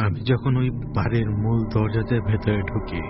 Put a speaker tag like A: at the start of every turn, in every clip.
A: আমি যখন ওই বাড়ির মূল দরজাতে ভেতরে ঢুকি,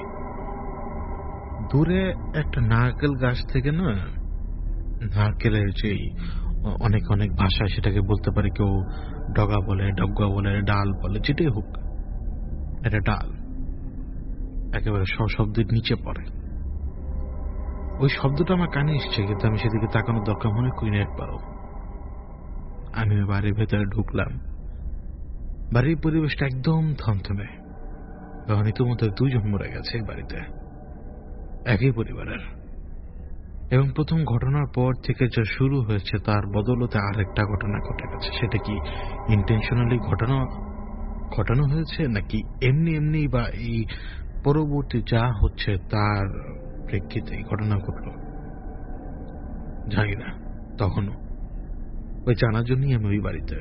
A: দূরে একটা নারকেল গাছ থেকে না, নারকেলের যেই অনেক অনেক ভাষায় সেটাকে বলতে পারে, কেউ ডগা বলে, ডগ্গা বলে, ডাল বলে, যেটাই হোক, এটা ডাল একেবারে সশব্দের নিচে পড়ে। ওই শব্দটা আমার কানে এসছে, কিন্তু আমি সেদিকে তাকানোর দরকার মনে করি না একবারও। আমি ওই বাড়ির ভেতরে ঢুকলাম। বাড়ির পরিবেশটা একদম থমথমে, কারণ ইতিমধ্যে 2 জন মরে গেছে এই বাড়িতে, একই পরিবারের। এবং প্রথম ঘটনার পর থেকে যা শুরু হয়েছে তার বদলতে আরেকটা ঘটনা ঘটে গেছে। সেটা কি ইন্টেনশনালি ঘটানো হয়েছে, নাকি এমনি এমনি, বা এই পরবর্তী যা হচ্ছে তার প্রেক্ষিতে এই ঘটনা ঘটল, জানি না। তখনও ওই জানার জন্যই আমি ওই বাড়িতে।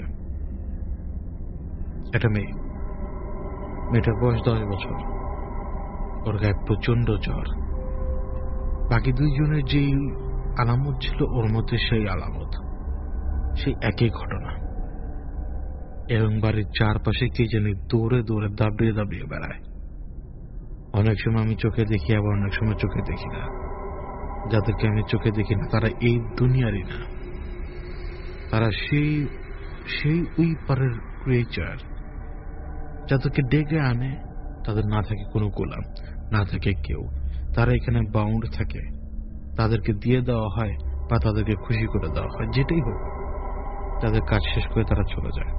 A: একটা মেয়েটার বয়স 10 বছর, ওর গায়ে প্রচন্ড জ্বর। বাকি 2 জনের যেই আলামত ছিল, ওর মধ্যে সেই আলামত, সেই একই ঘটনা। এবং বাড়ির চারপাশে কে জানি দৌড়ে দৌড়ে দাবড়িয়ে দাবড়িয়ে বেড়ায়। অনেক সময় আমি চোখে দেখি, আবার অনেক সময় চোখে দেখি না। যাদেরকে আমি চোখে দেখি না তারা এই দুনিয়ারই না, তারা সেই ওই পারের ক্রিয়েচার। যাদেরকে ডেকে আনে তাদের না থাকে কোনো গোলাম, না থাকে কেউ, তারা এখানে বাউন্ড থাকে, তাদেরকে দিয়ে দেওয়া হয় বা তাদেরকে খুশি করে দেওয়া হয়, যেটাই হোক, তাদের কাজ শেষ করে তারা চলে যায়।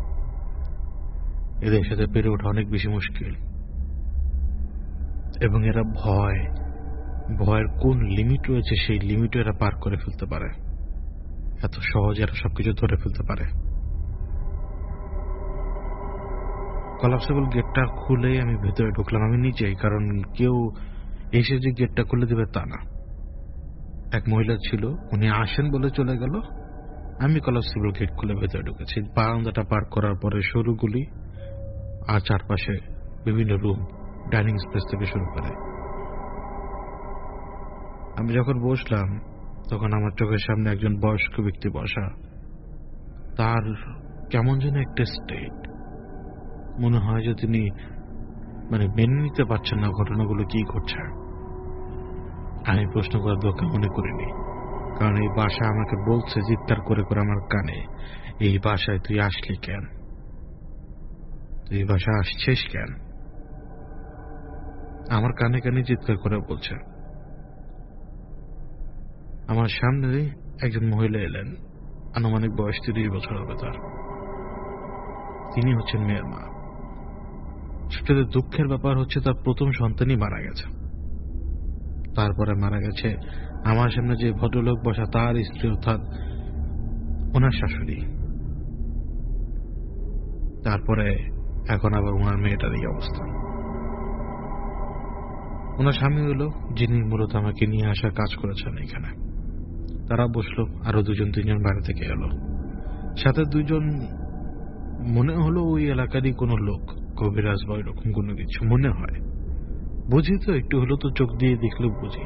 A: এদের সাথে পেরে ওঠা অনেক বেশি মুশকিল। এবং এরা ভয়ের কোন লিমিট রয়েছে সেই লিমিটও এরা পার করে ফেলতে পারে। এত সহজে এরা সবকিছু ধরে ফেলতে পারে। কলাপসেবল গেটটা খুলে আমি ভেতরে ঢুকলাম, আমি নিজেই, কারণ কেউ এসে যে গেটটা খুলে দেবে তা না। এক মহিলা ছিল, উনি আসেন বলে চলে গেল। আমি কলাপসেবল গেট খুলে ভেতরে ঢুকেছি। বারান্দাটা পার করার পরে সরুগুলি আর চারপাশে বিভিন্ন রুম, ডাইনিং স্পেস থেকে শুরু করে। আমি যখন বসলাম তখন আমার চোখের সামনে একজন বয়স্ক ব্যক্তি বসা। তার কেমন যেন একটা স্টেট, মনে হয় যে তিনি মেনে নিতে পারছেন না ঘটনাগুলো কি ঘটছে। আমি প্রশ্ন করার দরকার মনে করিনি, কারণ এই বাসা আমাকে বলছে চিৎকার করে করে আমার কানে, এই বাসায় তুই আসলি কেন, তুই এই বাসায় আসছিস কেন, আমার কানে কানে চিৎকার করে বলছে। আমার সামনে একজন মহিলা এলেন, আনুমানিক বয়স 30 বছর হবে তার। তিনি হচ্ছেন মেয়ের মা। সেটাতে দুঃখের ব্যাপার হচ্ছে তার প্রথম সন্তানই মারা গেছে। তারপরে মারা গেছে আমার সামনে যে ভদ্রলোক বসা, তার স্ত্রী, অর্থাৎ ওনার শাশুড়ি। তারপরে এখন আবার ওনার মেয়েটার এই অবস্থা। ওনার স্বামী হলো যিনি মূলত আমাকে নিয়ে আসার কাজ করেছেন এখানে। তারা বসলো, আরো 2-3 জন বাইরে থেকে এলো, সাথে 2 জন মনে হলো ওই এলাকারই কোনো লোক, কবিরাজ বা এরকম কোনো কিছু মনে হয়। বুঝি তো, একটু হলো তো চোখ দিয়ে দেখলেও বুঝি।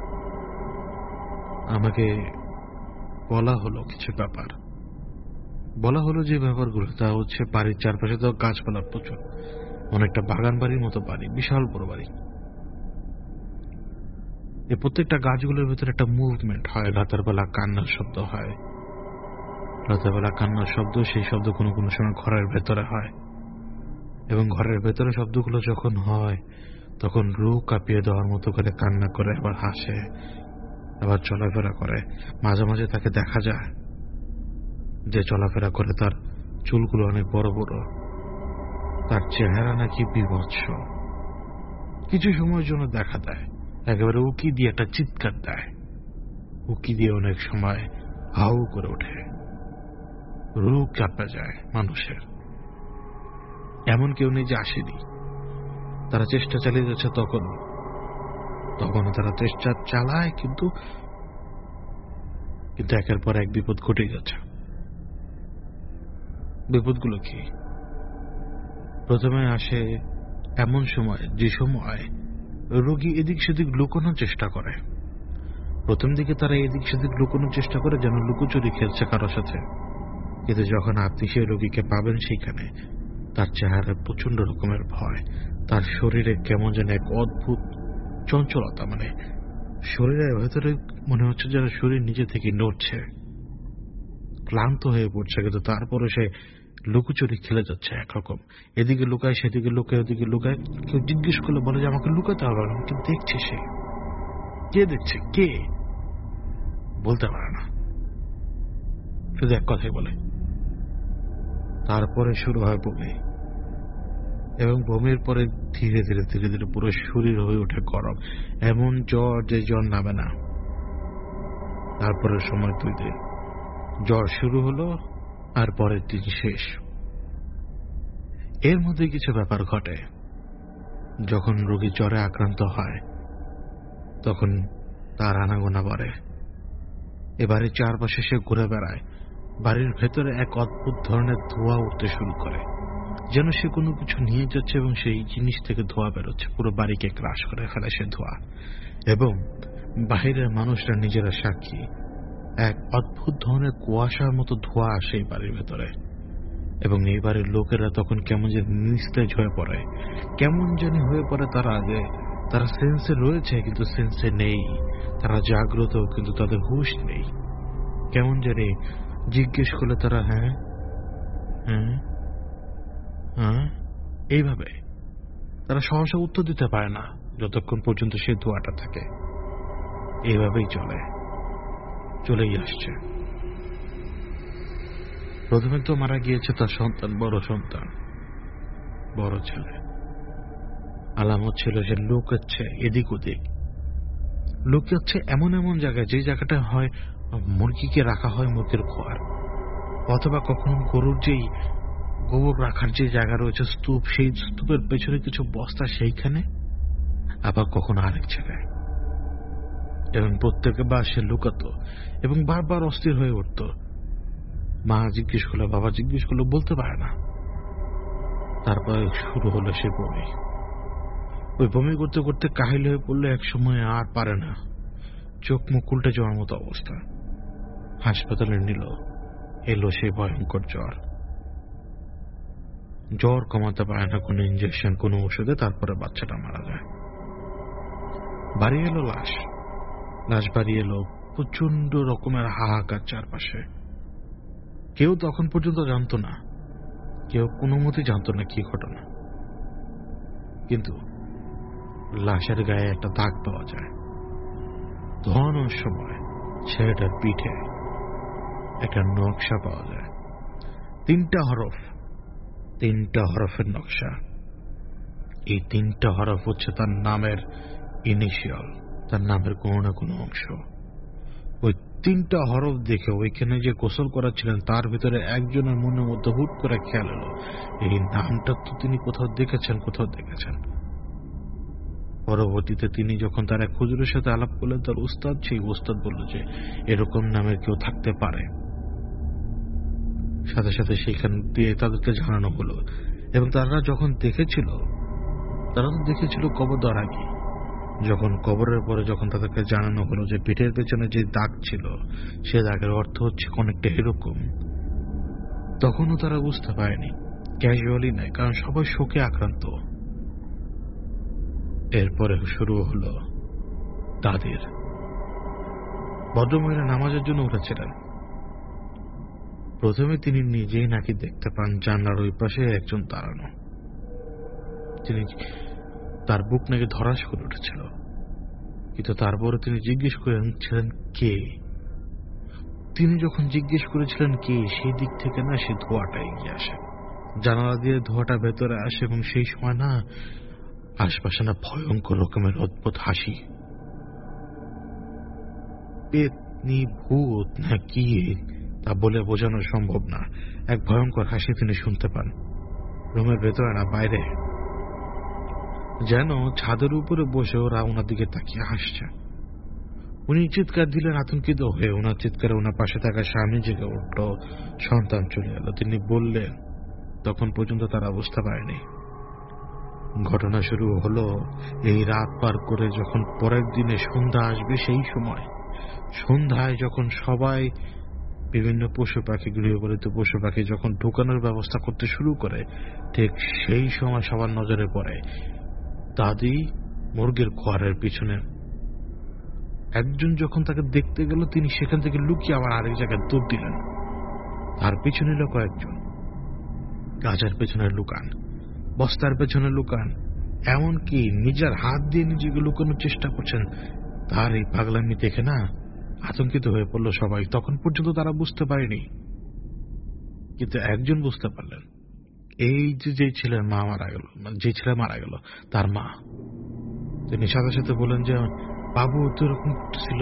A: আমাকে বলা হলো কিছু ব্যাপার। বলা হলো যে ব্যাপারগুলো, তা হচ্ছে বাড়ির চারপাশে তো গাছপালা প্রচুর, অনেকটা বাগান বাড়ির মতো বাড়ি, বিশাল বড় বাড়ি। এই প্রত্যেকটা গাছগুলোর ভেতরে একটা মুভমেন্ট হয়। রাতের বেলা কান্নার শব্দ হয়, রাতের বেলা কান্নার শব্দ, সেই শব্দ কোনো কোনো সময় ঘরের ভেতরে হয়। এবং ঘরের ভেতরে শব্দগুলো যখন হয় তখন রু কাঁপিয়ে দেওয়ার মতো করে কান্না করে, আবার হাসে, আবার চলাফেরা করে। মাঝে মাঝে তাকে দেখা যায় যে চলাফেরা করে, তার চুলগুলো অনেক বড় বড়, তার চেহারা নাকি বিভৎস। কিছু সময়ের জন্য দেখা দেয় একেবারে উকি দিয়ে একটা চিৎকার দেয়, উকি দিয়ে অনেক সময় হাউ করে ওঠে, রু কাঁপে যায় মানুষের। এমন কেউ নেই যে আসেনি, তারা চেষ্টা চালিয়ে যাচ্ছে। তখনও তারা চেষ্টা চালায়, কিন্তু একের পর এক বিপদ ঘটেই যাচ্ছে। বিপদগুলো কি? প্রথমে আসে এমন সময় যে সময় রোগী এদিক সেদিক লুকোনোর চেষ্টা করে। প্রথম দিকে তারা এদিক সেদিক লুকোনোর চেষ্টা করে, যেন লুকোচুরি খেলছে কারোর সাথে। কিন্তু যখন আপনি সেই রোগীকে পাবেন সেখানে, তার চেহারায় প্রচন্ড রকমের ভয়। তার শরীরে কেমন যেন এক অদ্ভুত চঞ্চলতা, মানে শরীরের ভেতরে মনে হচ্ছে যেন শরীর নিজে থেকে নড়ছে, ক্লান্ত হয়ে পড়ছে, কিন্তু তারপরে সে লুকোচুরি খেলে যাচ্ছে একরকম। এদিকে লুকায়, সেদিকে লুকায়, ওদিকে লুকায়। কেউ জিজ্ঞেস করলে বলে যে আমাকে লুকাতে হবে, আমাকে দেখছে। সে কে দেখছে, কে বলতে পারে না, শুধু এক কথাই বলে। তারপরে শুরু হয় বমি, এবং বমির পরে ধীরে ধীরে ধীরে ধীরে পুরো শরীর হয়ে ওঠে গরম, এমন জ্বর যে জ্বর নামে না। তারপরে সময় 2 দিন জ্বর শুরু হলো, আর পরের দিন শেষ। এর মধ্যে কিছু ব্যাপার ঘটে। যখন রোগী জ্বরে আক্রান্ত হয় তখন তার আনাগোনা বাড়ে। এবারে চারপাশে সে ঘুরে বেড়ায়। বাড়ির ভেতরে এক অদ্ভুত ধরনের ধোঁয়া উঠতে শুরু করে, যেন সে কোনো কিছু নিয়ে যাচ্ছে এবং সেই জিনিস থেকে ধোঁয়া বেরোচ্ছে। পুরো বাড়িকে গ্রাস করে ফেলে সে ধোঁয়া, এবং বাহিরের মানুষরা নিজেরা সাক্ষী। এক অদ্ভুত ধরনের কুয়াশার মতো ধোঁয়া আসে এই বাড়ির ভেতরে, এবং এই বাড়ির লোকেরা তখন কেমন যেন নিস্তেজ হয়ে পড়ে, কেমন জানি হয়ে পড়ে। তারা সেন্সে রয়েছে কিন্তু সেন্সে নেই, তারা জাগ্রত কিন্তু তাদের হুঁশ নেই। কেমন জানি জিজ্ঞেস করলে তারা হ্যাঁ হ্যাঁ হ্যাঁ এইভাবে তারা সহসা উত্তর দিতে পারে না যতক্ষণ পর্যন্ত সেই ধোঁয়াটা থাকে। এইভাবেই চলেই আসছে। প্রথমে তো মারা গিয়েছে তার সন্তান, বড় ছেলে। আলামত ছিল যে লুকাচ্ছে এদিক ওদিক, লুকাচ্ছে এমন এমন জায়গায়, যে জায়গাটা হয় মুরগিকে রাখা হয় মুরগির ঘর, অথবা কখনো গরুর যেই গোবর রাখার যে জায়গা রয়েছে স্তূপ, সেই স্তূপের পেছনে কিছু বস্তা সেইখানে, আবার কখনো আরেক জায়গায়। এবং প্রত্যেকবার সে লুকাতো এবং বারবার অস্থির হয়ে উঠত। মা জিজ্ঞেস করলো, বাবা জিজ্ঞেস করলো, বলতে পারে না। তারপরে শুরু হলো সে বমি। ওই বমি করতে করতে কাহিল হয়ে পড়লো, এক সময় আর পারে না, চোখ মুখ উল্টে যাওয়ার মতো অবস্থা। হাসপাতালে নিল, এলো সেই ভয়ঙ্কর জ্বর কমাতে পারে না কোনো ইঞ্জেকশন, কোনো ওষুধে। তারপরে বাচ্চাটা মারা যায়। বাড়ি এলো লাশ বাড়ি এলো, প্রচন্ড রকমের হাহাকার চারপাশে। কেউ তখন পর্যন্ত জানতো না, কেউ কোনো মতে জানতো না কি ঘটনা, কিন্তু লাশের গায়ে একটা দাগ পাওয়া যায়। ধোয়ানোর সময় ছেলেটার পিঠে একটা নকশা পাওয়া যায়, 3টা হরফের নকশা। এই 3টা হরফ হচ্ছে তার নামের ইনিশিয়াল, তার নামের কোনো না কোনো অংশ। ওই 3টা হরফ দেখে ওইখানে যে গোসল করাচ্ছিলেন তার ভিতরে একজনের মনের মধ্যে হুট করে খেয়াল এলো, এই নামটা তো তিনি কোথাও দেখেছেন। পরবর্তীতে তিনি যখন তার এক হুজুরের সাথে আলাপ করলেন, তার উস্তাদ, সেই উস্তাদ বলল যে এরকম নামের কেউ থাকতে পারে। সাথে সাথে সেখান দিয়ে তাদেরকে জানানো হলো, এবং তারা যখন দেখেছিল কবর দেওয়ার আগে, যখন কবরের পরে যখন তাদেরকে জানানো হলো যে পিঠের পেছনে যে দাগ ছিল সে দাগের অর্থ হচ্ছে অনেকটা এরকম, তখনও তারা বুঝতে পারেনি, ক্যাজুয়ালি নয়, কারণ সবাই শোকে আক্রান্ত। এরপরে শুরু হলো তাদের। ভদ্রমহিলা নামাজের জন্য উঠেছিলেন। প্রথমে তিনি নিজেই নাকি দেখতে পান জানলার ওই পাশে একজন দাঁড়ানো। তার বুক নাকি ধরাস করে উঠেছিল, কিন্তু তারপরে তিনি জিজ্ঞেস করেছিলেন কে। তিনি যখন জিজ্ঞেস করেছিলেন কে, সেই দিক থেকে না সে ধোঁয়াটা এগিয়ে আসে, জানালা দিয়ে ধোঁয়াটা ভেতরে আসে, এবং সেই সময় না আশপাশে না ভয়ঙ্কর রকমের অদ্ভুত হাসি, পেতনি ভূত না কি তা বলে বোঝানো সম্ভব না। এক ভয়ঙ্কর হাসি তিনি শুনতে পান, রুমের ভেতরে না বাইরে, যেন ছাদের উপরে বসে ওরা ওনার দিকে তাকিয়ে হাসছে। উনি চিৎকার দিলেন আতঙ্কিত হয়ে। ওনার চিৎকারে ওনার পাশে থাকা স্বামী জেগে উঠল, সন্তান চলে এলো। তিনি বললেন, তখন পর্যন্ত তারা বুঝতে পারেনি। ঘটনা শুরু হলো এই রাত পার করে যখন পরের দিনে সন্ধ্যা আসবে, সেই সময় সন্ধ্যায় যখন সবাই বিভিন্ন পশু পাখি, গৃহপালিত পশু পাখি যখন ঢোকানোর ব্যবস্থা করতে শুরু করে, ঠিক সেই সময় সবার নজরে পড়ে দাদি মুরগির ঘরের পিছনে। একজন যখন তাকে দেখতে গেল, তিনি সেখান থেকে লুকিয়ে আবার আরেক জায়গায় দৌড় দিলেন। তার পিছনে এলো কয়েকজন, গাছের পেছনে লুকান, বস্তার পেছনে লুকান, এমনকি নিজের হাত দিয়ে নিজেকে লুকানোর চেষ্টা করছেন। তার এই পাগলামি দেখে না আতঙ্কিত হয়ে পড়ল সবাই। তখন পর্যন্ত তারা বুঝতে পারেনি, কিন্তু একজন বুঝতে পারলেন। এই যে ছেলের মা মারা গেল, যে ছেলে মারা গেল তার মা। তিনি সাথে সাথে বললেন যে বাবু তো এরকম করতেছিল।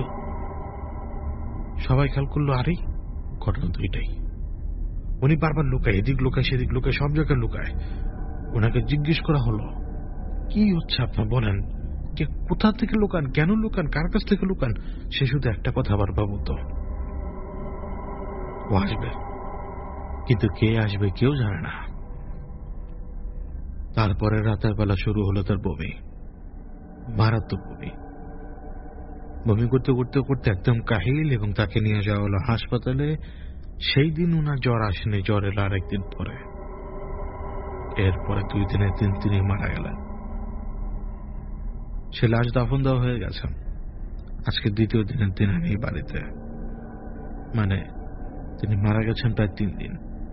A: সবাই খেয়াল করলো, আরে ঘটনা তো এটাই। উনি বারবার লুকায়, এদিক লুকায় সেদিক লুকায়, সব জায়গায় লুকায়। ওনাকে জিজ্ঞেস করা হলো, কি হচ্ছে আপনার বলেন, কে কোথা থেকে লুকান, কেন লুকান, কার কাছ থেকে লুকান? সে শুধু একটা কথা বারবার বলতো, ও আসবে, কিন্তু কে আসবে কেউ জানে না। তারপরে রাতের বেলা শুরু হলো তার বমি, মারাত্মক বমি। বমি করতে করতে করতে একদম কাহিল, এবং তাকে নিয়ে যাওয়া হলো হাসপাতালে। সেই দিন ওনার জ্বর আসেনি, জ্বর এলো আরেকদিন পরে। এরপরে 2 দিনের দিন তিনি মারা গেলেন। সে লাশ দাফন দেওয়া হয়ে গেছে। আজকে দ্বিতীয় দিনের দিন আমি এই বাড়িতে, মানে তিনি মারা গেছেন প্রায় 3 দিন।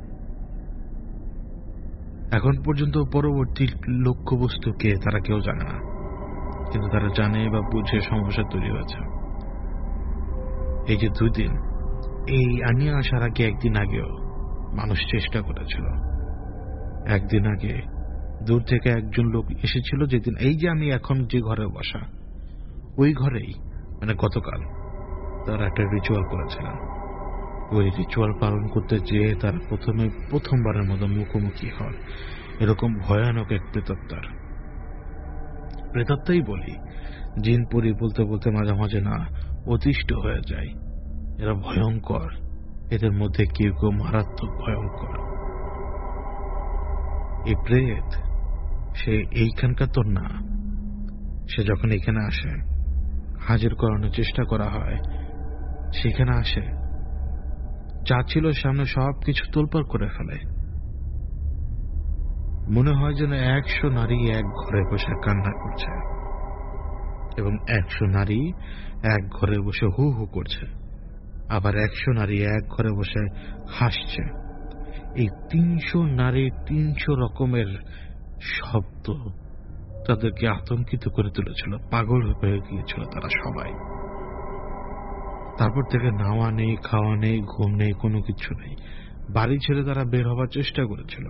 A: এখন পর্যন্ত পরবর্তী লক্ষ্যবস্তু কে তারা কেউ জানে না, কিন্তু তারা জানে বা বুঝে সমস্যা তৈরি হয়েছে। এই যে 2 দিন, এই আনিয়ে আসার আগে একদিন আগেও মানুষ চেষ্টা করেছিল। একদিন আগে দূর থেকে একজন লোক এসেছিল, যেদিন এই যে আমি এখন যে ঘরে বসা, ওই ঘরেই মানে গতকাল তারা একটা রিচুয়াল করেছিলেন। ওই রিচুয়াল পালন করতে যেয়ে তারা প্রথমবারের মতো মুখোমুখি হয় এরকম ভয়ানক এক প্রেতাত্মার। প্রেতাত্মাই বলি, জিন পরি বলতে বলতে মাঝে মাঝে না অতিষ্ঠ হয়ে যায়। এরা ভয়ঙ্কর, এদের মধ্যে কেউ কেউ মারাত্মক ভয়ঙ্কর। এই প্রেত সে এইখানকার তো না। সে যখন এখানে আসে, হাজির করানোর চেষ্টা করা হয়, সেখানে আসে, যা ছিল সামনে সবকিছু তোলপাড় করে ফেলে। মনে হয় যেন 100 নারী এক ঘরে বসে কান্না করছে, এবং 100 নারী এক ঘরে বসে হু হু করছে, আবার 100 নারী এক ঘরে বসে হাসছে। এই 300 নারীর 300 রকমের শব্দ তাদেরকে আতঙ্কিত করে তুলেছিল, পাগল হয়ে গিয়েছিল তারা সবাই। তারপর থেকে নাওয়া নেই, খাওয়া নেই, ঘুম নেই, কোনো কিছু নেই। বাড়ি ছেড়ে তারা বের হবার চেষ্টা করেছিল।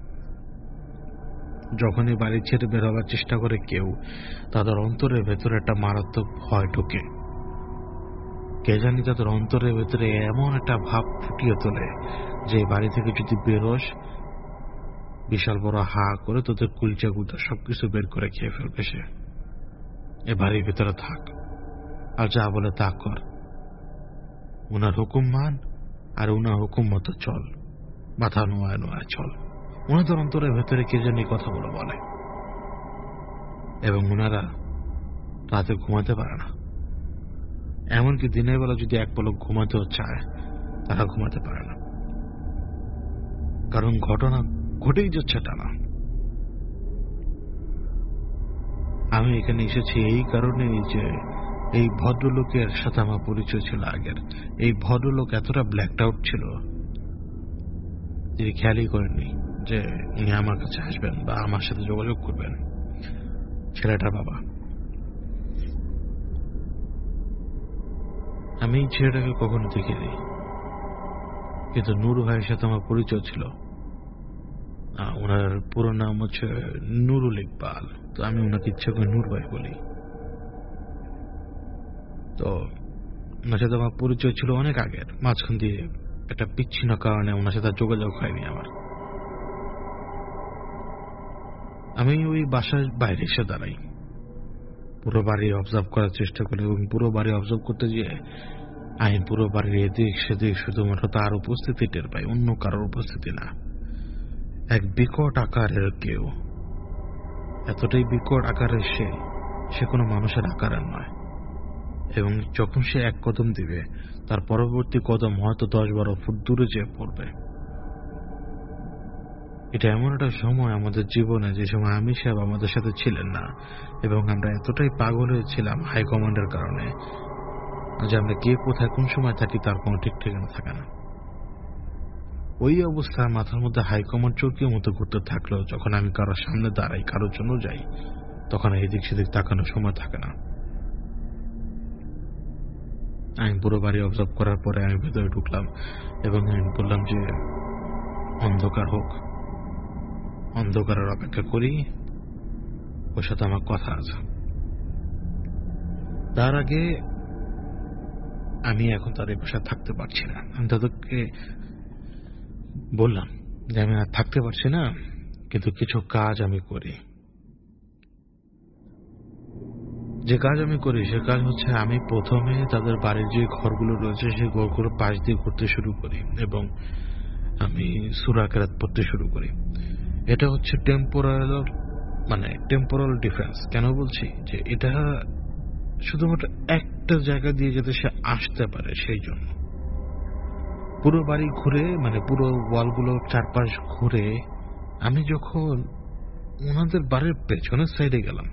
A: যখনই বাড়ি ছেড়ে বের হবার চেষ্টা করে কেউ, তাদের অন্তরের ভেতরে একটা মারাত্মক ভয় ঢোকে। কে জানি তাদের অন্তরের ভেতরে এমন একটা ভাব ফুটিয়ে তোলে যে বাড়ি থেকে যদি বেরোস, বিশাল বড় হা করে তোদের কুলচা গুদা সবকিছু বের করে খেয়ে ফেলবে সে। এ বাড়ির ভেতরে থাক, আর যা বলে তা কর, উনার হুকুম মান, আর উনার হুকুম মতো চল, মাথা নোয়ায় নোয়ায় চল। ওনাদের অন্তরের ভেতরে কে জানি কথাগুলো বলে, এবং ওনারা রাতে ঘুমাতে পারে না। এমনকি দিনের বেলা যদি এক পলক ঘুমাতেও চায়, তারা ঘুমাতে পারে না, কারণ ঘটনা ঘটেই যাচ্ছে টানা। আমি এখানে এসেছি এই কারণেই যে এই ভদ্রলোকের সাথে আমার পরিচয় ছিল আগের। এই ভদ্রলোক এতটা ব্ল্যাকড আউট ছিল, তিনি খেয়ালই করেননি যে উনি আমার কাছে আসবেন বা আমার সাথে যোগাযোগ করবেন। ছেলেটার বাবা। আমি এই ছেলেটাকে কখনো দেখিনি, কিন্তু নূর ভাইয়ের সাথে আমার পরিচয় ছিল। ওনার পুরো নাম হচ্ছে নুরুল ইকবাল, তো আমি ওনাকে ইচ্ছে করে নূর ভাই বলি। তো ওনার সাথে আমার পরিচয় ছিল অনেক আগের, মাঝখান দিয়ে একটা বিচ্ছিন্ন কারণে ওনার সাথে যোগাযোগ হয়নি আমার। আমি ওই বাসার বাইরে এসে দাঁড়াই, পুরো বাড়ি অবজার্ভ করার চেষ্টা করি, এবং পুরো বাড়ি অবজার্ভ করতে গিয়ে আমি পুরো বাড়ির এদিক সেদিক শুধুমাত্র তার উপস্থিতি টের পাই, অন্য কারোর উপস্থিতি না। এক বিকট আকারের কেউ, এতটাই বিকট আকারের সে কোনো মানুষের আকারের নয়, এবং যখন সে এক কদম দিবে, তার পরবর্তী কদম হয়তো 10-12 ফুট দূরে যেয়ে পড়বে। এটা এমন একটা সময় আমাদের জীবনে, যে সময় আমির সাহেব আমাদের সাথে ছিলেন না, এবং আমরা এতটাই পাগল হয়েছিলাম হাইকমান্ডের কারণে যে আমরা কে কোথায় কোন সময় থাকি তার কোনো ঠিক ঠিকানা থাকে না। ওই অবস্থায় মাথার মধ্যে হাইকমান্ড চরকির মতো ঘুরতে থাকলো। যখন আমি কারোর সামনে দাঁড়াই, কারোর জন্য যাই, তখন এদিক সেদিক তাকানোর সময় থাকে না। আমি পুরো বাড়ি অবজার্ভ করার পরে আমি ভেতরে ঢুকলাম এবং আমি বললাম যে অন্ধকার হোক, অন্ধকারের অপেক্ষা করি, ওর সাথে আমার কথা আছে। তার আগে আমি এখন তার এই বাসায় থাকতে পারছি না। আমি তাদেরকে বললাম যে আমি আর থাকতে পারছি না, কিন্তু কিছু কাজ আমি করি। যে কাজ আমি করি সে কাজ হচ্ছে, আমি প্রথমে তাদের বাড়ির যে ঘরগুলো রয়েছে সেই ঘরগুলো পাশ দিয়ে ঘুরতে শুরু করি এবং আমি সূরা কেরাত পড়তে শুরু করি। এটা হচ্ছে টেম্পোরাল ডিফেন্স। কেন বলছি যে এটা শুধুমাত্র একটা জায়গা দিয়ে যাতে সে আসতে পারে সেই জন্য। পুরো বাড়ি ঘুরে, পুরো ওয়ালগুলোর চারপাশ ঘুরে আমি যখন ওনাদের বাড়ির পেছনের সাইডে গেলাম,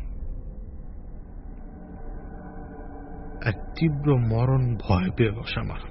A: এক তীব্র মরণ ভয় পেয়ে বসে আমার,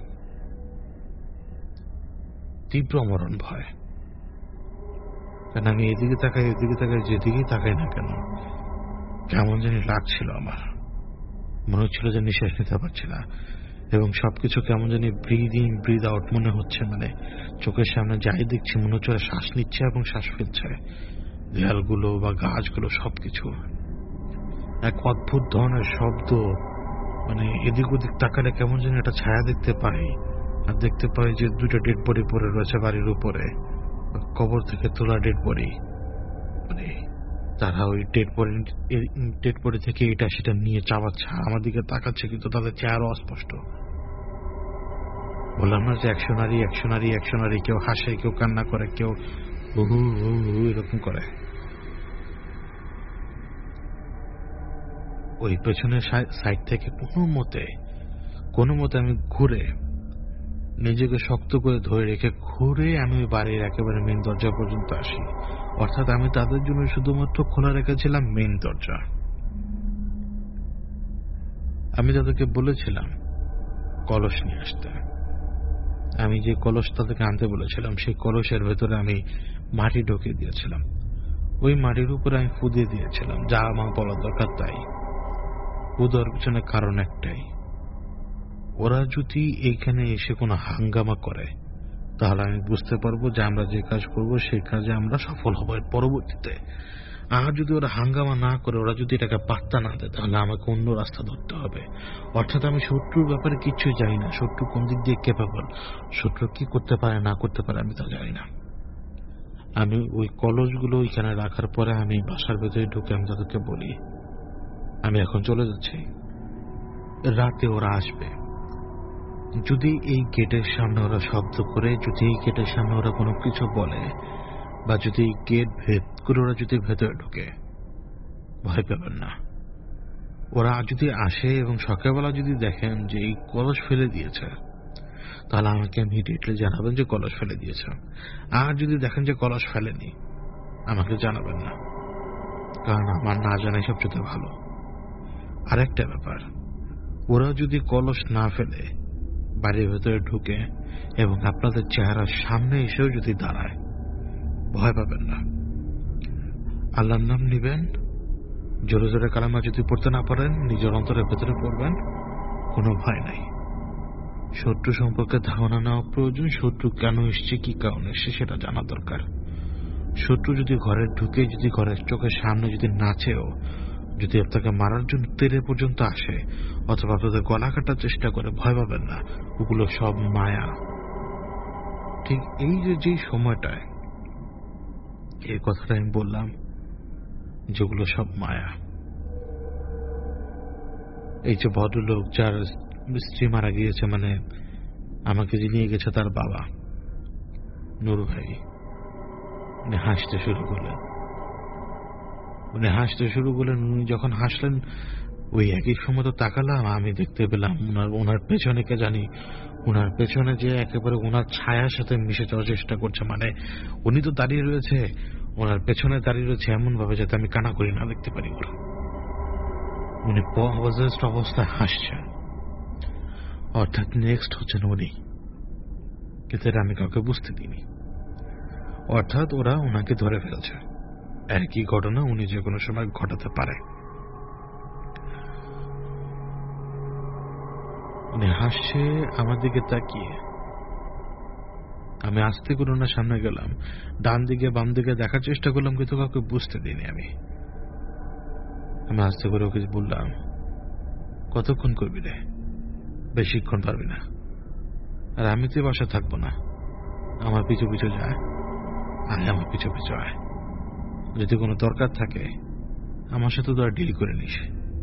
A: তীব্র মরণ ভয়। কারণ আমি এদিকে তাকাই ওদিকে তাকাই, যেদিকেই তাকাই না কেন কেমন জানি লাগছিল আমার। মনে হচ্ছিল যে নিঃশ্বাস নিতে পারছি না এবং সবকিছু কেমন জানি ব্রিদ ইন ব্রিদ আউট মনে হচ্ছে। চোখের সামনে যাই দেখছি মনে হচ্ছে ওরা শ্বাস নিচ্ছে এবং শ্বাস ফেলছে। দেয়ালগুলো বা গাছগুলো সবকিছু এক অদ্ভুত ধরনের শব্দ। এদিক ওদিক তাকালে কেমন যেন একটা ছায়া দেখতে পাই, আর দেখতে পাই যে দুটো ডেড বডি পড়ে রয়েছে বাড়ির উপরে, কবর থেকে তোলা ডেড বডি। তারা ওই ডেড বডি থেকে এটা সেটা নিয়ে চাবাচ্ছে, আমার দিকে তাকাচ্ছে, কিন্তু তাদের চেহারা অস্পষ্ট। বললাম না যে অ্যাকশনারি, কেউ হাসে, কেউ কান্না করে, কেউ এরকম করে। ওই পেছনের সাইড থেকে কোনো মতে আমি ঘুরে, নিজেকে শক্ত করে ধরে রেখে ঘুরে আমি ওই বাড়ির একেবারে মেন দরজা পর্যন্ত আসি। অর্থাৎ আমি তাদের জন্য শুধুমাত্র খোলা রেখেছিলাম মেন দরজা। আমি তাদেরকে বলেছিলাম কলস নিয়ে আসতে। আমি যে কলস তাদেরকে আনতে বলেছিলাম সেই কলসের ভেতরে আমি মাটি ঢুকিয়ে দিয়েছিলাম। ওই মাটির উপরে আমি ফু দিয়ে দিয়েছিলাম, যা আমার বলার দরকার তাই। ফু দেওয়ার পিছনে কারণ একটাই, ওরা যদি এইখানে এসে কোনো হাঙ্গামা করে তাহলে আমি বুঝতে পারবো যে আমরা যে কাজ করব সেই কাজে আমরা সফল হব পরবর্তীতে। আর যদি ওরা হাঙ্গামা না করে, ওরা যদি এটাকে পাত্তা না দেয়, তাহলে আমাকে অন্য রাস্তা ধরতে হবে। অর্থাৎ আমি শত্রুর ব্যাপারে কিচ্ছুই জানি না। শত্রু কোন দিক দিয়ে ক্যাপেবল, শত্রু কি করতে পারে না করতে পারে আমি তা জানি না। আমি ওই কলসগুলো ওইখানে রাখার পরে আমি বাসার ভেতরে ঢুকে আমি তাদেরকে বলি আমি এখন চলে যাচ্ছি, রাতে ওরা আসবে। যদি এই গেটের সামনে ওরা শব্দ করে, যদি এই গেটের সামনে ওরা কোনো কিছু বলে, বা যদি এই গেট ভেদ করে ওরা যদি ভেতরে ঢোকে, ভয় পাবেন না। ওরা যদি আসে এবং সকালবেলা যদি দেখেন যে এই কলস ফেলে দিয়েছে, তাহলে আমাকে ইমিডিয়েটলি জানাবেন যে কলস ফেলে দিয়েছে। আর যদি দেখেন যে কলস ফেলেনি, আমাকে জানাবেন না, কারণ আমার না জানাই সবচেয়ে ভালো। আরেকটা ব্যাপার, ওরা যদি কলস না ফেলে বাড়ির ভেতরে ঢুকে এবং আপনাদের চেহারার সামনে এসেও যদি দাঁড়ায়, ভয় পাবেন না। আল্লাহর নাম নিবেন, জোরে জোরে কালেমা যদি পড়তে না পারেন নিজের অন্তরের ভেতরে পড়বেন, কোনো ভয় নাই। শত্রু সম্পর্কে ধারণা নেওয়া প্রয়োজন। শত্রু কেন এসছে, কি কারণে এসছে সেটা জানা দরকার। শত্রু যদি ঘরে ঢুকে, যদি ঘরের চোখের সামনে যদি নাচেও, যদি আপনাকে মারার জন্য তেরে পর্যন্ত আসে অথবা আপনাদের গলা কাটার চেষ্টা করে, ভয় পাবেন না, ওগুলো সব মায়া। ঠিক এই যে সময়টায় এই কথাটা আমি বললাম, যেগুলো সব মায়া। এই যে ভদ্রলোক যার স্ত্রী মারা গিয়েছে, আমাকে যে নিয়ে গেছে তার বাবা নুরু ভাই, হাসতে শুরু করলেন। উনি যখন হাসলেন, ওই একই সময় তো তাকালাম, আমি দেখতে পেলাম ওনার পেছনে কে জানি, ওনার পেছনে যে একেবারে ওনার ছায়ার সাথে মিশে যাওয়ার চেষ্টা করছে। মানে উনি তো দাঁড়িয়ে রয়েছে, ওনার পেছনে দাঁড়িয়ে রয়েছে এমন ভাবে যাতে আমি কানাকড়ি না দেখতে পারি ওর। উনি পজেসড অবস্থায় হাসছেন, অর্থাৎ নেক্সট হচ্ছেন উনি, কিন্তু এটা আমি কাউকে বুঝতে দিইনি। অর্থাৎ ওরা ওনাকে ধরে ফেলছে। একই ঘটনা উনি যে কোনো সময় ঘটাতে পারে। উনি হাসছে আমার দিকে তাকিয়ে। আমি আস্তে করে ওনার সামনে গেলাম, ডান দিকে বাম দিকে দেখার চেষ্টা করলাম, কিন্তু কাউকে বুঝতে দিইনি। আমি আস্তে করে ওকে বললাম, কতক্ষণ করবি রে? বেশিক্ষণ পারবি না। আর আমি তো বাসা থাকবো না, আমার পিছু পিছু যায়, আমার পিছু পিছু আয়। যদি কোনো দরকার থাকে আমার সাথে তো আর ডিল করে নিস।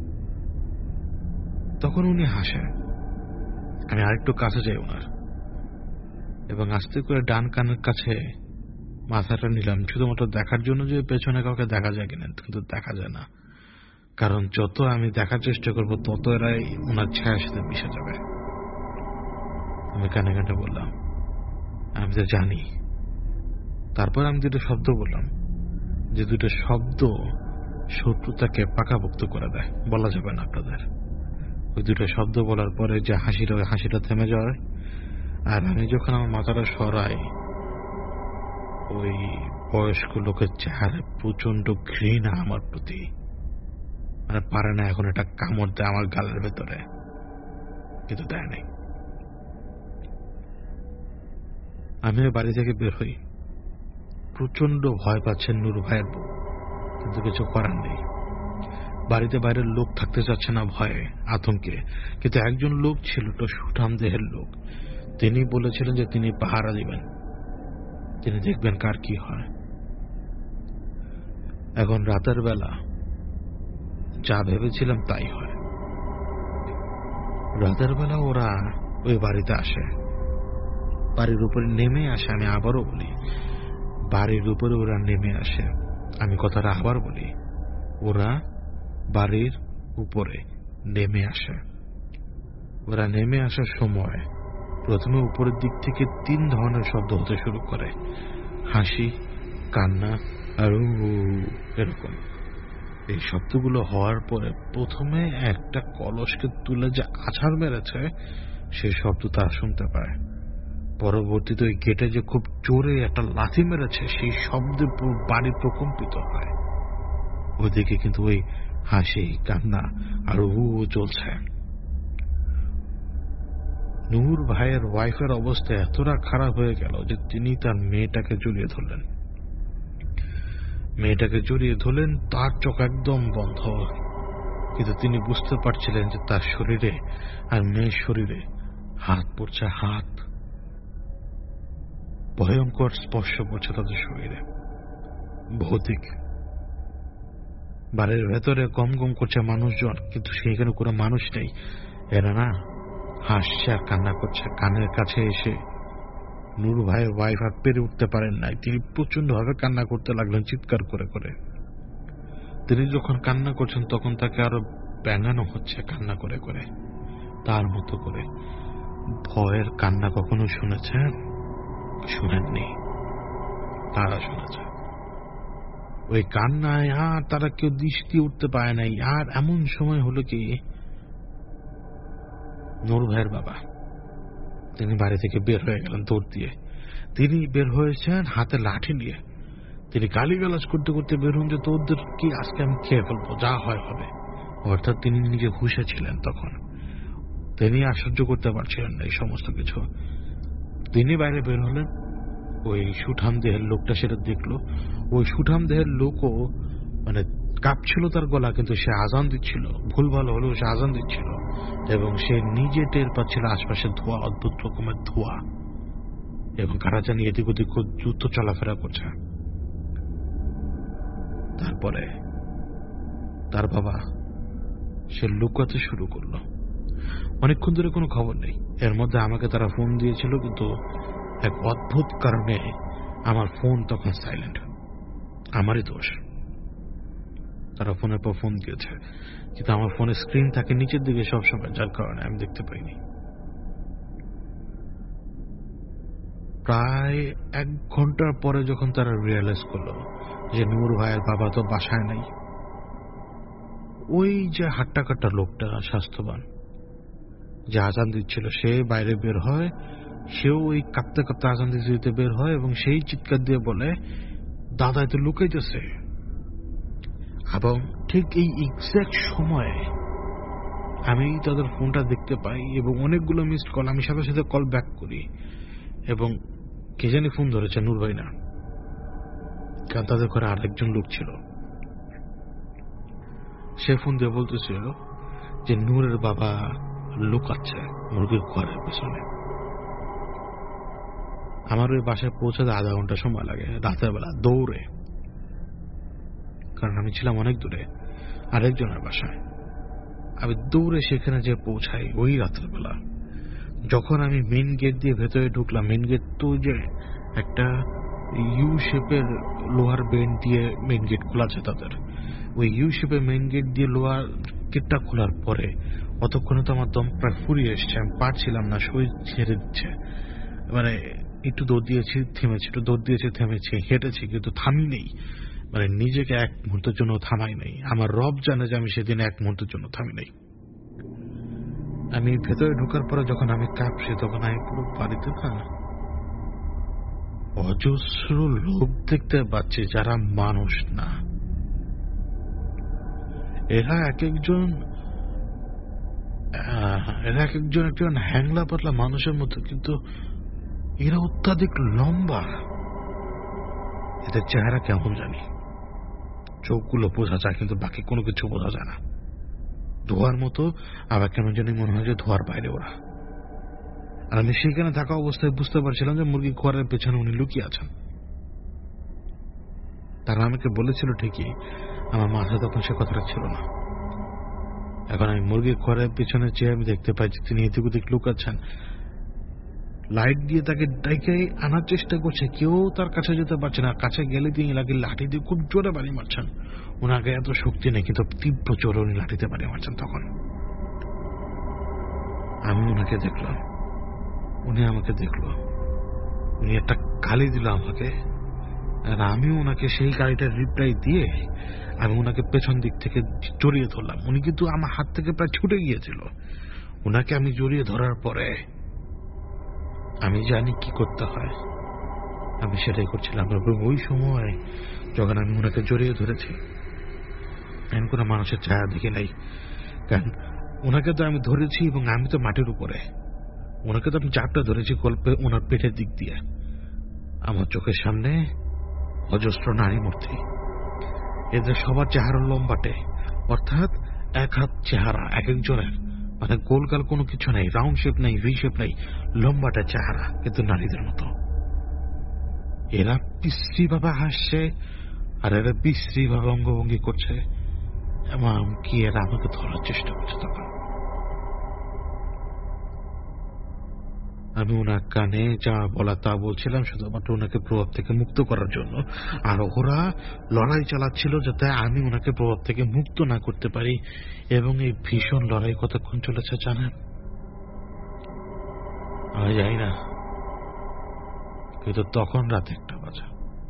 A: তখন উনি হাসেন। আমি আরেকটু কাছে যাই ওনার, এবং আস্তে করে ডান কানের কাছে মাথাটা নিলাম, শুধুমাত্র দেখার জন্য যে পেছনে কাউকে দেখা যায় কিনা, কিন্তু দেখা যায় না। কারণ যত আমি দেখার চেষ্টা করবো তত এরাই ওনার ছায়ার সাথে মিশে যাবে। আমি কানে কানে বললাম, আমি তো জানি। তারপর আমি দুটো শব্দ বললাম, যে দুটো শব্দ শত্রুতাকে পাকাপোক্ত করে দেয়, বলা যাবে না আপনাদের। ওই দুটো শব্দ বলার পরে যে হাসিটা থেমে যায়, আর আমি যখন আমার মাথাটা সরাই, ওই বয়স্ক লোকের চেহারা প্রচন্ড ঘৃণা আমার প্রতি। মানে পারে না এখন এটা কামড় দেয় আমার গালের ভেতরে, কিন্তু দেয় নাই। আমি বাড়ি থেকে বের হই। প্রচন্ড ভয় পাচ্ছেন নূর ভাইয়ের বউ, কিন্তু কিছু করার নেই। বাড়িতে বাইরের লোক থাকতে চাচ্ছে না ভয়ে, আতঙ্কে। কিন্তু একজন লোক ছিল, তো সুঠাম দেহের লোক। তিনি বলেছিলেন যে তিনি পাহারা দিবেন, তিনি দেখবেন কার কি হয়। এখন রাতের বেলা যা ভেবেছিলাম তাই হয়। রাতের বেলা ওরা ওই বাড়িতে আসে, বাড়ির উপরে নেমে আসে। আমি আবারও বলি, বাড়ির উপরে ওরা নেমে আসে। আমি কথাটা আবার বলি, ওরা বাড়ির উপরে নেমে আসে। ওরা নেমে আসার সময় প্রথমে উপরের দিক থেকে 3 ধরনের শব্দ হতে শুরু করে, হাসি, কান্না আর এরকম। এই শব্দগুলো হওয়ার পরে প্রথমে একটা কলসকে তুলে যে আছাড় মেরেছে, সেই শব্দ তারা শুনতে পায়। পরবর্তীতে ওই গেটে যে খুব জোরে একটা লাথি মেরেছে, সেই শব্দে বাড়ি প্রকম্পিত হয়। ওইদিকে কিন্তু ওই হাসি, কান্না আর চলছে। নূর ভাইয়ের ওয়াইফের অবস্থা এতটা খারাপ হয়ে গেল যে তিনি তার মেয়েটাকে জড়িয়ে ধরলেন। তার চোখ একদম বন্ধ, কিন্তু তিনি বুঝতে পারছিলেন যে তার শরীরে আর মেয়ের শরীরে হাত পড়ছে, হাত ভয়ঙ্কর স্পর্শ পড়ছে তাদের শরীরে, ভৌতিক। বাড়ির ভেতরে গম গম করছে মানুষজন, কিন্তু সেখানে কোনো মানুষ নেই। এরা না হাসছে আর কান্না করছে। কানের কাছে এসে নূর ভাইয়ের ওয়াইফ আর পেরে উঠতে পারেন নাই, তিনি প্রচন্ড ভাবে কান্না করতে লাগলেন, চিৎকার করে করে। তিনি যখন কান্না করছেন তখন তাকে আরো ব্যাঙানো হচ্ছে কান্না করে করে, তার মতো করে। ভয়ের কান্না কখনো শুনেছেন? শুনেননি? তারা শুনেছে। ওই কান্নায় আর তারা কেউ দৃষ্টি উঠতে পারে নাই। আর এমন সময় হলো কি, নূর ভাইয়ের বাবা তিনি বাড়ি থেকে বের হয়ে গেলেন দৌড় দিয়ে। তিনি বের হয়েছেন হাতে লাঠি নিয়ে। তিনি গালিগালাজ করতে করতে বের হন যে তোদের কি আজকে আমি খেয়ে ফেলবো, যা হয় হবে। অর্থাৎ তিনি নিজে হুঁশে ছিলেন তখন, তিনি আর সহ্য করতে পারছিলেন না এই সমস্ত কিছু। তিনি বাইরে বের হলেন, ওই সুঠাম দেহের লোকটা সেটা দেখলো। ওই সুঠাম দেহের লোকও মানে কাঁপছিল তার গলা, কিন্তু সে আজান দিচ্ছিল, ভুল ভালো হলেও সে আজান দিচ্ছিল, এবং সে নিজে টের পাচ্ছিল আশপাশে ধোঁয়া, অদ্ভুত রকমের ধোঁয়া, এবং কারা জানি এদিক ওদিক দ্রুত চলাফেরা করছে। তারপরে তার বাবা সে লুকাতে শুরু করলো। অনেকক্ষণ ধরে কোনো খবর নেই। এর মধ্যে আমাকে তারা ফোন দিয়েছিল, কিন্তু এক অদ্ভুত কারণে আমার ফোন তখন সাইলেন্ট। আমারই দোষ। তারা ফোনের পর ফোন দিয়েছে, কিন্তু আমার ফোনের স্ক্রিন থাকে নিচের দিকে সবসময়, যার কারণে আমি দেখতে পাইনি। প্রায় 1 ঘন্টার পরে যখন তারা রিয়েলাইজ করলো যে নূর ভাইয়ের বাবা তো বাসায় নাই, ওই যে হাট্টা কাট্টা লোকটা স্বাস্থ্যবান যে আজান দিচ্ছিল সে বাইরে বের হয়, সেও ওই কাঁপতে কাঁপতে আজান দিতে বের হয় এবং সেই চিৎকার দিয়ে বলে, দাদা তো লুকাইতেছে। এবং ঠিক এই এক্সাক্ট সময়ে আমি তাদের ফোনটা দেখতে পাই এবং অনেকগুলো মিসড কল। আমি সাথে সাথে কল ব্যাক করি এবং কে জানি ফোন ধরেছে, নূর ভাই না, কারণ তাদের ঘরে আরেকজন লোক ছিল। সে ফোন দিয়ে বলতেছিল যে নূরের বাবা লুকাচ্ছে মুরগির ঘরের পেছনে। আমার ওই বাসায় পৌঁছাতে আধা ঘন্টা সময় লাগে রাতের বেলা দৌড়ে, কারণ আমি ছিলাম অনেক দূরে আরেকজনের বাসায়। আমি দৌড়ে সেখানে যে পৌঁছাই ওই রাতের বেলা। যখন আমি মেন গেট দিয়ে ভেতরে ঢুকলাম, মেন গেট তো যে একটা ইউ শেপের লোহার বেন্ড দিয়ে মেন গেট খোলা আছে তাদের, ওই ইউ শেপের মেন গেট দিয়ে লোহার গেটটা খোলার পরে অতক্ষণে তো আমার দম প্রায় ফুরিয়ে এসছে, আমি পারছিলাম না, শরীর ছেড়ে দিচ্ছে। মানে একটু দৌড় দিয়েছি থেমেছি, একটু দৌড় দিয়েছি থেমেছি, হেঁটেছি কিন্তু থামি নেই, মানে নিজেকে 1 মুহূর্তের জন্য থামাই নাই। আমার রব জানে যে আমি সেদিন 1 মুহূর্তের জন্য থামি নাই। আমি ভেতরে ঢোকার পরে যখন আমি কাঁপছি, তখন আমি পুরো বাড়িতে না অজস্র লোক দেখতে পাচ্ছি যারা মানুষ না। এরা এক একজন একজন হ্যাংলা পাতলা মানুষের মতো, কিন্তু এরা অত্যাধিক লম্বা। এদের চেহারা কেমন জানি, চোখগুলো বোঝা যায় কিন্তু বাকি কোনো কিছু বোঝা যায় না, ধোয়ার মতো। আবার কেন জানি মনে হয় যে ধোয়ার বাইরে ওরা। আর আমি সেখানে থাকা অবস্থায় বুঝতে পারছিলাম যে মুরগি ঘরের পেছনে উনি লুকিয়ে আছেন। তারা আমাকে বলেছিল ঠিকই, আমার মাথায় তখন সে কথাটা ছিল না। এখন আমি মুরগির ঘরের পেছনে চেয়ে আমি দেখতে পাই যে তিনি এদিক ওদিক লুকাচ্ছেন। লাইট দিয়ে তাকে ডেকে আনার চেষ্টা করছে, কেউ তার কাছে যেতে পারছে না। কাছে গেলে তিনি লাঠি দিয়ে খুব জোরে বাড়ি মারছেন। ওনাকে এত শক্তি নেই, কিন্তু তীব্র জোরে উনি লাঠিতে বাড়ি মারছেন। তখন আমি ওনাকে দেখলাম, উনি আমাকে দেখলো, উনি একটা গালি দিল আমাকে, আর আমি ওনাকে সেই গাড়িটার রিপ্লাই দিয়ে আমি ওনাকে পেছন দিক থেকে জড়িয়ে ধরলাম। উনি কিন্তু আমার হাত থেকে প্রায় ছুটে গিয়েছিল। ওনাকে আমি জড়িয়ে ধরার পরে আমি জানি কি করতে হয়, আমি সেটাই করছিলাম। এবং ওই সময় যখন আমি ওনাকে জড়িয়ে ধরেছি, আমি কোনো মানুষের ছায়া দেখি নাই, কারণ ওনাকে তো আমি ধরেছি এবং আমি তো মাটির উপরে, ওনাকে তো আমি চাপটা ধরেছি গল্পে ওনার পেটের দিক দিয়ে। আমার চোখের সামনে অজস্র নারী মূর্তি, এদের সবার চেহারা লম্বাটে, অর্থাৎ 1 হাত চেহারা এক একজনের, মানে গোলগাল কোনো কিছু নেই, রাউন্ড শেপ নেই, ভি শেপ নেই, লম্বাটা চেহারা, কিন্তু নারীদের মতো। এরা বিশ্রী ভাবে হাসছে আর এরা বিশ্রী ভাবে অঙ্গভঙ্গি করছে, এবং কি এরা আমাকে ধরার চেষ্টা করছে। তখন আমি ওনার কানে যা বলা তা বলছিলাম শুধুমাত্র ওনাকে প্রভাব থেকে মুক্ত করার জন্য, আর ওরা লড়াই চালাচ্ছিল যাতে আমি ওনাকে প্রভাব থেকে মুক্ত না করতে পারি। এবং এই ভীষণ লড়াই কতক্ষণ চলেছে জানেন? আমি জানি না, কিন্তু তখন রাত 1টা বাজে।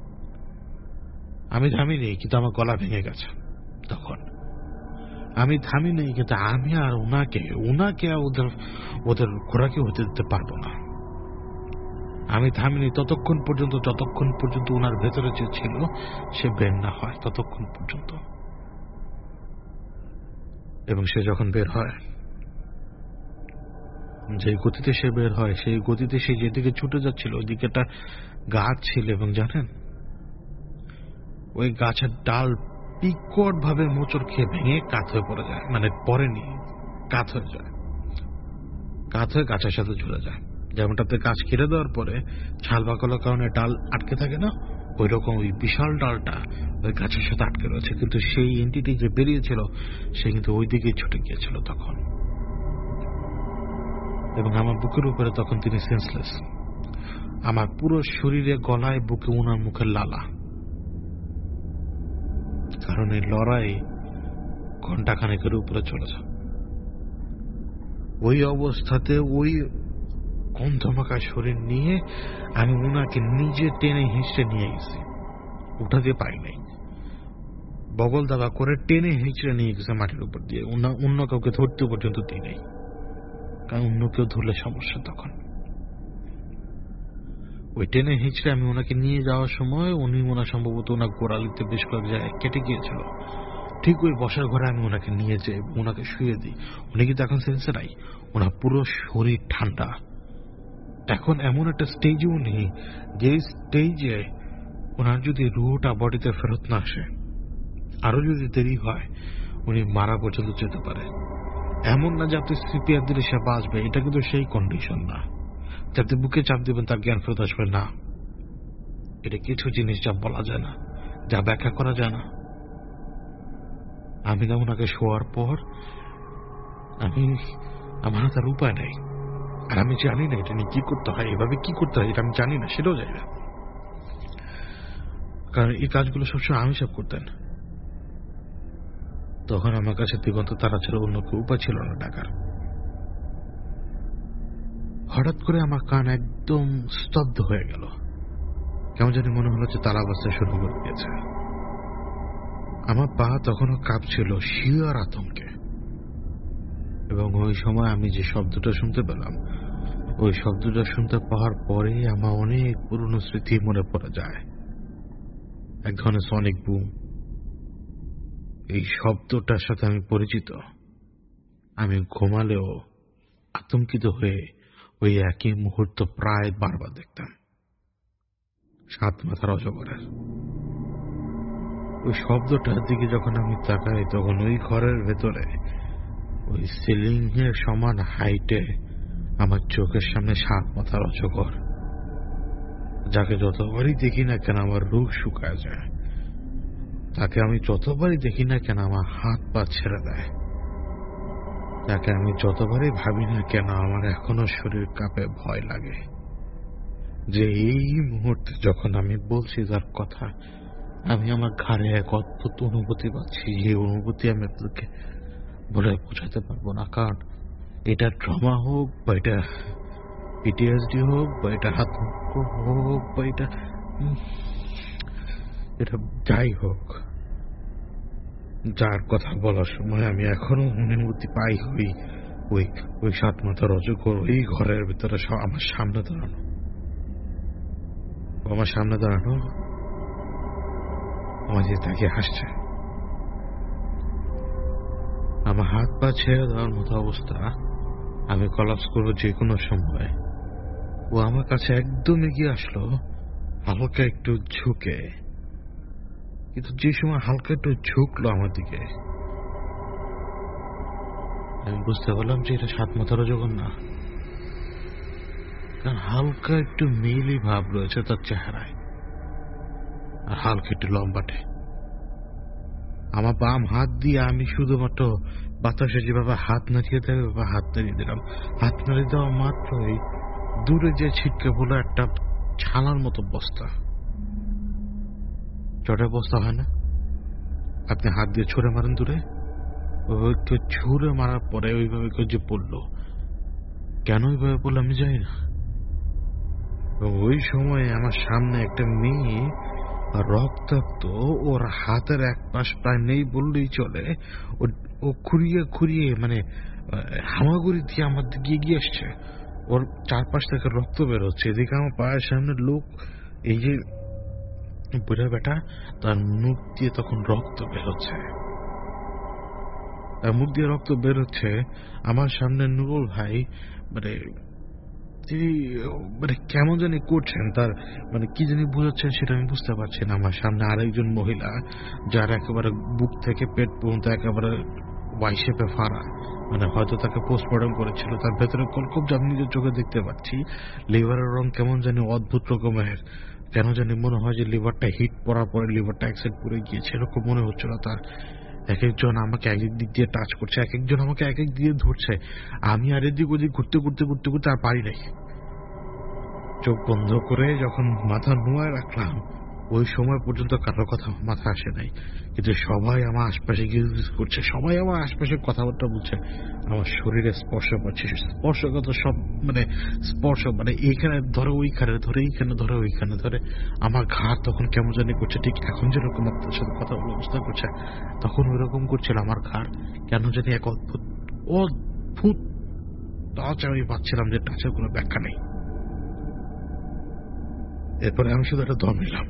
A: আমি থামিনি, কিন্তু আমার গলা ভেঙে গেছে। তখন আমি থামিনি, কিন্তু আমি আর ওনাকে ওদের ঘোরাকে হতে দিতে পারবো না। আমি থামিনি ততক্ষণ পর্যন্ত যতক্ষণ পর্যন্ত ওনার ভেতরে যে ছিল সে বের না হয়, ততক্ষণ পর্যন্ত। এবং সে যখন বের হয়, যে গতিতে সে বের হয়, সেই গতিতে সে যেদিকে ছুটে যাচ্ছিল ওইদিকে একটা গাছ ছিল, এবং জানেন ওই গাছের ডাল বিকট ভাবে মোচড় খেয়ে ভেঙে কাত হয়ে পড়ে যায়, মানে পড়েনি, কাত হয়ে যায়, কাত হয়ে গাছের সাথে ঝুলে যায়। যেমনটাতে গাছ কেটে দেওয়ার পরে ছাল বাকলের কারণে ডাল আটকে থাকে না, ওই রকম ওই বিশাল ডালটা ওই গাছের সাথে আটকে রয়েছে। কিন্তু সেই এন্টিটি যে বেরিয়েছিল সে কিন্তু ওই দিকেই ছুটে গিয়েছিল তখন। এবং আমার বুকের উপরে তখন তিনি সেন্সলেস। আমার পুরো শরীরে, গলায়, বুকে ওনার মুখের লালা, কারণ এই লড়াই ঘন্টাখানেকের উপরে চলে যান। ওই অবস্থাতে ওই গন্ধমাখা শরীর নিয়ে আমি ওনাকে নিজে টেনে হিঁচড়ে নিয়ে গেছি, উঠাতে পারি নাই, বগল দাবা করে টেনে হিঁচড়ে নিয়ে গেছে মাটির উপর দিয়ে। অন্য কাউকে ধরতে পর্যন্ত দিই নাই, কারণ অন্য কেউ ধরলে সমস্যা। তখন ওই টেনে হিঁচড়ে আমি ওনাকে নিয়ে যাওয়ার সময় ওনার সম্ভবত ওনার গোড়ালিতে বেশ কয়েক জায়গায় কেটে গিয়েছিল। ঠিক ওই বসার ঘরে আমি ওনাকে নিয়ে যাই, ওনাকে শুয়ে দিই। উনি কিন্তু এখন সেন্সে নাই, ওনার পুরো শরীর ঠান্ডা। এখন এমন একটা স্টেজে উনি, যে স্টেজে ওনার যদি রুহটা বডিতে ফেরত না আসে, আরো যদি দেরি হয়, উনি মারা পর্যন্ত যেতে পারে। এমন না যে আপনি সিপিআর দিলে সে বাঁচবে, এটা কিন্তু সেই কন্ডিশন না যাতে বুকে চাপ দিবেন তার জ্ঞান ফেরত আসবে না। এটা কিছু জিনিস যা বলা যায় না, যা ব্যাখ্যা করা যায় না। আমি না ওনাকে শোয়ার পর আমার তার উপায় নেই, আর আমি জানি না এটা নিয়ে কি করতে হয়, এভাবে কি করতে হয় এটা আমি জানি না, সেটাও জানি না, কারণ এই কাজগুলো সবসময় আমি সব করতেন। তখন আমার কাছে দিগন্ত তারা ছাড়া অন্য কেউ উপায় ছিল না ডাকার। হঠাৎ করে আমার কান একদম স্তব্ধ হয়ে গেল, কেমন জানি মনে হলো যে তালা বাজতে শুরু করে দিয়েছে। আমার পা তখনও কাঁপছিল শিয়ার আতঙ্কে, এবং ওই সময় আমি যে শব্দটা শুনতে পেলাম, ওই শব্দটা শুনতে পাওয়ার পরে আমার অনেক পুরনো স্মৃতি মনে পড়ে যায়। এক ধরনের সনিক বুম, এই শব্দটার সাথে আমি পরিচিত। আমি ঘুমালেও আতঙ্কিত হয়ে ওই একই মুহূর্ত প্রায় বারবার দেখতাম। 7 মাথার অজগরের ওই শব্দটার দিকে যখন আমি তাকাই, তখন ওই ঘরের ভেতরে ওই সিলিং এর সমান হাইটে আমার চোখের সামনে 7 মাথার অজগর, যাকে যতবারই দেখি না কেন আমার রূপ শুকায় যায়, তাকে আমি যতবারই দেখি না কেন আমার হাত পা ছেড়ে দেয়, তাকে আমি যতবারই ভাবি না কেন আমার এখনো শরীর কাঁপে, ভয় লাগে যে এই মুহূর্তে যখন আমি বলছি তার কথা, আমি আমার ঘাড়ে এক অদ্ভুত অনুভূতি পাচ্ছি। যে অনুভূতি আমি আপনাকে বলে বোঝাতে পারবো না, কারণ এটা ট্রমা হোক বা এটা পিটিএসডি হোক বা এটা আতঙ্ক হোক বা এটা যাই হোক, যার কথা বলার সময় আমি এখনো অনুভূতি পাই ওই 7 মাথার অজগর ওই ঘরের ভিতরে আমার সামনে দাঁড়ানো, আমার যে তাকে হাসছে। আমার হাত পা ছেড়ে দেওয়ার মতো অবস্থা, আমি কলাপস করবো যে কোনো সময়। ও আমার কাছে একদম এগিয়ে আসলো, হালকা একটু ঝুঁকে, কিন্তু যে সময় হালকা একটু ঝুঁকলো আমার দিকে, আমি বুঝতে পারলাম যে এটা 7 মাথার অজগর না, কারণ হালকা একটু মেলি ভাব রয়েছে তার চেহারায়, আর হালকা একটু লম্বাটে। আমার বাম হাত দিয়ে আমি শুধুমাত্র বাতাসে যেভাবে হাত নাড়িয়ে দেয় হাত নাড়িয়ে দিলাম। হাত নাড়িয়ে দেওয়া মাত্রই দূরে যে ছিটকে পড়লো একটা ছানার মতো বস্তা, চটের বস্তা হয় না, আপনি হাত দিয়ে ছুঁড়ে মারেন দূরে, ওইকে ছুঁড়ে মারার পরে ওইভাবে যে পড়লো, কেন ওইভাবে পড়লো আমি জানি না। ওই সময় আমার সামনে একটা মেয়ে রক্তাক্ত, ওর হাতের এক পাশ প্রায় নেই বললেই চলে, ও খুঁড়িয়ে খুঁড়িয়ে মানে হামাগুড়ি দিয়ে আমার দিকে এগিয়ে আসছে, ওর চারপাশ থেকে রক্ত বেরোচ্ছে। এদিকে আমার পায়ের সামনে লোক, এই যে বুড়া বেটা, তার মুখ দিয়ে তখন রক্ত বেরোচ্ছে, তার মুখ দিয়ে রক্ত বেরোচ্ছে। আমার সামনে নুরুল ভাই মানে তিনি মানে কেমন জানি করছেন, তার মানে কি জানি বোঝাচ্ছেন সেটা আমি বুঝতে পারছি না। আমার সামনে আরেকজন মহিলা, যার একেবারে বুক থেকে পেট পর্যন্ত একেবারে ওয়াই শেপে ফাড়া, মানে হয়তো তাকে পোস্টমর্টম করেছিল, তার ভেতরে কলকব আমি নিজের চোখে দেখতে পাচ্ছি। লিভারের রং কেমন জানি অদ্ভুত রকমের, কেন জানি মনে হয় যে লিভারটা হিট পড়ার পরে লিভারটা এক সাইড পড়ে গিয়েছে, এরকম মনে হচ্ছিল তার। এক একজন আমাকে এক এক দিক দিয়ে টাচ করছে, এক একজন আমাকে এক এক দিয়ে ধরছে, আমি আর এদিক ওদিক ঘুরতে ঘুরতে ঘুরতে আর পারি নাই। চোখ বন্ধ করে যখন মাথা নোয়ায় রাখলাম, ওই সময় পর্যন্ত কারোর কথা আমার মাথায় আসে নাই। কিন্তু সবাই আমার আশপাশে গিজগিজ করছে। সবাই আমার আশপাশে কথাবার্তা বলছে। আমার শরীরে স্পর্শ পাচ্ছি। স্পর্শগত সব মানে স্পর্শ মানে এইখানে ধরে ওইখানে ধরে, এইখানে ধরে ওইখানে ধরে। আমার ঘাড় তখন কেমন জানি করছে। ঠিক এখন যেরকম আপনার সাথে কথা বলার অবস্থা করছে, তখন ঐরকম করছিল আমার ঘাড়। কেন জানি এক অদ্ভুত টাচ আমি পাচ্ছিলাম যে টাচের কোনো ব্যাখ্যা নেই। এরপরে আমি শুধু একটা দম নিলাম।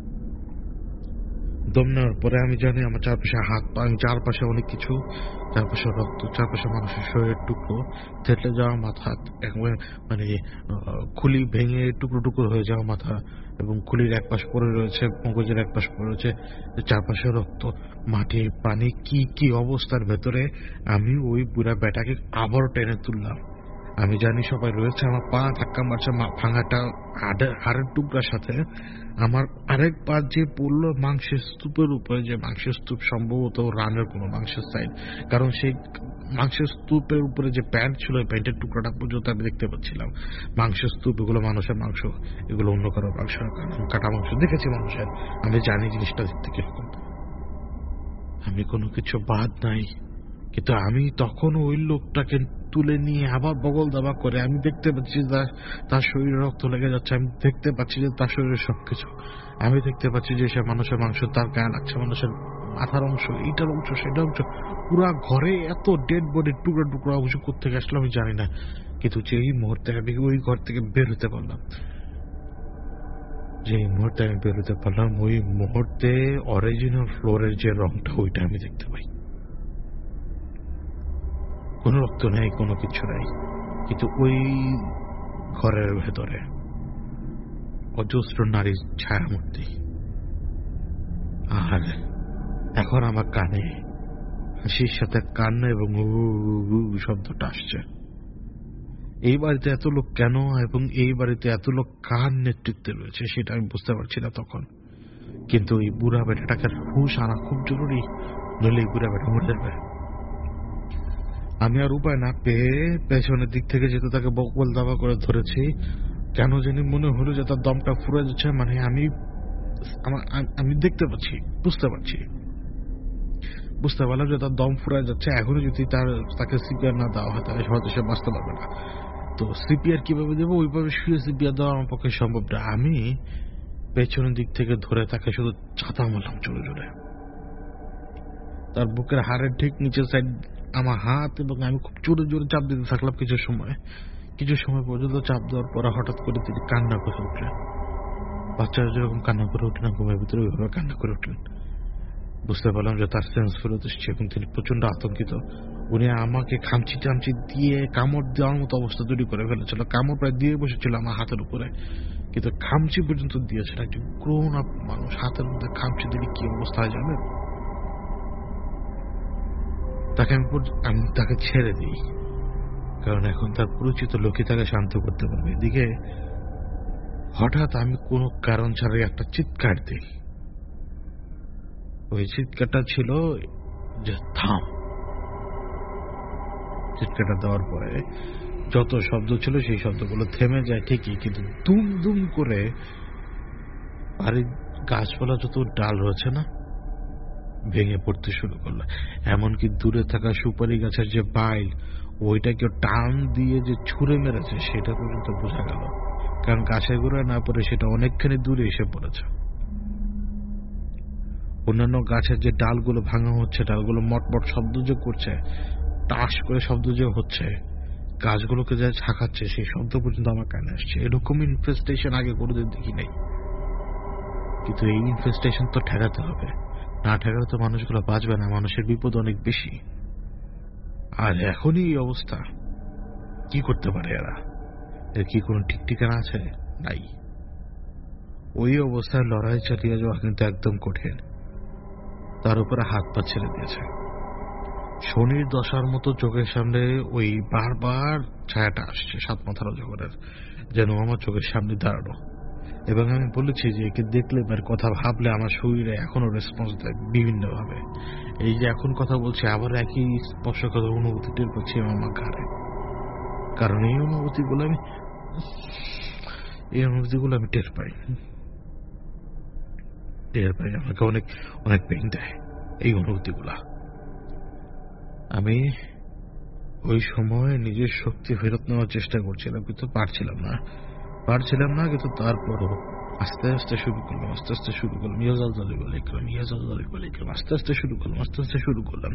A: দম নেওয়ার পরে আমি জানি আমার চারপাশে হাত পা, আমি চারপাশে অনেক কিছু, চারপাশে রক্ত, চারপাশে মানুষের শরীরের টুকরো, থেতলে যাওয়া মাথা, একবারে মানে খুলি ভেঙে টুকরো টুকরো হয়ে যাওয়া মাথা, এবং খুলির এক পাশ পড়ে রয়েছে, মগজের এক পাশ পড়ে রয়েছে, চারপাশে রক্ত, মাটি, পানি, কি কি অবস্থার ভেতরে আমি ওই বুড়া বেটাকে আবারও টেনে তুললাম। আমি জানি সবাই রয়েছে, আমার পা ধাক্কা মারছে ভাঙাটা হাড়ের টুকরার সাথে। আমার আরেক পা যে পড়লো মাংসের স্তূপের উপরে, যে মাংসের স্তূপ সম্ভবত রানের কোনো মাংসের সাইড, কারণ সেই মাংসের স্তূপের উপরে যে প্যান্ট ছিল, ওই প্যান্টের টুকরাটা পর্যন্ত আমি দেখতে পাচ্ছিলাম। মাংসের স্তূপ, এগুলো মানুষের মাংস, এগুলো অন্য কারো মাংস, কাটা মাংস দেখেছি মানুষের। আমি জানি জিনিসটা দেখতে কিরকম। আমি কোনো কিছু বাদ নাই, কিন্তু আমি তখন ওই লোকটাকে তুলে নিয়ে আবার বগল দাবা করে আমি দেখতে পাচ্ছি তার শরীরে রক্ত লেগে যাচ্ছে। আমি দেখতে পাচ্ছি যে তার শরীরে সবকিছু, আমি দেখতে পাচ্ছি যে সে মানুষের মাংস, তার গায়ে লাগছে মানুষের মাথার অংশ, এইটার অংশ, সেটার অংশ। পুরা ঘরে এত ডেড বডির টুকরা টুকরা অংশ কোত্থেকে আসলো আমি জানি না। কিন্তু যেই মুহূর্তে আমি ওই ঘর থেকে বের হতে পারলাম, ওই মুহূর্তে অরিজিনাল ফ্লোরের যে রংটা, ওইটা আমি দেখতে পাই। কোনো রক্ত নেই, কোনো কিছু নাই, কিন্তু ওই ঘরের ভেতরে অজস্র নারীর ছায়ামূর্তি। আর এখন আমার কানে হাসির সাথে কান্না এবং শব্দটা আসছে। এই বাড়িতে এত লোক কেন, এবং এই বাড়িতে এত লোক কার নেতৃত্বে রয়েছে সেটা আমি বুঝতে পারছি না তখন। কিন্তু এই বুড়া বেটাটাকে হুঁশ আনা খুব জরুরি, নইলে এই বুড়া বেটা মরে যাবে। আমি আর উপায় না পেয়ে পেছনের দিক থেকে যেতে তাকে বকবল দাবা করে ধরেছি। কেন জানি মনে হলো যে তার দমটা ফুরে যাচ্ছে। মানে আমি দেখতে পাচ্ছি, বুঝতে পারলাম যে তার দম ফুরে যাচ্ছে। এখনো যদি তাকে সিপিআর না দেওয়া হয় তাহলে হয়তো সে বাঁচতে পারবে না। তো সিপিআর কিভাবে দেবো, ওইভাবে শুয়ে সিপিআর দেওয়া আমার পক্ষে সম্ভব না। আমি পেছনের দিক থেকে ধরে তাকে শুধু চাঁদা মারলাম জোরে জোরে। তার বুকের হাড়ের ঠিক নিচের সাইড আমার হাত, এবং আমি খুব জোরে জোরে চাপ দিতে থাকলাম কিছু সময় পর্যন্ত। চাপ দেওয়ার পরে হঠাৎ করে তিনি কান্না করে উঠলেন। বাচ্চারা যেরকম কান্না করে ওঠে না ঘুমের ভিতরে, ওইভাবে কান্না করে উঠলেন। বুঝতে পারলাম যে তার সেন্স ফেরত এসছে এবং তিনি প্রচন্ড আতঙ্কিত। উনি আমাকে খামচি টামচি দিয়ে কামড় দেওয়ার মতো অবস্থা তৈরি করে ফেলেছিল। কামড় প্রায় দিয়ে বসেছিল আমার হাতের উপরে, কিন্তু খামচি পর্যন্ত দিয়েছিল। একজন গ্রোন আপ মানুষ হাতের মধ্যে খামচি দিলে কি অবস্থা হয় জানেন? আমি তাকে ছেড়ে দিই, কারণ এখন তার পরিচিত লোকই তাকে শান্ত করতে পারবে। এদিকে হঠাৎ আমি কোনো কারণ ছাড়াই একটা চিৎকার দিই। ওই চিৎকারটা ছিল যে থাম। চিৎকারটা দেওয়ার পরে যত শব্দ ছিল সেই শব্দগুলো থেমে যায় ঠিকই, কিন্তু দুম দুম করে বাড়ির গাছপালা যত ডাল রয়েছে না, ভেঙে পড়তে শুরু করলো। এমনকি দূরে থাকা সুপারি গাছের যে বাইল, ওইটাকে টান দিয়ে যে ছুঁড়ে মেরেছে সেটা পর্যন্ত বোঝা গেল, কারণ গাছের গোড়ায় না পড়ে সেটা অনেকখানি দূরে এসে পড়েছে। অন্যান্য গাছের যে ডালগুলো ভাঙা হচ্ছে, ডালগুলো মটমট শব্দ যে করছে, টাস করে শব্দ যে হচ্ছে, গাছগুলোকে যা ঝাঁকাচ্ছে, সেই শব্দ পর্যন্ত আমার কানে আসছে। এরকম ইনফেস্টেশন আগে কোনোদিন দেখি নাই। কিন্তু এই ইনফেস্টেশন তো ঠেকাতে হবে, না ঠেকালে তো মানুষগুলো বাঁচবে না, মানুষের বিপদ অনেক বেশি। আর এখনই এই অবস্থা, কি করতে পারে এরা? এর কি কোনো ঠিক ঠিকানা আছে? নাই। ওই অবস্থায় লড়াই চালিয়ে যাওয়া কিন্তু একদম কঠিন। তার উপরে হাত পা ছেড়ে দিয়েছে। শনির দশার মতো চোখের সামনে ওই বারবার ছায়াটা আসছে, সাত মাথার অজগরের, যেন আমার চোখের সামনে দাঁড়ানো। এবং আমি বলেছি যে একে দেখলে, এর কথা ভাবলে আমার শরীরে এখনো রেসপন্স দেয় বিভিন্নভাবে। এই যে এখন কথা বলছি, আবার একই স্পর্শকাতর অনুভূতি টের পাচ্ছি আমার ঘাড়ে। কারণ এই অনুভূতিগুলো আমি টের পাই। টের পাই, আমাকে অনেক অনেক পেইন দেয় এই অনুভূতিগুলা। আমি ওই সময় নিজের শক্তি ফেরত নেওয়ার চেষ্টা করছিলাম, কিন্তু পারছিলাম না। কিন্তু তারপরও আস্তে আস্তে শুরু করলাম, আস্তে আস্তে শুরু করলাম।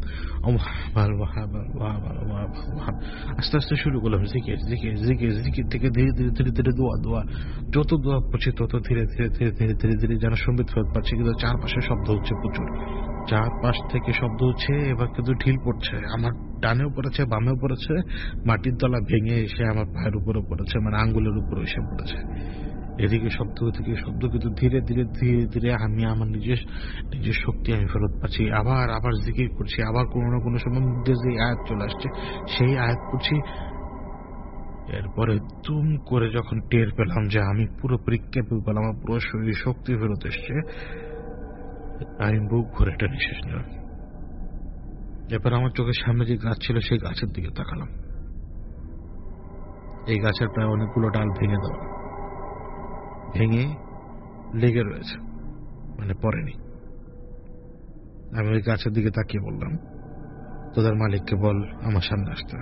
A: আস্তে আস্তে শুরু করলাম জিকির জিকির জিকির জিকির থেকে ধীরে ধীরে ধীরে ধীরে দোয়া। যত দোয়া করছি তত ধীরে ধীরে ধীরে ধীরে ধীরে ধীরে যেন সম্বিত ফেরত পাচ্ছি, কিন্তু চারপাশে শব্দ হচ্ছে প্রচুর। চারপাশ থেকে শব্দ হচ্ছে, এবার কিন্তু ঢিল পড়ছে, আমার ডানেও পড়েছে, বামেও পড়েছে, মাটির তলা ভেঙে এসে আমার পায়ের উপরে পড়েছে, মানে আঙ্গুলের উপরে এসে পড়েছে। এদিকে শব্দ, ওদিকে শব্দ, কিন্তু ধীরে ধীরে ধীরে ধীরে আমি আমার নিজের শক্তি আমি ফেরত পাচ্ছি। আবার জিকির করছি, আবার কোনো না কোনো সময় মধ্যে যে আয়াত চলে আসছে সেই আয়াত করছি। এরপরে তুম করে যখন টের পেলাম যে আমি পুরোপুরি ক্যাপেবল, আমার পুরো শরীর শক্তি ফেরত এসছে, আমি বুক ভরে একটা নিঃশ্বাস নিলাম। এরপর আমার চোখের সামনে যে গাছ ছিল সেই গাছের দিকে তাকালাম। এই গাছের প্রায় অনেকগুলো ডাল ভেঙে লেগে রয়েছে, মানে পড়েনি। আমি ওই গাছের দিকে তাকিয়ে বললাম, তোদের মালিককে বল আমার সামনে আসতে।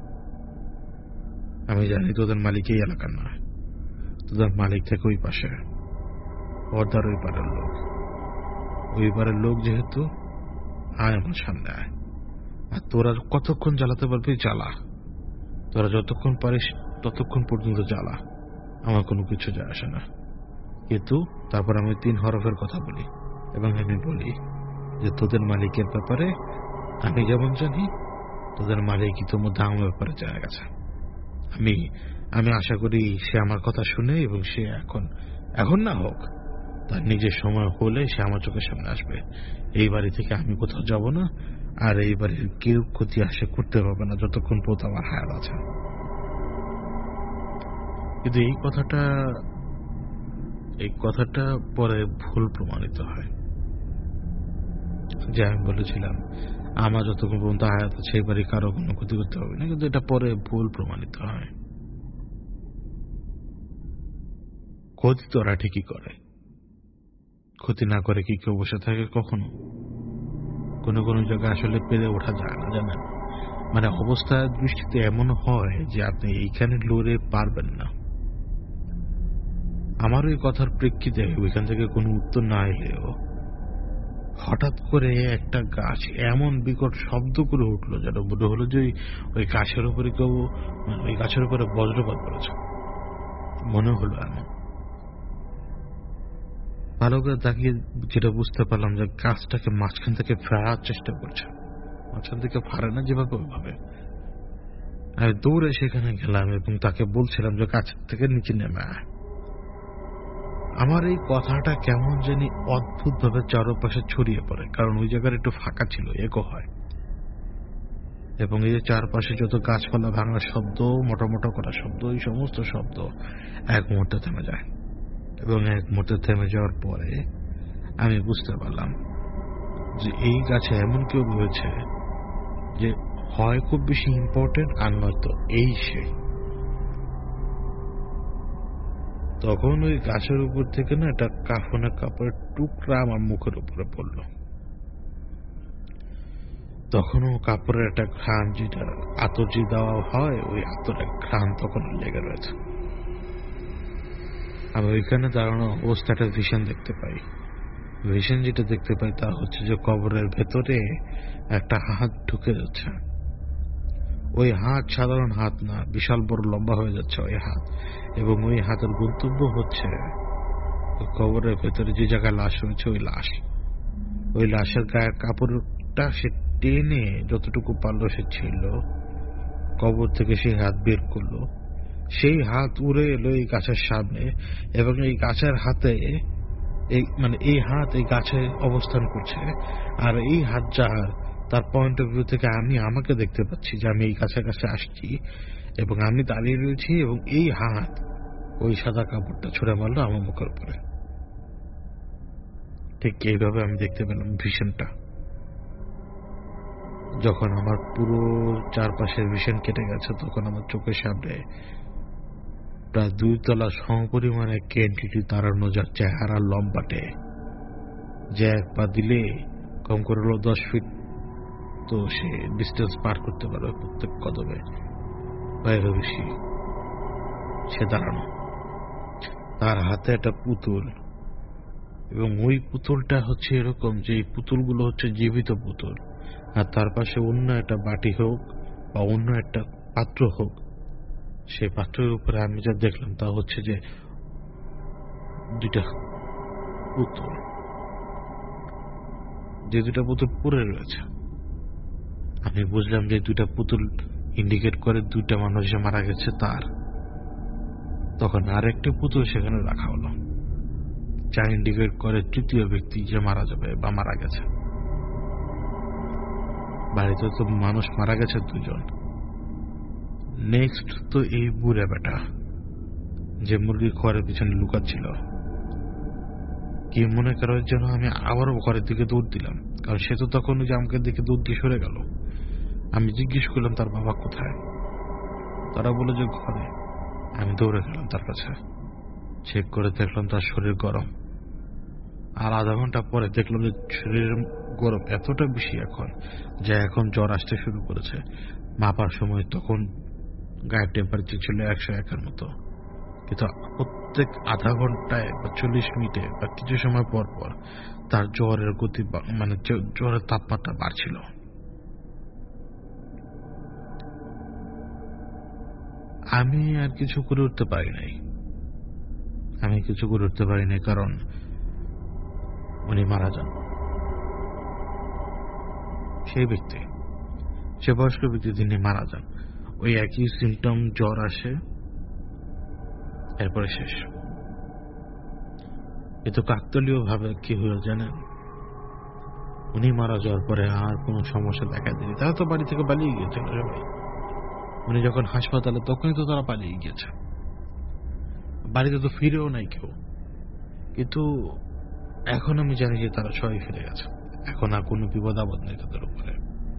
A: আমি জানি তোদের মালিক এই এলাকার নয়, তোদের মালিক থেকে ওই পাশে পর্দার ওই পারের লোক যেহেতু, আয় আমার সামনে আয়। আর তোরা কতক্ষণ জ্বালাতে পারবি জ্বালা, তোরা যতক্ষণ পারিস ততক্ষণ পর্যন্ত জ্বালা, আমার কোনো কিছু যায় আসে না। কিন্তু তারপর আমি 3 হরফের কথা বলি, এবং আমি বলি যে তোদের মালিকের ব্যাপারে আমি যেমন জানি, তোদের মালিক ইতোমধ্যে আমার ব্যাপারে জানা গেছে। আমি আশা করি সে আমার কথা শুনে, এবং সে এখন না হোক, তার নিজের সময় হলে সে আমার চোখের সামনে আসবে। এই বাড়ি থেকে আমি কোথাও যাব না, আর এই বাড়ির কেউ ক্ষতি আশা করতে পারবে না যতক্ষণ পর্যন্ত আমার হায়াত আছে। কিন্তু এই কথাটা পরে ভুল প্রমাণিত হয়। যে আমি বলেছিলাম আমার যতক্ষণ পর্যন্ত হায়াত আছে এই বাড়ি কারো কোনো ক্ষতি করতে হবে না, কিন্তু এটা পরে ভুল প্রমাণিত হয়। ক্ষতি তো ওরা ঠিকই করে, ক্ষতি না করে কি কেউ বসে থাকে কখনো? কোনো জায়গায় আসলে পেরে ওঠা যায় না, জানেন। মানে অবস্থার দৃষ্টিতে এমন হয় যে আপনি এইখানে লড়ে পারবেন না। আমার ওই কথার প্রেক্ষিতে ওইখান থেকে কোনো উত্তর না এলেও হঠাৎ করে একটা গাছ এমন বিকট শব্দ করে উঠলো, যেন মনে হলো যে ওই গাছের উপরে কেউ, ওই গাছের উপরে বজ্রপাত পড়েছে, মনে হলো এমন। ভালো করে তাকিয়ে যেটা বুঝতে পারলাম যে গাছটাকে মাঝখান থেকে ফেরার চেষ্টা করছে, মাঝখান থেকে ফারে না যেভাবে ওইভাবে। আমি দৌড়ে সেখানে গেলাম এবং তাকে বলছিলাম যে গাছের থেকে নিচে নেমে আয়। আমার এই কথাটা কেমন জানি অদ্ভুত ভাবে চারপাশে ছড়িয়ে পড়ে, কারণ ওই জায়গার একটু ফাঁকা ছিল, একো হয়, এবং এই যে চারপাশে যত গাছপালা ভাঙার শব্দ, মোটা করা শব্দ, এই সমস্ত শব্দ এক মুহূর্তে থেমে যায়। এবং এক মুহূর্তে থেমে যাওয়ার পরে আমি বুঝতে পারলাম যে এই গাছে এমন কেউ রয়েছে যে হয় খুব বেশি ইম্পর্টেন্ট, আর নয়তো এই সে। তখন ওই গাছের উপর থেকে না একটা কাপড়ের টুকরা আমার মুখের উপরে পড়ল। তখনও কাপড়ের একটা ঘ্রাণ, যেটা আতর যে দেওয়া হয়, ওই আতরের ঘ্রাণ তখন লেগে রয়েছে। আমি ওইখানে দাঁড়ানো অবস্থাটা ভিশন দেখতে পাই। ভিশন যেটা দেখতে পাই তা হচ্ছে যে কবরের ভেতরে একটা হাত ঢুকে যাচ্ছে। ওই হাত সাধারণ হাত না, বিশাল বড় লম্বা হয়ে যাচ্ছে ওই হাত, এবং ওই হাতের গন্তব্য হচ্ছে কবরের ভেতরে যে জায়গায় লাশ রয়েছে ওই লাশের গায়ের কাপড়টা সে টেনে যতটুকু পারলো সে ছিল, কবর থেকে সেই হাত বের করলো। সেই হাত উড়ে এলো এই গাছের সামনে, এবং এই গাছের হাতে এই হাত এই গাছে অবস্থান করছে। আর এই হাত যার, তার পয়েন্ট অফ ভিউ থেকে আমি আমাকে দেখতে পাচ্ছি যে আমি এই গাছের কাছে আসছি এবং আমি দাঁড়িয়ে রয়েছি, এবং এই হাত ওই সাদা কাপড়টা ছুঁড়ে মারলো আমার মুখের উপরে। ঠিক এইভাবে আমি দেখতে পেলাম ভিশনটা। যখন আমার পুরো চারপাশের ভিশন কেটে গেছে, তখন আমার চোখের সামনে প্রায় 2 তলা সমপরিমাণে কেন্টিটি দাঁড়ানো, যার চেহারা লম্বাটে, যে এক পা দিলে কম করে হলো 10 ফিট তো সে ডিস্টেন্স পার করতে পারবে প্রত্যেক কদমে, বাইরে বেশি। সে দাঁড়ানো, তার হাতে একটা পুতুল, এবং ওই পুতুলটা হচ্ছে এরকম যে এই পুতুলগুলো হচ্ছে জীবিত পুতুল, আর তার পাশে অন্য একটা বাটি হোক বা অন্য একটা পাত্র হোক, সেই পাত্রের উপরে আমি যা দেখলাম তা হচ্ছে যে দুইটা পুতুল, যে দুটা পুতুল পড়ে রয়েছে। আমি বুঝলাম যে দুইটা পুতুল ইন্ডিকেট করে দুইটা মানুষ যে মারা গেছে তার। তখন আরেকটি পুতুল সেখানে রাখা হলো, যা ইন্ডিকেট করে তৃতীয় ব্যক্তি যে মারা যাবে বা মারা গেছে। বাড়িতে তো মানুষ মারা গেছে 2 জন। নেক্সট তো এই বুড়া বেটা যে মুরগি ঘরের পিছনে লুকাচ্ছিল, কি মনে করো যেন আমি আবারও ঘরের দিকে দৌড় দিলাম, কারণ সে তো তখন যে আমাকে দিকে দৌড় দিয়ে সরে গেল। আমি জিজ্ঞেস করলাম তার বাবা কোথায়, তারা বলে যে ঘরে। আমি দৌড়ে গেলাম তার কাছে, চেক করে দেখলাম তার শরীর গরম, আর আধা ঘন্টা পরে দেখলাম যে শরীরের গরম এতটা বেশি এখন যে এখন জ্বর আসতে শুরু করেছে। মাপার সময় তখন গায়ের টেম্পারেচার ছিল 101-এর মতো, কিন্তু প্রত্যেক আধা ঘন্টায় বা 40 মিনিটে বা কিছু সময় পর পর তার জ্বরের গতি মানে জ্বরের তাপমাত্রা বাড়ছিল। আমি আর কিছু করে উঠতে পারি নাই, কারণ উনি মারা যান। সেই ব্যক্তি, সে বয়স্ক ব্যক্তি, তিনি মারা যান। ওই একই সিমটম, জ্বর আসে, এরপরে শেষ। কিন্তু কাকতালীয় ভাবে কি হলো জানেন, উনি মারা যাওয়ার পরে আর কোনো সমস্যা দেখা দেয়নি। তারা তো বাড়ি থেকে পালিয়ে গিয়েছিল সবাই। উনি যখন হাসপাতালে, তখনই তো তারা পালিয়ে গিয়েছে, বাড়িতে তো ফিরেও নাই কেউ। কিন্তু এখন আমি জানি যে তারা সবাই ফিরে গেছে, এখন আর কোনো বিপদ আপদ নেই তাদের উপরে।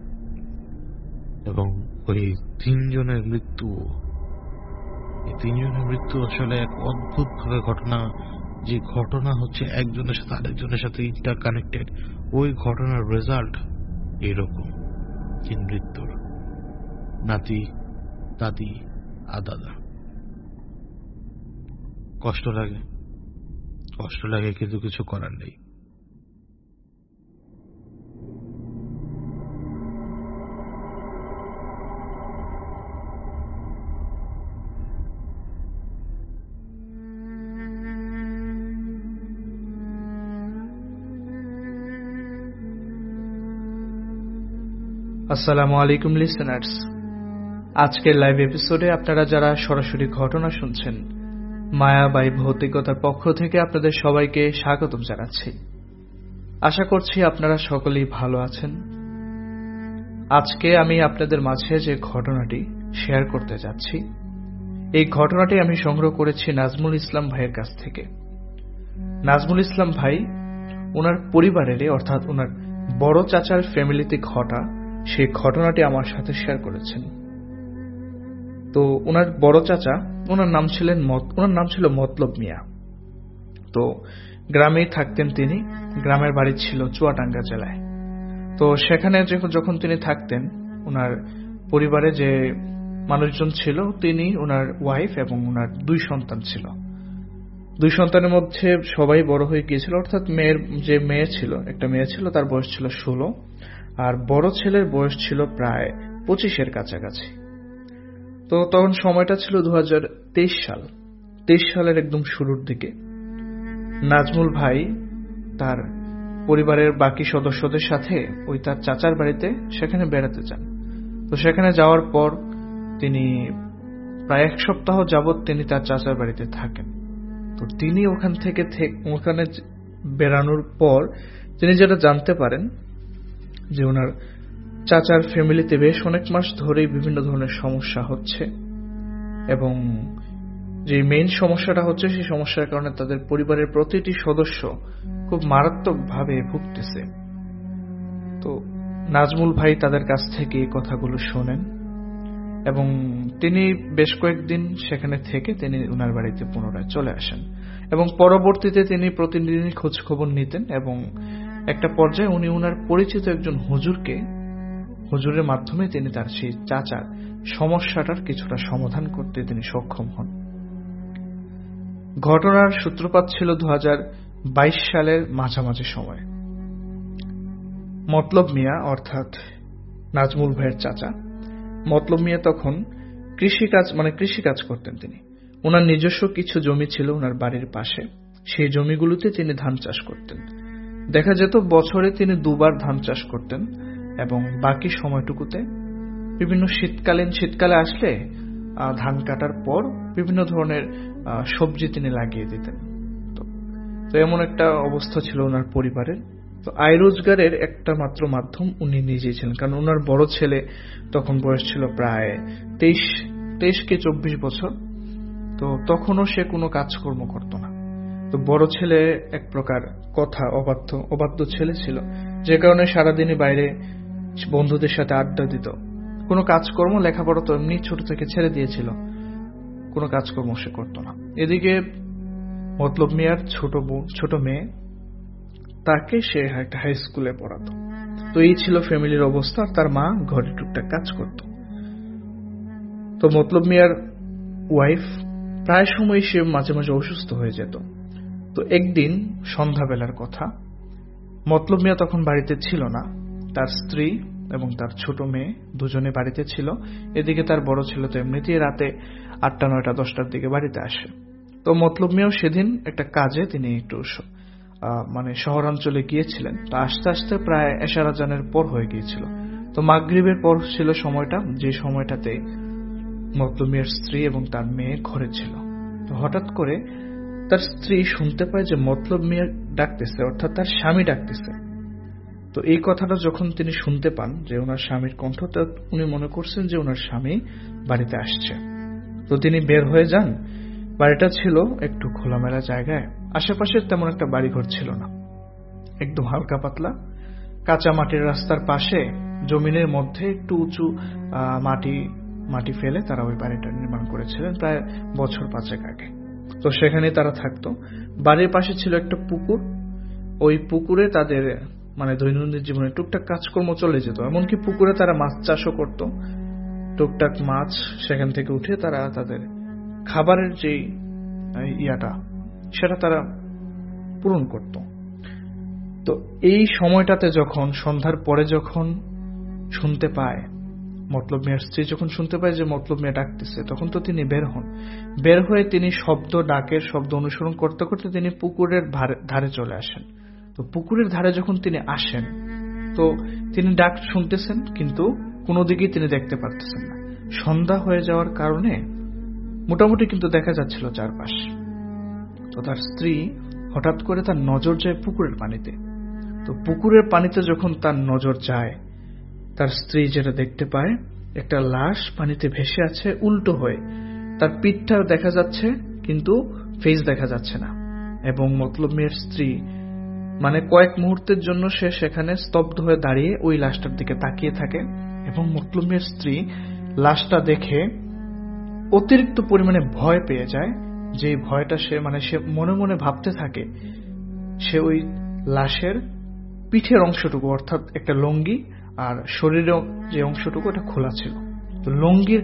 A: এবং ওই 3 জনের মৃত্যু, এই 3 জনের মৃত্যু আসলে এক অদ্ভুত ভাবে ঘটনা। যে ঘটনা হচ্ছে একজনের সাথে আরেকজনের সাথে ইন্টার কানেক্টেড, ওই ঘটনার রেজাল্ট এরকম যে মৃত্যুর নাতি, দাদি আর দাদা। কষ্ট লাগে, কিন্তু কিছু করার নেই।
B: আসসালামু আলাইকুম লিসেনার্স, আজকের লাইভ এপিসোডে আপনারা যারা সরাসরি ঘটনা শুনছেন, মায়াবাই ভৌতিকতার পক্ষ থেকে আপনাদের সবাইকে স্বাগতম জানাচ্ছি। আশা করছি আপনারা সকলেই ভালো আছেন। আজকে আমি আপনাদের মাঝে যে ঘটনাটি শেয়ার করতে যাচ্ছি, এই ঘটনাটি আমি সংগ্রহ করেছি নাজমুল ইসলাম ভাইয়ের কাছ থেকে। নাজমুল ইসলাম ভাই ওনার পরিবারের, অর্থাৎ ওনার বড় চাচার ফ্যামিলিতে ঘটা সেই ঘটনাটি আমার সাথে শেয়ার করেছেন। তো ওনার বড় চাচা, ওনার নাম ছিল মতলব মিয়া। তো গ্রামেই থাকতেন তিনি, গ্রামের বাড়ি ছিল চুয়াডাঙ্গা জেলায়। তো সেখানে যখন তিনি থাকতেন, ওনার পরিবারে যে মানুষজন ছিল, তিনি, ওনার ওয়াইফ এবং ওনার 2 সন্তান ছিল। 2 সন্তানের মধ্যে সবাই বড় হয়ে গিয়েছিল, অর্থাৎ একটা মেয়ে ছিল, তার বয়স ছিল 16, আর বড় ছেলের বয়স ছিল প্রায় 25-এর কাছাকাছি। তো তখন সময়টা ছিল 2023 সাল, 23 সালের একদম শুরুর দিকে। নাজমুল ভাই তার পরিবারের বাকি সদস্যদের সাথে ওই তার চাচার বাড়িতে সেখানে বেড়াতে যান। তো সেখানে যাওয়ার পর তিনি প্রায় 1 সপ্তাহ যাবৎ তিনি তার চাচার বাড়িতে থাকেন। তো তিনি ওখানে বেড়ানোর পর তিনি যেটা জানতে পারেন যে ওনার চাচার ফ্যামিলিতে বেশ অনেক মাস ধরেই বিভিন্ন ধরনের সমস্যা হচ্ছে, এবং যে মেইন সমস্যাটা হচ্ছে, সেই সমস্যার কারণে তাদের পরিবারের প্রতিটি সদস্য খুব মারাত্মকভাবে ভুগতেছে। তো নাজমুল ভাই তাদের কাছ থেকে এই কথাগুলো শোনেন, এবং তিনি বেশ কয়েকদিন সেখানে থেকে তিনি ওনার বাড়িতে পুনরায় চলে আসেন, এবং পরবর্তীতে তিনি প্রতিদিনই খোঁজ খবর নিতেন এবং একটা পর্যায়ে উনি ওনার পরিচিত একজন হুজুরের মাধ্যমে তিনি তার সেই চাচার সমস্যাটার কিছুটা সমাধান করতে তিনি সক্ষম হন। ঘটনার সূত্রপাত ছিল 2022 সালের মাঝামাঝি সময়ে। মতলব মিয়া অর্থাৎ নাজমুল ভাইয়ের চাচা মতলব মিয়া তখন কৃষিকাজ করতেন। তিনি ওনার নিজস্ব কিছু জমি ছিল ওনার বাড়ির পাশে, সেই জমিগুলোতে তিনি ধান চাষ করতেন। দেখা যেত বছরে তিনি 2 বার ধান চাষ করতেন এবং বাকি সময়টুকুতে বিভিন্ন শীতকালে আসলে ধান কাটার পর বিভিন্ন ধরনের সবজি তিনি লাগিয়ে দিতেন। তো এমন একটা অবস্থা ছিল ওনার পরিবারের। তো আয় রোজগারের একটা মাত্র মাধ্যম উনি নিজেই ছিলেন, কারণ ওনার বড় ছেলে তখন বয়স ছিল প্রায় 23 কি 24 বছর। তো তখনও সে কোনো কাজকর্ম করত না। তো বড় ছেলে এক প্রকার অবাধ্য ছেলে ছিল, যে কারণে সারাদিনই বাইরে বন্ধুদের সাথে আড্ডা দিত। কোনো কাজকর্ম, লেখাপড়া তো এমনি ছোট থেকে ছেড়ে দিয়েছিল, কোনো কাজকর্ম সে করত না। এদিকে মতলব মিয়ার ছোট মেয়ে, তাকে সে একটা হাই স্কুলে পড়াতো। তো এই ছিল ফ্যামিলির অবস্থা। আর তার মা ঘরে টুকটাক কাজ করত। তো মতলব মিয়ার ওয়াইফ প্রায় সময় সে মাঝে মাঝে অসুস্থ হয়ে যেত। তো একদিন সন্ধ্যাবেলার কথা, মতলব মিয়া তখন বাড়িতে ছিল না, তার স্ত্রী এবং তার ছোট মেয়ে দুজনে বাড়িতে ছিল। এদিকে তার বড় ছেলে তো এমনিতেই রাতে 8টা 9টা 10টার দিকে বাড়িতে আসে। তো মতলব মিয়াও সেদিন একটা কাজে তিনি একটু শহরাঞ্চলে গিয়েছিলেন। তো আস্তে আস্তে প্রায় এশার আজানের পর হয়ে গিয়েছিল। তো মাগরিবের পর ছিল সময়টা, যে সময়টাতে মতলব মিয়ার স্ত্রী এবং তার মেয়ে ঘরে ছিল। তো হঠাৎ করে তার স্ত্রী শুনতে পায় যে মতলব মিয়া ডাকতেছে, অর্থাৎ তার স্বামী ডাকতেছে। তো এই কথাটা যখন তিনি শুনতে পান যে ওনার স্বামীর কণ্ঠ, উনি মনে করছেন যে ওনার স্বামী বাড়িতে আসছে। তো তিনি বের হয়ে যান। বাড়িটা ছিল একটু খোলামেলা জায়গায়, আশেপাশে তেমন একটা বাড়িঘর ছিল না, একদম হালকা পাতলা কাঁচা মাটির রাস্তার পাশে জমিনের মধ্যে একটু উঁচু মাটি ফেলে তারা ওই বাড়িটা নির্মাণ করেছিলেন প্রায় বছর 5 আগে। তো সেখানে তারা থাকতো। বাড়ির পাশে ছিল একটা পুকুর। ওই পুকুরে তাদের দৈনন্দিন জীবনে টুকটাক কাজকর্ম চলে যেত। এমনকি পুকুরে তারা মাছ চাষও করত। টুকটাক মাছ সেখান থেকে উঠে তারা তাদের খাবারের যে সেটা তারা পূরণ করত। তো এই সময়টাতে যখন সন্ধ্যার পরে যখন শুনতে পায়, মতলব মিয়ার স্ত্রী যখন শুনতে পায় যে মতলব মিয়া ডাকতেছে, তখন তো তিনি বের হয়ে তিনি ডাকের শব্দ অনুসরণ করতে করতে তিনি পুকুরের ধারে চলে আসেন। তো পুকুরের ধারে যখন তিনি আসেন, তো তিনি ডাক শুনতেছেন কিন্তু কোনো দিকেই তিনি দেখতে পারতেছেন না। সন্ধ্যা হয়ে যাওয়ার কারণে মোটামুটি কিন্তু দেখা যাচ্ছিল চারপাশ। তো তার স্ত্রী হঠাৎ করে তার নজর যায় পুকুরের পানিতে। তো পুকুরের পানিতে যখন তার নজর যায়, তার স্ত্রী যেটা দেখতে পায়, একটা লাশ পানিতে ভেসে আছে উল্টো হয়ে। তার পিঠটা দেখা যাচ্ছে কিন্তু ফেস দেখা যাচ্ছে না। এবং মতলব মিয়ার স্ত্রী কয়েক মুহূর্তের জন্য সে সেখানে স্তব্ধ হয়ে দাঁড়িয়ে ওই লাশটার দিকে তাকিয়ে থাকে। এবং মতলব মিয়ার স্ত্রী লাশটা দেখে অতিরিক্ত পরিমাণে ভয় পেয়ে যায়। যে ভয়টা সে মনে মনে ভাবতে থাকে, সে ওই লাশের পিঠের অংশটুকু, অর্থাৎ একটা লুঙ্গি আর শরীরের যে অংশটুকু এটা খোলা ছিল। তো লুঙ্গির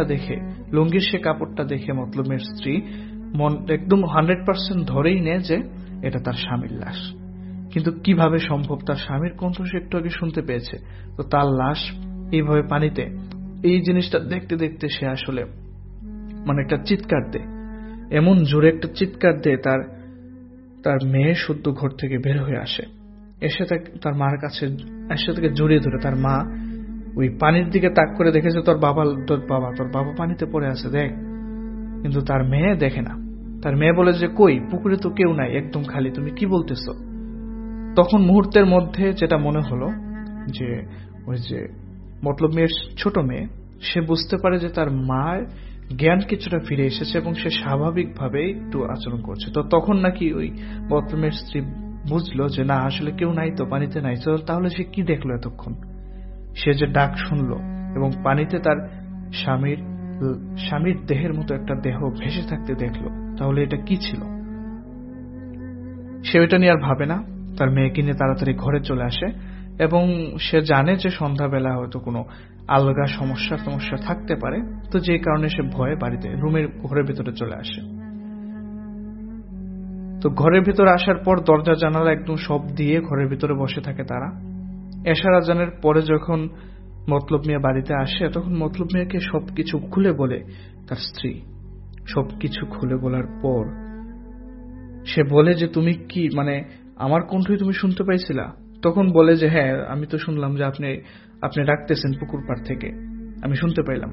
B: সে কাপড়টা দেখে মতলব মিয়ার স্ত্রী একদম 100% ধরেই নেয় যে এটা তার স্বামীর লাশ। কিন্তু কিভাবে সম্ভব? তার স্বামীর কণ্ঠ সে একটু আগে শুনতে পেয়েছে। তো তার লাশ এইভাবে পানিতে, এই জিনিসটা দেখতে দেখতে সে আসলে একটা চিৎকার দেয়। এমন জোরে একটা চিৎকার দেয়, তার মেয়ে শুদ্ধ ঘর থেকে বের হয়ে আসে, এসে তার মার কাছে এসে তাকে জড়িয়ে ধরে। তার মা ওই পানির দিকে তাক করে দেখেছে তোর বাবা পানিতে পড়ে আছে, দেখ। কিন্তু তার মেয়ে দেখে না। তার মেয়ে বলে যে কই, পুকুরে তো কেউ নাই, একদম খালি, তুমি কি বলতেছো? তখন মুহূর্তের মধ্যে যেটা মনে হলো যে ওই যে মতলব মেয়ের ছোট মেয়ে, সে বুঝতে পারে যে তার মার জ্ঞান কিছুটা ফিরে এসেছে এবং সে স্বাভাবিকভাবে একটু আচরণ করছে। তো তখন নাকি ওই মতলব মেয়ের স্ত্রী বুঝলো যে না, আসলে কেউ নাই, তো পানিতে নাই। তাহলে সে কি দেখলো এতক্ষণ? সে যে ডাক শুনলো এবং পানিতে তার স্বামীর দেহের মতো একটা দেহ ভেসে থাকতে দেখলো, তাহলে এটা কি ছিল? সে ওইটা নিয়ে আর ভাবে না। তার মেয়েকে নিয়ে তাড়াতাড়ি ঘরে চলে আসে এবং সে জানে যে সন্ধ্যাবেলা হয়তো কোনো আলগা সমস্যা থাকতে পারে, তো যে কারণে সে ভয়ে বাড়িতে ঘরের ভিতরে চলে আসে। তো ঘরের ভিতরে আসার পর দরজা জানালা একদম সব দিয়ে ঘরের ভিতরে বসে থাকে তারা। এশার আজানের পরে যখন মতলব মিয়া বাড়িতে আসে তখন মতলব মিয়াকে সবকিছু খুলে বলে তার স্ত্রী। সবকিছু খুলে বলার পর সে বলে যে তুমি কি আমার কণ্ঠই তুমি শুনতে পাইছিলা? তখন বলে যে হ্যাঁ, আমি তো শুনলাম যে আপনি ডাকতেছেন পুকুর পাড় থেকে, আমি শুনতে পাইলাম।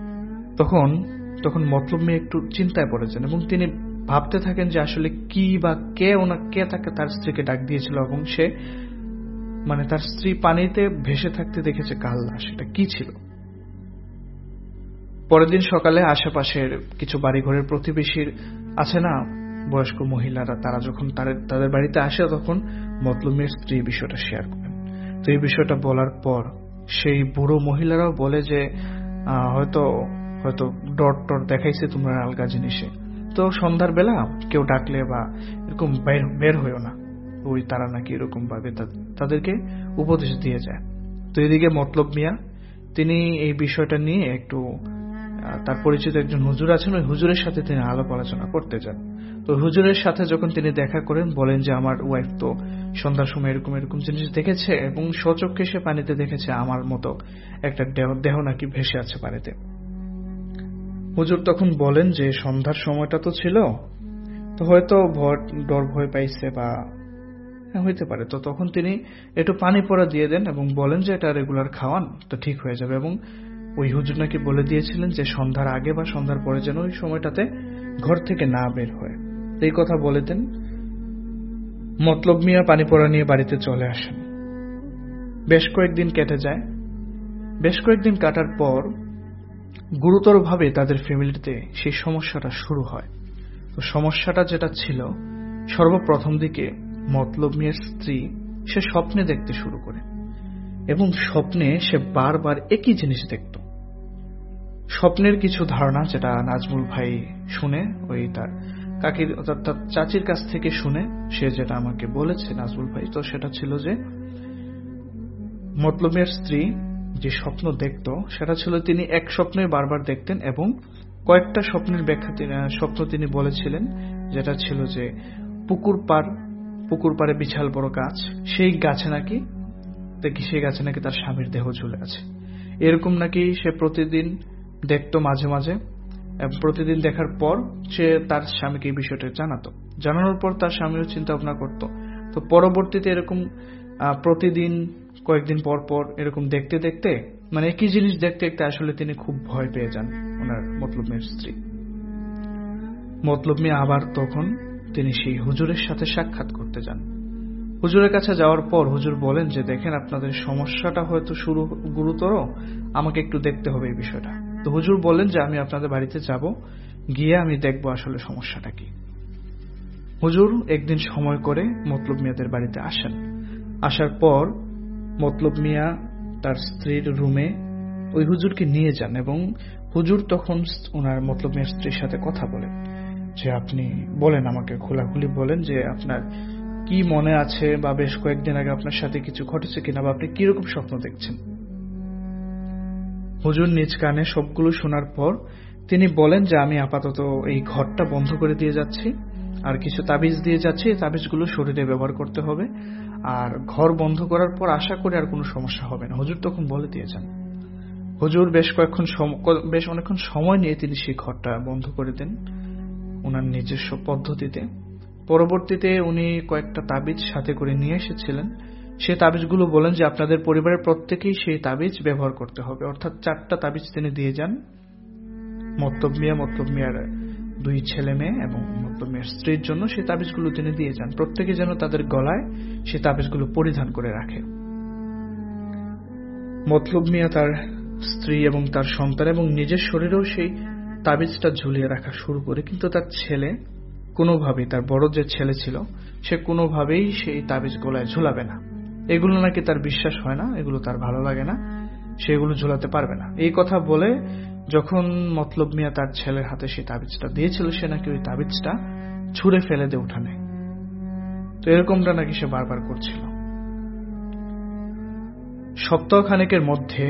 B: তখন মতলব মিয়া একটু চিন্তায় পড়ে যান এবং তিনি ভাবতে থাকেন যে আসলে কি বা কে তাকে তার স্ত্রীকে ডাক দিয়েছিল এবং সে তার স্ত্রী পানিতে ভেসে থাকতে দেখেছে কাল লাশ, এটা কি ছিল। পরের দিন সকালে আশেপাশের কিছু বাড়িঘরের প্রতিবেশীর আছে না বয়স্ক মহিলারা, তারা যখন তাদের বাড়িতে আসে তখন মতলব মিয়ার স্ত্রী বিষয়টা শেয়ার করেন। তো এই বিষয়টা বলার পর সেই বুড়ো মহিলারাও বলে যে হয়তো ডর দেখাইছে তোমরা আলগা জিনিসে, তো সন্ধ্যার বেলা কেউ ডাকলে বা এরকম বের হইও না, তারা নাকি এরকম ভাবে তাদেরকে উপদেশ দিয়ে যায়। তো এদিকে মতলব মিয়া তিনি এই বিষয়টা নিয়ে একটু তার পরিচিত একজন হুজুর আছেন, ওই হুজুরের সাথে তিনি আলাপ আলোচনা করতে যান। তো হুজুরের সাথে যখন তিনি দেখা করেন বলেন যে আমার ওয়াইফ তো সন্ধ্যার সময় এরকম জিনিস দেখেছে এবং স্বচক্ষে সে পানিতে দেখেছে আমার মতো একটা দেহ নাকি ভেসে আছে পানিতে। হুজুর তখন বলেন যে সন্ধ্যার সময়টা তো ছিল, তো হয়তো ডর ভয় পাইছে বা হইতে পারে। তো তখন তিনি একটু পানি পড়া দিয়ে দেন এবং বলেন যে এটা রেগুলার খাওয়ান তো ঠিক হয়ে যাবে। এবং ওই হুজুর নাকি বলে দিয়েছিলেন যে সন্ধ্যার আগে বা সন্ধ্যার পরে যেন ওই সময়টাতে ঘর থেকে না বের হয়। এই কথা বলে দেন। মতলব মিয়া পানি পড়া নিয়ে বাড়িতে চলে আসেন। বেশ কয়েকদিন কেটে যায়। বেশ কয়েকদিন কাটার পর গুরুতরভাবে তাদের ফ্যামিলিতে সেই সমস্যাটা শুরু হয়। তো সমস্যাটা যেটা ছিল, সর্বপ্রথম দিকে মতলব মিয়ার স্ত্রী সে স্বপ্নে দেখতে শুরু করে এবং স্বপ্নে সে বারবার একই জিনিস দেখত। স্বপ্নের কিছু ধারণা যেটা নাজমুল ভাই শুনে, ওই তার কাকির অর্থাৎ চাচির কাছ থেকে শুনে, সে যেটা আমাকে বলেছে নাজমুল ভাই, তো সেটা ছিল যে মতলব মিয়ার স্ত্রী যে স্বপ্ন দেখত সেটা ছিল তিনি এক স্বপ্নে বারবার দেখতেন এবং কয়েকটা স্বপ্নের স্বপ্ন তিনি বলেছিলেন, যেটা ছিল যে পুকুর পাড়ে বিশাল বড় গাছ, সেই গাছে নাকি তার স্বামীর দেহ ঝুলে আছে, এরকম নাকি সে প্রতিদিন দেখত মাঝে মাঝে। প্রতিদিন দেখার পর সে তার স্বামীকে এই বিষয়টা জানানোর পর তার স্বামীও চিন্তা ভাবনা করত। তো পরবর্তীতে এরকম প্রতিদিন কয়েকদিন পর পর এরকম দেখতে দেখতে একই জিনিস দেখতে দেখতে আসলে তিনি খুব ভয় পেয়ে যান ওনার মতলব মিয়ার স্ত্রী। মতলব মিয়া আবার তখন তিনি সেই হুজুরের সাথে সাক্ষাৎ করতে যান। হুজুরের কাছে যাওয়ার পর হুজুর বলেন যে দেখেন আপনাদের সমস্যাটা হয়তো শুরু গুরুতর, আমাকে একটু দেখতে হবে এই বিষয়টা। তো হুজুর বলেন যে আমি আপনাদের বাড়িতে যাব, গিয়ে আমি দেখবো আসলে সমস্যাটা কি। হুজুর একদিন সময় করে মতলব মিয়াদের বাড়িতে আসেন। আসার পর মতলব মিয়া তার স্ত্রীর রুমে ওই হুজুরকে নিয়ে যান এবং হুজুর তখন ওনার মতলব মিয়ার স্ত্রীর সাথে কথা বলেন যে আপনি বলেন, আমাকে খোলাখুলি বলেন যে আপনার কি মনে আছে বা বেশ কয়েকদিন আগে আপনার সাথে কিছু ঘটেছে কিনা বা আপনি কিরকম স্বপ্ন দেখছেন। হুজুর নিজ কানে সবগুলো শোনার পর তিনি বলেন যে আমি আপাতত এই ঘরটা বন্ধ করে দিয়ে যাচ্ছি, আর কিছু তাবিজ দিয়ে যাচ্ছি, এই তাবিজগুলো শরীরে ব্যবহার করতে হবে, আর ঘর বন্ধ করার পর আশা করি আর কোনো সমস্যা হবে না। হুজুর তখন বলে দিয়ে যান। হুজুর বেশ অনেকক্ষণ সময় নিয়ে তিনি সেই ঘরটা বন্ধ করে দেন ওনার নিজস্ব পদ্ধতিতে। পরবর্তীতে উনি কয়েকটা তাবিজ সাথে করে নিয়ে এসেছিলেন। সেই তাবিজগুলো বলেন যে আপনাদের পরিবারের প্রত্যেকেই সেই তাবিজ ব্যবহার করতে হবে, অর্থাৎ 4টা তাবিজ তিনি দিয়ে যান মতলব মিয়ার 2 ছেলে মেয়ে এবং মতলব মিয়ার স্ত্রীর জন্য। সেই তাবিজগুলো তিনি দিয়ে যান, প্রত্যেকে যেন তাদের গলায় সেই তাবিজগুলো পরিধান করে রাখে। মতলব মিয়া তার স্ত্রী এবং তার সন্তান এবং নিজের শরীরেও সেই তাবিজটা ঝুলিয়ে রাখা শুরু করে, কিন্তু তার ছেলে কোনোভাবেই, তার বড় যে ছেলে ছিল সে কোনোভাবেই সেই তাবিজ গলায় ঝুলাবে না। এগুলো নাকি তার বিশ্বাস হয় না, এগুলো তার ভালো লাগে না, সেগুলো ঝুলাতে পারবে না। এই কথা বলে যখন মতলব মিয়া তার ছেলের হাতে সেই তাবিজটা দিয়েছিল, সে নাকি ওই তাবিজটা ছুঁড়ে ফেলে দিয়ে উঠানে। তো এরকমটা নাকি সে বারবার করছিল। সপ্তাহখানেকের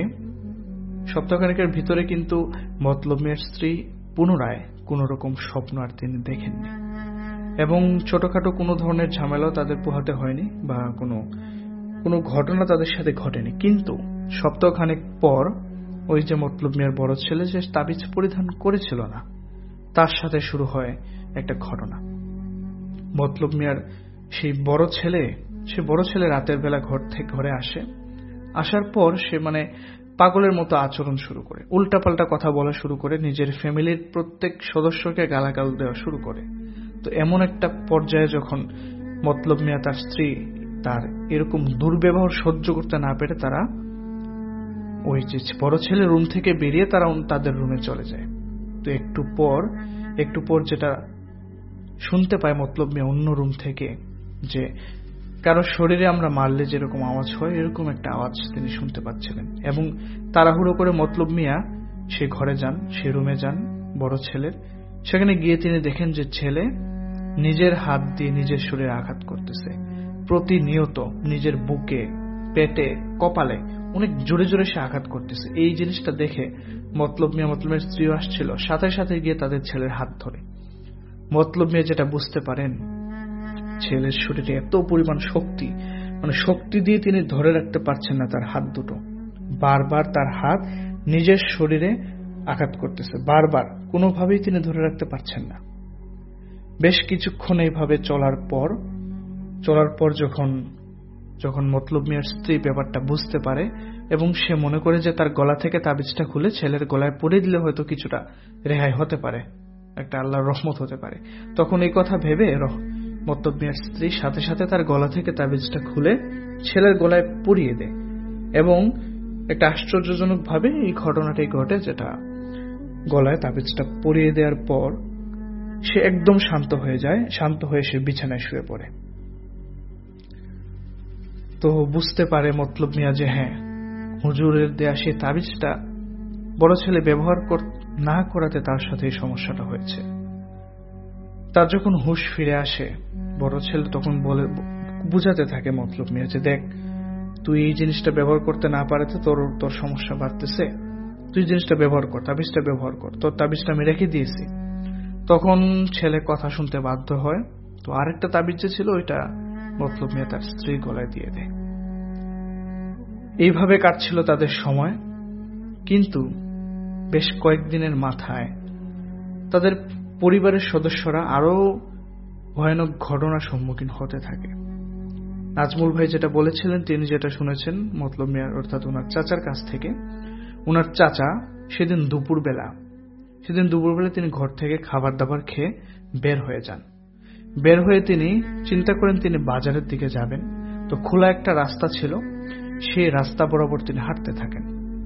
B: ভিতরে কিন্তু মতলব মিয়ার স্ত্রী পুনরায় কোন রকম স্বপ্ন আর তিনি দেখেননি, এবং ছোটখাটো কোনো ধরনের ঝামেলাও তাদের পোহাতে হয়নি বা কোনো ঘটনা তাদের সাথে ঘটেনি। কিন্তু সপ্তাহখানেক পর ওই যে মতলব মিয়ার বড় ছেলে যে তাবিজ পরিধান করেছিল না, তার সাথে শুরু হয় একটা ঘটনা। মতলব মিয়ার সেই বড় ছেলে রাতের বেলা ঘরে আসার পর সে পাগলের মতো আচরণ শুরু করে, উল্টাপাল্টা কথা বলা শুরু করে, নিজের ফ্যামিলির প্রত্যেক সদস্যকে গালাগাল দেওয়া শুরু করে। তো এমন একটা পর্যায়ে যখন মতলব মিয়া তার স্ত্রী তার এরকম দুর্ব্যবহার সহ্য করতে না পেরে তারা ওই যে বড় ছেলে রুম থেকে বেরিয়ে তারা তাদের রুমে চলে যায়। তো একটু পর যেটা শুনতে পায় মতলব মিয়া অন্য রুম থেকে, যে কারো শরীরে আমরা মারলে যেরকম আওয়াজ হয় এরকম একটা আওয়াজ তিনি শুনতে পাচ্ছিলেন। এবং তাড়াহুড়ো করে মতলব মিয়া সে ঘরে যান, সে রুমে যান বড় ছেলের। সেখানে গিয়ে তিনি দেখেন যে ছেলে নিজের হাত দিয়ে নিজের শরীরে আঘাত করতেছে, প্রতিনিয়ত নিজের বুকে, পেটে, কপালে অনেক জোরে জোরে সে আঘাত করতেছে। এই জিনিসটা দেখে মতলব মিয়ার স্ত্রীও আসছিল, সাথে সাথে গিয়ে তাদের ছেলের হাত ধরে। মতলব মিয়া যেটা বুঝতে পারেন, ছেলের শরীরে এত পরিমাণ শক্তি দিয়ে তিনি ধরে রাখতে পারছেন না তার হাত দুটো। বারবার তার হাত নিজের শরীরে আঘাত করতেছে, বারবার, কোনোভাবেই তিনি ধরে রাখতে পারছেন না। বেশ কিছুক্ষণ এইভাবে চলার পর যখন মতলব মিয়ার স্ত্রী ব্যাপারটা বুঝতে পারে এবং সে মনে করে যে তার গলা থেকে তাবিজটা খুলে ছেলের গলায় পরিয়ে দিলে হয়তো কিছুটা রেহাই হতে পারে, একটা আল্লাহর রহমত হতে পারে, তখন এই কথা ভেবে মতলব মিয়ার স্ত্রী সাথে সাথে তার গলা থেকে তাবিজটা খুলে ছেলের গলায় পরিয়ে দেয়। এবং একটা আশ্চর্যজনক ভাবে এই ঘটনাটাই ঘটে, যেটা গলায় তাবিজটা পরিয়ে দেওয়ার পর সে একদম শান্ত হয়ে সে বিছানায় শুয়ে পড়ে। তো বুঝতে পারে মতলব মিয়া যে হ্যাঁ, হুজুরের দেয়া সেই তাবিজটা বড় ছেলে ব্যবহার না করাতে তার সাথে এই সমস্যাটা হয়েছে। তার যখন হুঁশ ফিরে আসে, বড় ছেলে তখন বুঝাতে থাকে মতলব মিয়া যে দেখ, তুই এই জিনিসটা ব্যবহার করতে না পারাতে তোর সমস্যা বাড়তেছে, তুই জিনিসটা ব্যবহার কর, তাবিজটা ব্যবহার কর, তোর তাবিজটা আমি রেখে দিয়েছি। তখন ছেলে কথা শুনতে বাধ্য হয়। তো আরেকটা তাবিজ যে ছিল ওইটা মতলব মিয়া তার স্ত্রীর গলায় দিয়ে দেয়। এইভাবে কাটছিল তাদের সময়। কিন্তু বেশ কয়েকদিনের মাথায় তাদের পরিবারের সদস্যরা আরো ভয়ানক ঘটনার সম্মুখীন হতে থাকে। নাজমুল ভাই যেটা বলেছিলেন, তিনি যেটা শুনেছেন মতলব মিয়ার অর্থাৎ ওনার চাচার কাছ থেকে, ওনার চাচা সেদিন দুপুরবেলা তিনি ঘর থেকে খাবার দাবার খেয়ে বের হয়ে যান। বের হয়ে তিনি চিন্তা করেন তিনি বাজারের দিকে যাবেন। তো খোলা একটা রাস্তা ছিল, সেই রাস্তা বরাবর তিনি হাঁটতে থাকেন।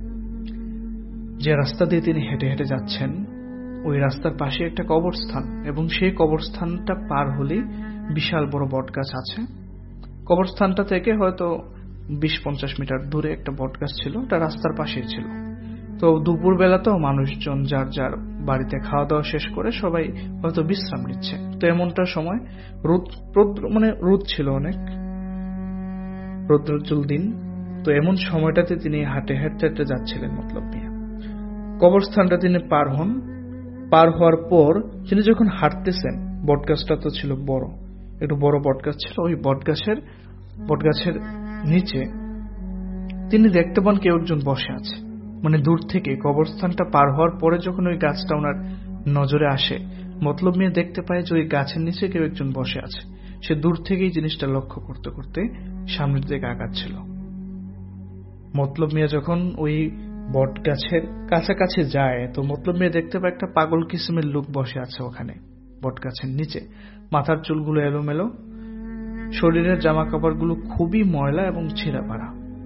B: যে রাস্তা দিয়ে তিনি হেঁটে হেঁটে যাচ্ছেন ওই রাস্তার পাশে একটা কবরস্থান, এবং সেই কবরস্থানটা পার হলেই বিশাল বড় বটগাছ আছে। কবরস্থানটা থেকে হয়তো 20-50 মিটার দূরে একটা বটগাছ ছিল, ওটা রাস্তার পাশেই ছিল। তো দুপুরবেলা তো মানুষজন যার যার বাড়িতে খাওয়া দাওয়া শেষ করে সবাই হয়তো বিশ্রাম নিচ্ছে। তো এমনটা সময় রোদ ছিল, অনেক রৌদ্রোজ্জ্বল দিন। তো এমন সময়টাতে তিনি হাঁটতে হাঁটতে যাচ্ছিলেন মতলব মিয়া। কবরস্থানটা তিনি পার হওয়ার পর তিনি যখন হাঁটতেছেন, বটগাছটা তো ছিল একটু বড় বটগাছ ছিল, ওই বটগাছের নিচে তিনি দেখতে পান কেউ একজন বসে আছে। দূর থেকে কবরস্থানটা পার হওয়ার পরে যখন ওই গাছটা ওনার নজরে আসে, মতলব মিয়া দেখতে পায় যে ওই গাছের নিচে কেউ একজন বসে আছে। সে দূর থেকেই জিনিসটা লক্ষ্য করতে করতে সামনের দিকে আগাচ্ছিল। মতলব মিয়া যখন ওই বটগাছের কাছাকাছি যায়, তো মতলব মিয়া দেখতে পায় একটা পাগল কিসিমের লোক বসে আছে ওখানে বটগাছের নিচে। মাথার চুলগুলো এলোমেলো, শরীরের জামা কাপড়গুলো খুবই ময়লা এবং ছিঁড়া পাড়া।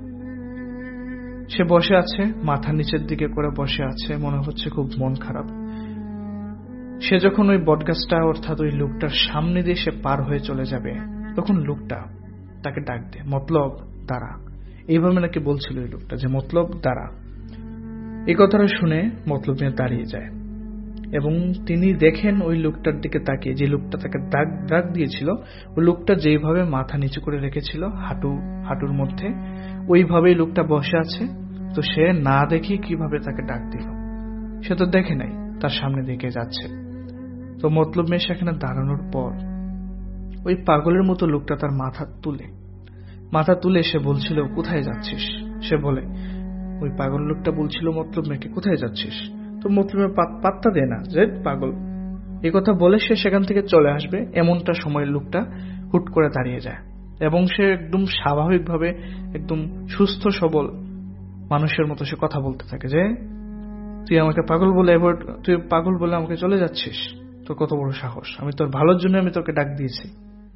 B: সে বসে আছে, মাথা নিচের দিকে করে বসে আছে, মনে হচ্ছে খুব মন খারাপ। সে যখন ওই বটগাছটা অর্থাৎ ওই লোকটার সামনে দিয়ে সে পার হয়ে চলে যাবে, তখন লোকটা তাকে ডাক দেয়, মতলব দাঁড়া। এইভাবে নাকি বলছিল ওই লোকটা যে মতলব দাঁড়া। এই কথাটা শুনে মতলব মিয়া দাঁড়িয়ে যায় এবং তিনি দেখেন ওই লোকটার দিকে তাকিয়ে, যে লোকটা তাকে ডাক দিয়েছিল, ওই লোকটা যেইভাবে মাথা নিচু করে রেখেছিল হাঁটুর মধ্যে, ওইভাবেই লোকটা বসে আছে। তো সে না দেখে কিভাবে তাকে ডাক দিল, সে তো দেখে নাই, তার সামনে দিকে যাচ্ছে। তো মতলব মিয়া সেখানে দাঁড়ানোর পর ওই পাগলের মতো লোকটা তার মাথা তুলে সে বলছিল, কোথায় যাচ্ছিস? সে বলে, ওই পাগল লোকটা বলছিল মতলব মিয়াকে, কোথায় যাচ্ছিস? তো মতলব মিয়া পাত্তা দেয় না, যে পাগল এই কথা বলে সে সেখান থেকে চলে আসবে। এমনটা সময় লোকটা হুট করে দাঁড়িয়ে যায় এবং সে একদম স্বাভাবিকভাবে, একদম সুস্থ সবল মানুষের মতো সে কথা বলতে থাকে, যে তুই আমাকে পাগল বলে আমাকে চলে যাচ্ছিস? তোর কত বড় সাহস! আমি তোর ভালোর জন্য আমি তোকে ডাক দিয়েছি।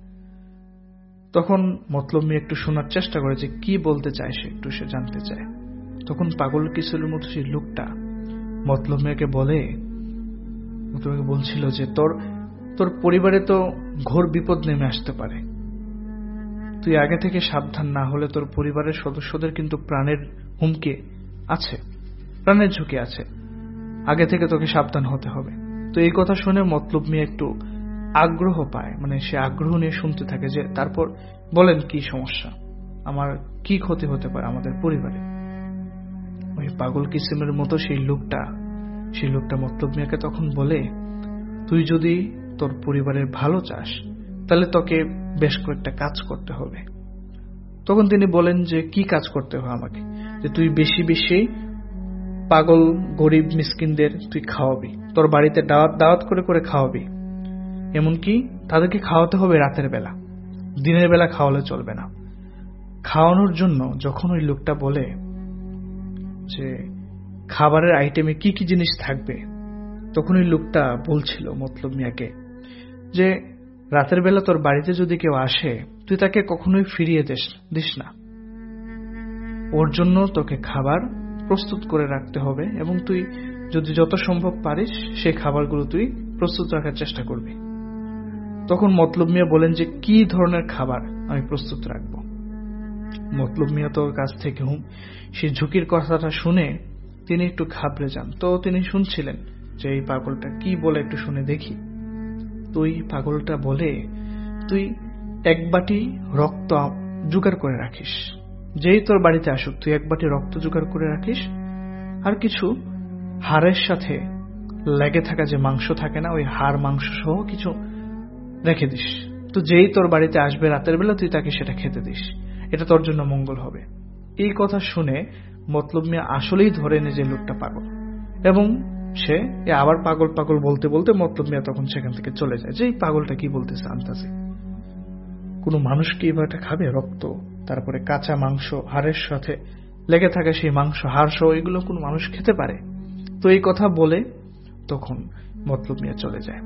B: তখন মতলব মিয়া একটু শোনার চেষ্টা করে যে কি বলতে চায়, সে জানতে চায়। তখন পাগল কিশোরের মতো সেই লোকটা মতলব মিয়াকে বলছিল যে তোর পরিবারে তো ঘোর বিপদ নেমে আসতে পারে, তুই আগে থেকে সাবধান না হলে তোর পরিবারের সদস্যদের কিন্তু প্রাণের ঝুঁকি আছে, আগে থেকে তোকে সাবধান হতে হবে। তো এই কথা শুনে মতলব মিয়া একটু আগ্রহ পায়, মানে সে আগ্রহ নিয়ে শুনতে থাকে যে তারপর বলেন কি সমস্যা, আমার কি ক্ষতি হতে পারে আমাদের পরিবারে। ওই পাগল কিসিমের মতো সেই লোকটা মতলব মিয়াকে তখন বলে, তুই যদি তোর পরিবারের ভালো চাস তাহলে তোকে বেশ কয়েকটা কাজ করতে হবে। তখন তিনি বলেন যে কি কাজ করতে হবে আমাকে? যে তুই বেশি বেশি পাগল গরিব মিসকিনদের তুই খাওয়াবি, তোর বাড়িতে দাওয়াত করে খাওয়াবি, এমনকি তাদেরকে খাওয়াতে হবে রাতের বেলা, দিনের বেলা খাওয়ালে চলবে না। খাওয়ানোর জন্য যখন ওই লোকটা বলে যে খাবারের আইটেমে কি কি জিনিস থাকবে, তখন ওই লোকটা বলছিল মতলব মিয়াকে যে রাতের বেলা তোর বাড়িতে যদি কেউ আসে তুই তাকে কখনোই ফিরিয়ে দিস না, ওর জন্য তোকে খাবার প্রস্তুত করে রাখতে হবে এবং তুই যদি যত সম্ভব পারিস সেই খাবারগুলো তুই প্রস্তুত রাখার চেষ্টা করবি। তখন মতলব মিয়া বলেন যে কি ধরনের খাবার আমি প্রস্তুত রাখব। মতলব মিয়া তোর কাছ থেকে সেই ঝুঁকির কথাটা শুনে তিনি একটু ঘাবড়ে যান। তো তিনি শুনছিলেন যে এই পাগলটা কি বলে, একটু শুনে দেখি। তুই পাগলটা বলে, তুই এক বাটি রক্ত জোগাড় করে রাখিস, যেই তোর বাড়িতে আসুক তুই এক বাটি রক্ত জোগাড় করে রাখিস, আর কিছু হাড়ের সাথে লেগে থাকা যে মাংস থাকে না, ওই হাড় মাংস সহ কিছু রেখে দিস। তো যেই তোর বাড়িতে আসবে রাতের বেলা তুই তাকে সেটা খেতে দিস, এটা তোর জন্য মঙ্গল হবে। এই কথা শুনে মতলব মিয়া আসলেই ধরে নে যে লোকটা পাগল, এবং সে আবার পাগল বলতে বলতে মতলব মিয়া তখন সেখান থেকে চলে যায়। যে এই পাগলটা কি বলতেছে আন্দাজে, কোনো মানুষ কি এবারটা খাবে? রক্ত, তারপরে কাঁচা মাংস, হাড়ের সাথে লেগে থাকা সেই মাংস, হাড় সহ এগুলো কোনো মানুষ খেতে পারে? তো এই কথা বলে তখন মতলব মিয়া চলে যায়।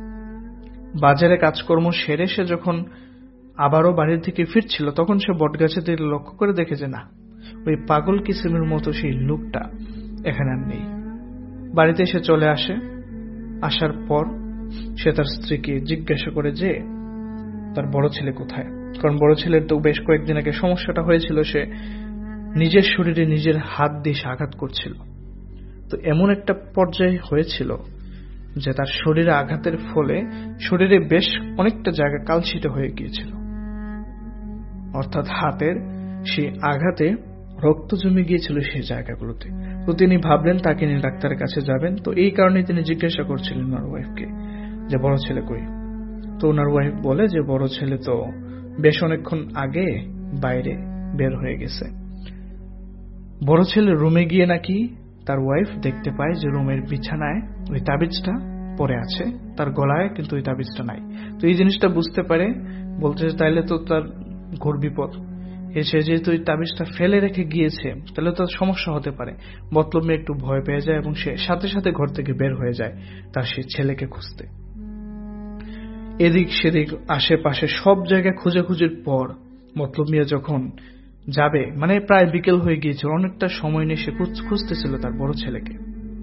B: বাজারে কাজকর্ম সেরে সে যখন আবারও বাড়ির দিকে ফিরছিল, তখন সে বটগাছের দিকে লক্ষ্য করে দেখে যে না, ওই পাগল কিসিমের মতো সেই লোকটা এখানে আর নেই। বাড়িতে এসে চলে আসে। আসার পর সে তার স্ত্রীকে জিজ্ঞাসা করে যে তার বড় ছেলে কোথায়, কারণ বড় ছেলের তো বেশ কয়েকদিন আগে সমস্যাটা হয়েছিল, সে নিজের শরীরে নিজের হাত দিয়ে আঘাত করছিল। তো এমন একটা পর্যায়ে হয়েছিল যে তার শরীরে আঘাতের ফলে শরীরে বেশ অনেকটা জায়গা কালশিটে হয়ে গিয়েছিল, অর্থাৎ হাতের সেই আঘাতে রক্ত জমে গিয়েছিল সেই জায়গাগুলোতে। তো তিনি ভাবলেন তাকে নিয়ে ডাক্তারের কাছে যাবেন। তো এই কারণে তিনি জিজ্ঞাসা করছিলেন ওনার ওয়াইফকে যে বড় ছেলে কই। তো ওনার ওয়াইফ বলে যে বড় ছেলে তো বেশ অনেকক্ষণ আগে বাইরে বের হয়ে গেছে। বড় ছেলে রুমে গিয়ে নাকি তার ওয়াইফ দেখতে পায় যে রুমের বিছানায় ওই তাবিজটা পড়ে আছে, তার গলায় কিন্তু ওই তাবিজটা নাই। তো এই জিনিসটা বুঝতে পারে, বলতে তাইলে তো তার ঘোর বিপদ, এসে যেহেতু ওই তাবিজটা ফেলে রেখে গিয়েছে তাহলে তো সমস্যা হতে পারে। মতলব মিয়া একটু ভয় পেয়ে যায় এবং সে সাথে সাথে ঘর থেকে বের হয়ে যায় তার সেই ছেলেকে খুঁজতে। এদিক সেদিক আশেপাশে সব জায়গায় খুঁজের পর মতলব মিয়া যখন যাবে, মানে প্রায় বিকেল হয়ে গিয়েছিল, অনেকটা সময় নিয়ে সে খুঁজতেছিল তার বড় ছেলেকে।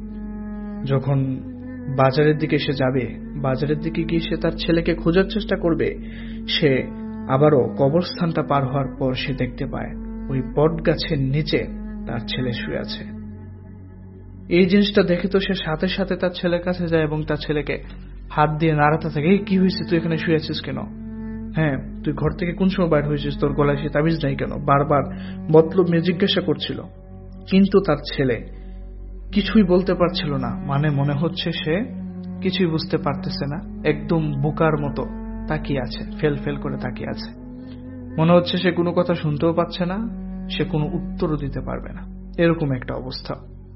B: যখন বাজারের দিকে সে যাবে, বাজারের দিকে গিয়ে সে তার ছেলেকে খোঁজার চেষ্টা করবে, সে আবারও কবরস্থানটা পার হওয়ার পর সে দেখতে পায় ওই বট গাছের নিচে তার ছেলে শুয়ে আছে। এই জিনিসটা দেখে তো সে সাথে সাথে তার ছেলের কাছে যায় এবং তার ছেলেকে হাত দিয়ে নাড়াতে থাকে, এই কি হয়েছে, তুই এখানে শুয়ে আছিস কেন, হ্যাঁ তুই ঘর থেকে কোন সময় বাইর হয়েছিস, তোর গলায় সে তাবিজ নাই কেন, বারবার মতলব নিয়ে জিজ্ঞাসা করছিল। কিন্তু তার ছেলে কিছুই বলতে পারছিল না, মানে মনে হচ্ছে সে কিছুই বুঝতে পারতেছে না, একদম বোকার মতো তাকিয়ে আছে, ফেল ফেল করে তাকিয়ে আছে। মনে হচ্ছে সে কোনো কথা শুনতেও পাচ্ছে না, সে কোনো উত্তরও দিতে পারবে না, এরকম একটা অবস্থা।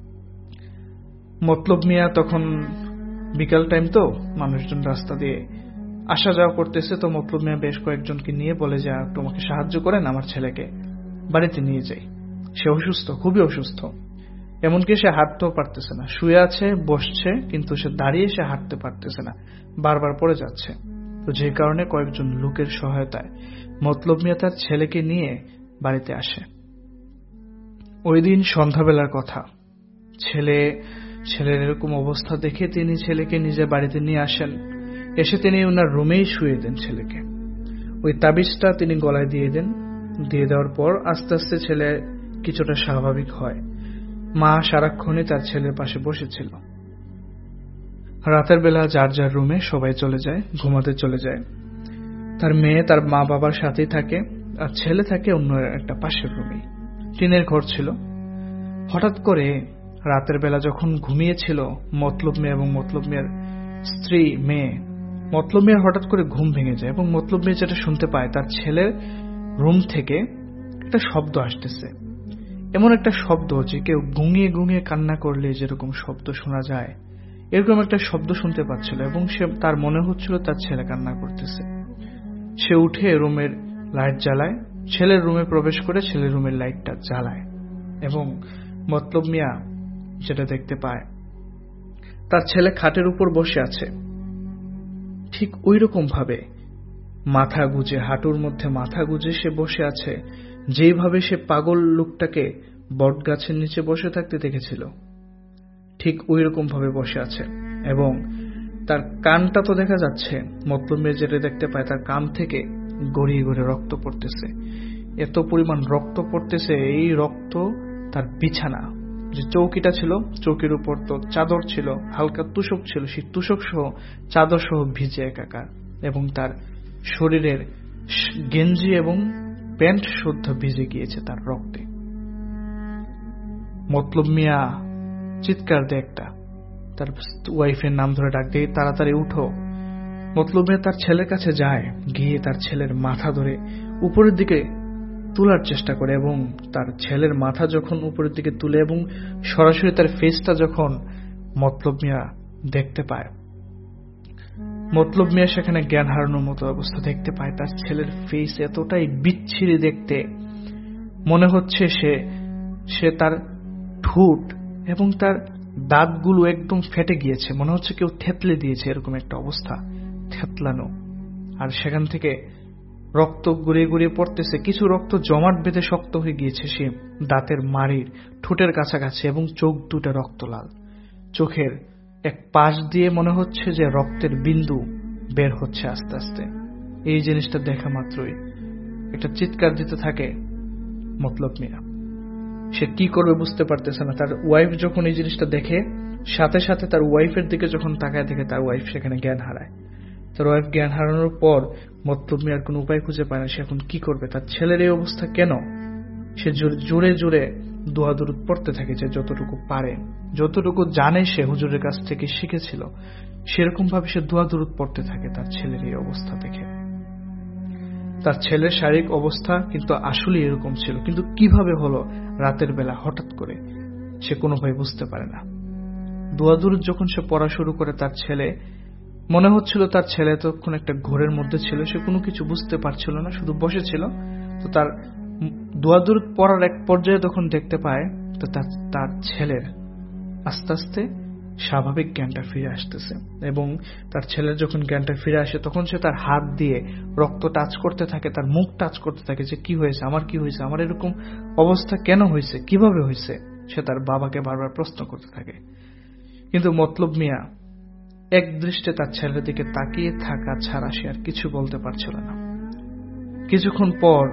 B: মতলব মিয়া তখন বিকাল টাইম তো, মানুষজন রাস্তা দিয়ে আসা যাওয়া করতেছে, তো মতলব মিয়া বেশ কয়েকজনকে নিয়ে বলে যে তোমাকে সাহায্য করেন, আমার ছেলেকে বাড়িতে নিয়ে যাই, সে অসুস্থ, খুবই অসুস্থ, এমনকি সে হাঁটতেও পারতেছে না, শুয়ে আছে বসছে কিন্তু সে দাঁড়িয়ে সে হাঁটতে পারতেছে না, বারবার পড়ে যাচ্ছে। তো যে কারণে কয়েকজন লোকের সহায়তায় মতলব মিয়া তার ছেলেকে নিয়ে বাড়িতে আসে। ওই দিন সন্ধ্যাবেলার কথা, ছেলের এরকম অবস্থা দেখে তিনি ছেলেকে নিজে বাড়িতে নিয়ে আসেন, এসে তিনি ওনার রুমেই শুয়ে দেন ছেলেকে, ওই তাবিজটা তিনি গলায় দিয়ে দেন। দিয়ে দেওয়ার পর আস্তে আস্তে ছেলে কিছুটা স্বাভাবিক হয়। মা সারাক্ষণই তার ছেলের পাশে বসেছিল। রাতের বেলা যার যার রুমে সবাই চলে যায়, ঘুমাতে চলে যায়। তার মেয়ে তার মা বাবার সাথেই থাকে, আর ছেলে থাকে অন্য একটা পাশের রুমেই, টিনের ঘর ছিল। হঠাৎ করে রাতের বেলা যখন ঘুমিয়েছিল মতলব মিয়া এবং মতলব মিয়ার স্ত্রী মেয়ে, মতলব মিয়ার হঠাৎ করে ঘুম ভেঙে যায় এবং মতলব মিয়া যেটা শুনতে পায়, তার ছেলের রুম থেকে একটা শব্দ আসতেছে, এমন একটা শব্দ যে কেউ গুঙিয়ে গুঙিয়ে কান্না করলে যেরকম শব্দ শোনা যায়, এরকম একটা শব্দ শুনতে পাচ্ছিল এবং সে তার মনে হচ্ছিল তার ছেলে কান্না করতেছে। সে উঠে রুমের লাইট জ্বালায়, ছেলের রুমে প্রবেশ করে ছেলের রুমের লাইটটা জ্বালায় এবং মতলব মিয়া যেটা দেখতে পায়, তার ছেলে খাটের উপর বসে আছে, ঠিক ওই রকম ভাবে মাথা গুজে, হাঁটুর মধ্যে মাথা গুজে সে বসে আছে, যেইভাবে সে পাগল লোকটাকে বট গাছের নিচে বসে থাকতে দেখেছিল, ঠিক ওই রকম ভাবে বসে আছে। এবং তার কানটা তো দেখা যাচ্ছে, মতলব মিয়া যেটা দেখতে পায়, তার কান থেকে গড়িয়ে গড়িয়ে রক্ত পড়তেছে, এত পরিমাণ রক্ত পড়তেছে, এই রক্ত তার বিছানা, যে চৌকিটা ছিল, চৌকির উপর তো চাদর ছিল, হালকা তুষক ছিল, সেই তুষক সহ চাদর সহ ভিজে একাকার, এবং তার শরীরের গেঞ্জি এবং প্যান্ট শুদ্ধ ভিজে গিয়েছে তার রক্তে। মতলব মিয়া চিৎকার দেয় একটা, তার ওয়াইফের নাম ধরে ডাক দিয়ে, তাড়াতাড়ি উঠো। মতলব মিয়া তার ছেলের কাছে যায়, গিয়ে তার ছেলের মাথা ধরে উপরের দিকে তোলার চেষ্টা করে, এবং তার ছেলের মাথা যখন উপরের দিকে তুলে এবং সরাসরি তার ফেসটা যখন মতলব মিয়া দেখতে পায়, মতলব মিয়া সেখানে জ্ঞান হারানোর মতো অবস্থা দেখতে পায়। তার ছেলের ফেস এতটাই বিচ্ছিরি দেখতে, মনে হচ্ছে সে তার ঠোঁট এবং তার দাঁতগুলো একদম ফেটে গিয়েছে, মনে হচ্ছে কেউ থেতলে দিয়েছে, এরকম একটা অবস্থা, থেতলানো। আর সেখান থেকে রক্ত গড়িয়ে গড়িয়ে পড়তেছে, কিছু রক্ত জমাট বেঁধে শক্ত হয়ে গিয়েছে সে দাঁতের মাড়ির ঠোঁটের কাছাকাছি, এবং চোখ দুটো রক্ত লাল, চোখের এক পাশ দিয়ে মনে হচ্ছে যে রক্তের বিন্দু বের হচ্ছে আস্তে আস্তে। এই জিনিসটা দেখা মাত্রই একটা চিৎকার দিতে থাকে মতলব মিয়া, সে কি করবে বুঝতে পারতেছে না। তার ওয়াইফ যখন এই জিনিসটা দেখে, সাথে সাথে তার ওয়াইফের দিকে যখন তাকায় দেখে তার ওয়াইফ সেখানে জ্ঞান হারায়। তার ওয়াইফ জ্ঞান হারানোর পর মতলব মিয়ার কোনো উপায় খুঁজে পায় না, সে এখন কি করবে, তার ছেলের এই অবস্থা কেন। সে জোরে জোরে দোয়া দরুদ পড়তে থাকে, যে যতটুকু পারে, যতটুকু জানে সে হুজুরের কাছ থেকে শিখেছিল, সেরকম ভাবে সে দোয়া দরুদ পড়তে থাকে তার ছেলের এই অবস্থা দেখে। তার ছেলের শারীরিক অবস্থা কিন্তু আসলে এরকম ছিল, কিন্তু কিভাবে হলো রাতের বেলা হঠাৎ করে, সে কোনোভাবে বুঝতে পারে না। দোয়া দরুদ যখন সে পড়া শুরু করে, তার ছেলে মনে হচ্ছিল তার ছেলে তখন একটা ঘোরের মধ্যে ছিল, সে কোনো কিছু বুঝতে পারছিল না, শুধু বসেছিল। তো তার দোয়া দরুদ পড়ার এক পর্যায়ে তখন দেখতে পায় তো তার ছেলের আস্তে আস্তে স্বাভাবিক জ্ঞানটা ফিরে আসতেছে, এবং তার ছেলের যখন জ্ঞানটা ফিরে আসে তখন সে তার হাত দিয়ে রক্ত টাচ করতে থাকে, তার মুখ টাচ করতে থাকে, যে কি হয়েছে, আমার কি হয়েছে, আমার এরকম অবস্থা কেন হয়েছে, কিভাবে হয়েছে, সে তার বাবাকে বারবার প্রশ্ন করতে থাকে। কিন্তু মতলব মিয়া এক দৃষ্টে তার ছেলের দিকে তাকিয়ে থাকা ছাড়া সে আর কিছু বলতে পারছিল না। কিছুক্ষণ পর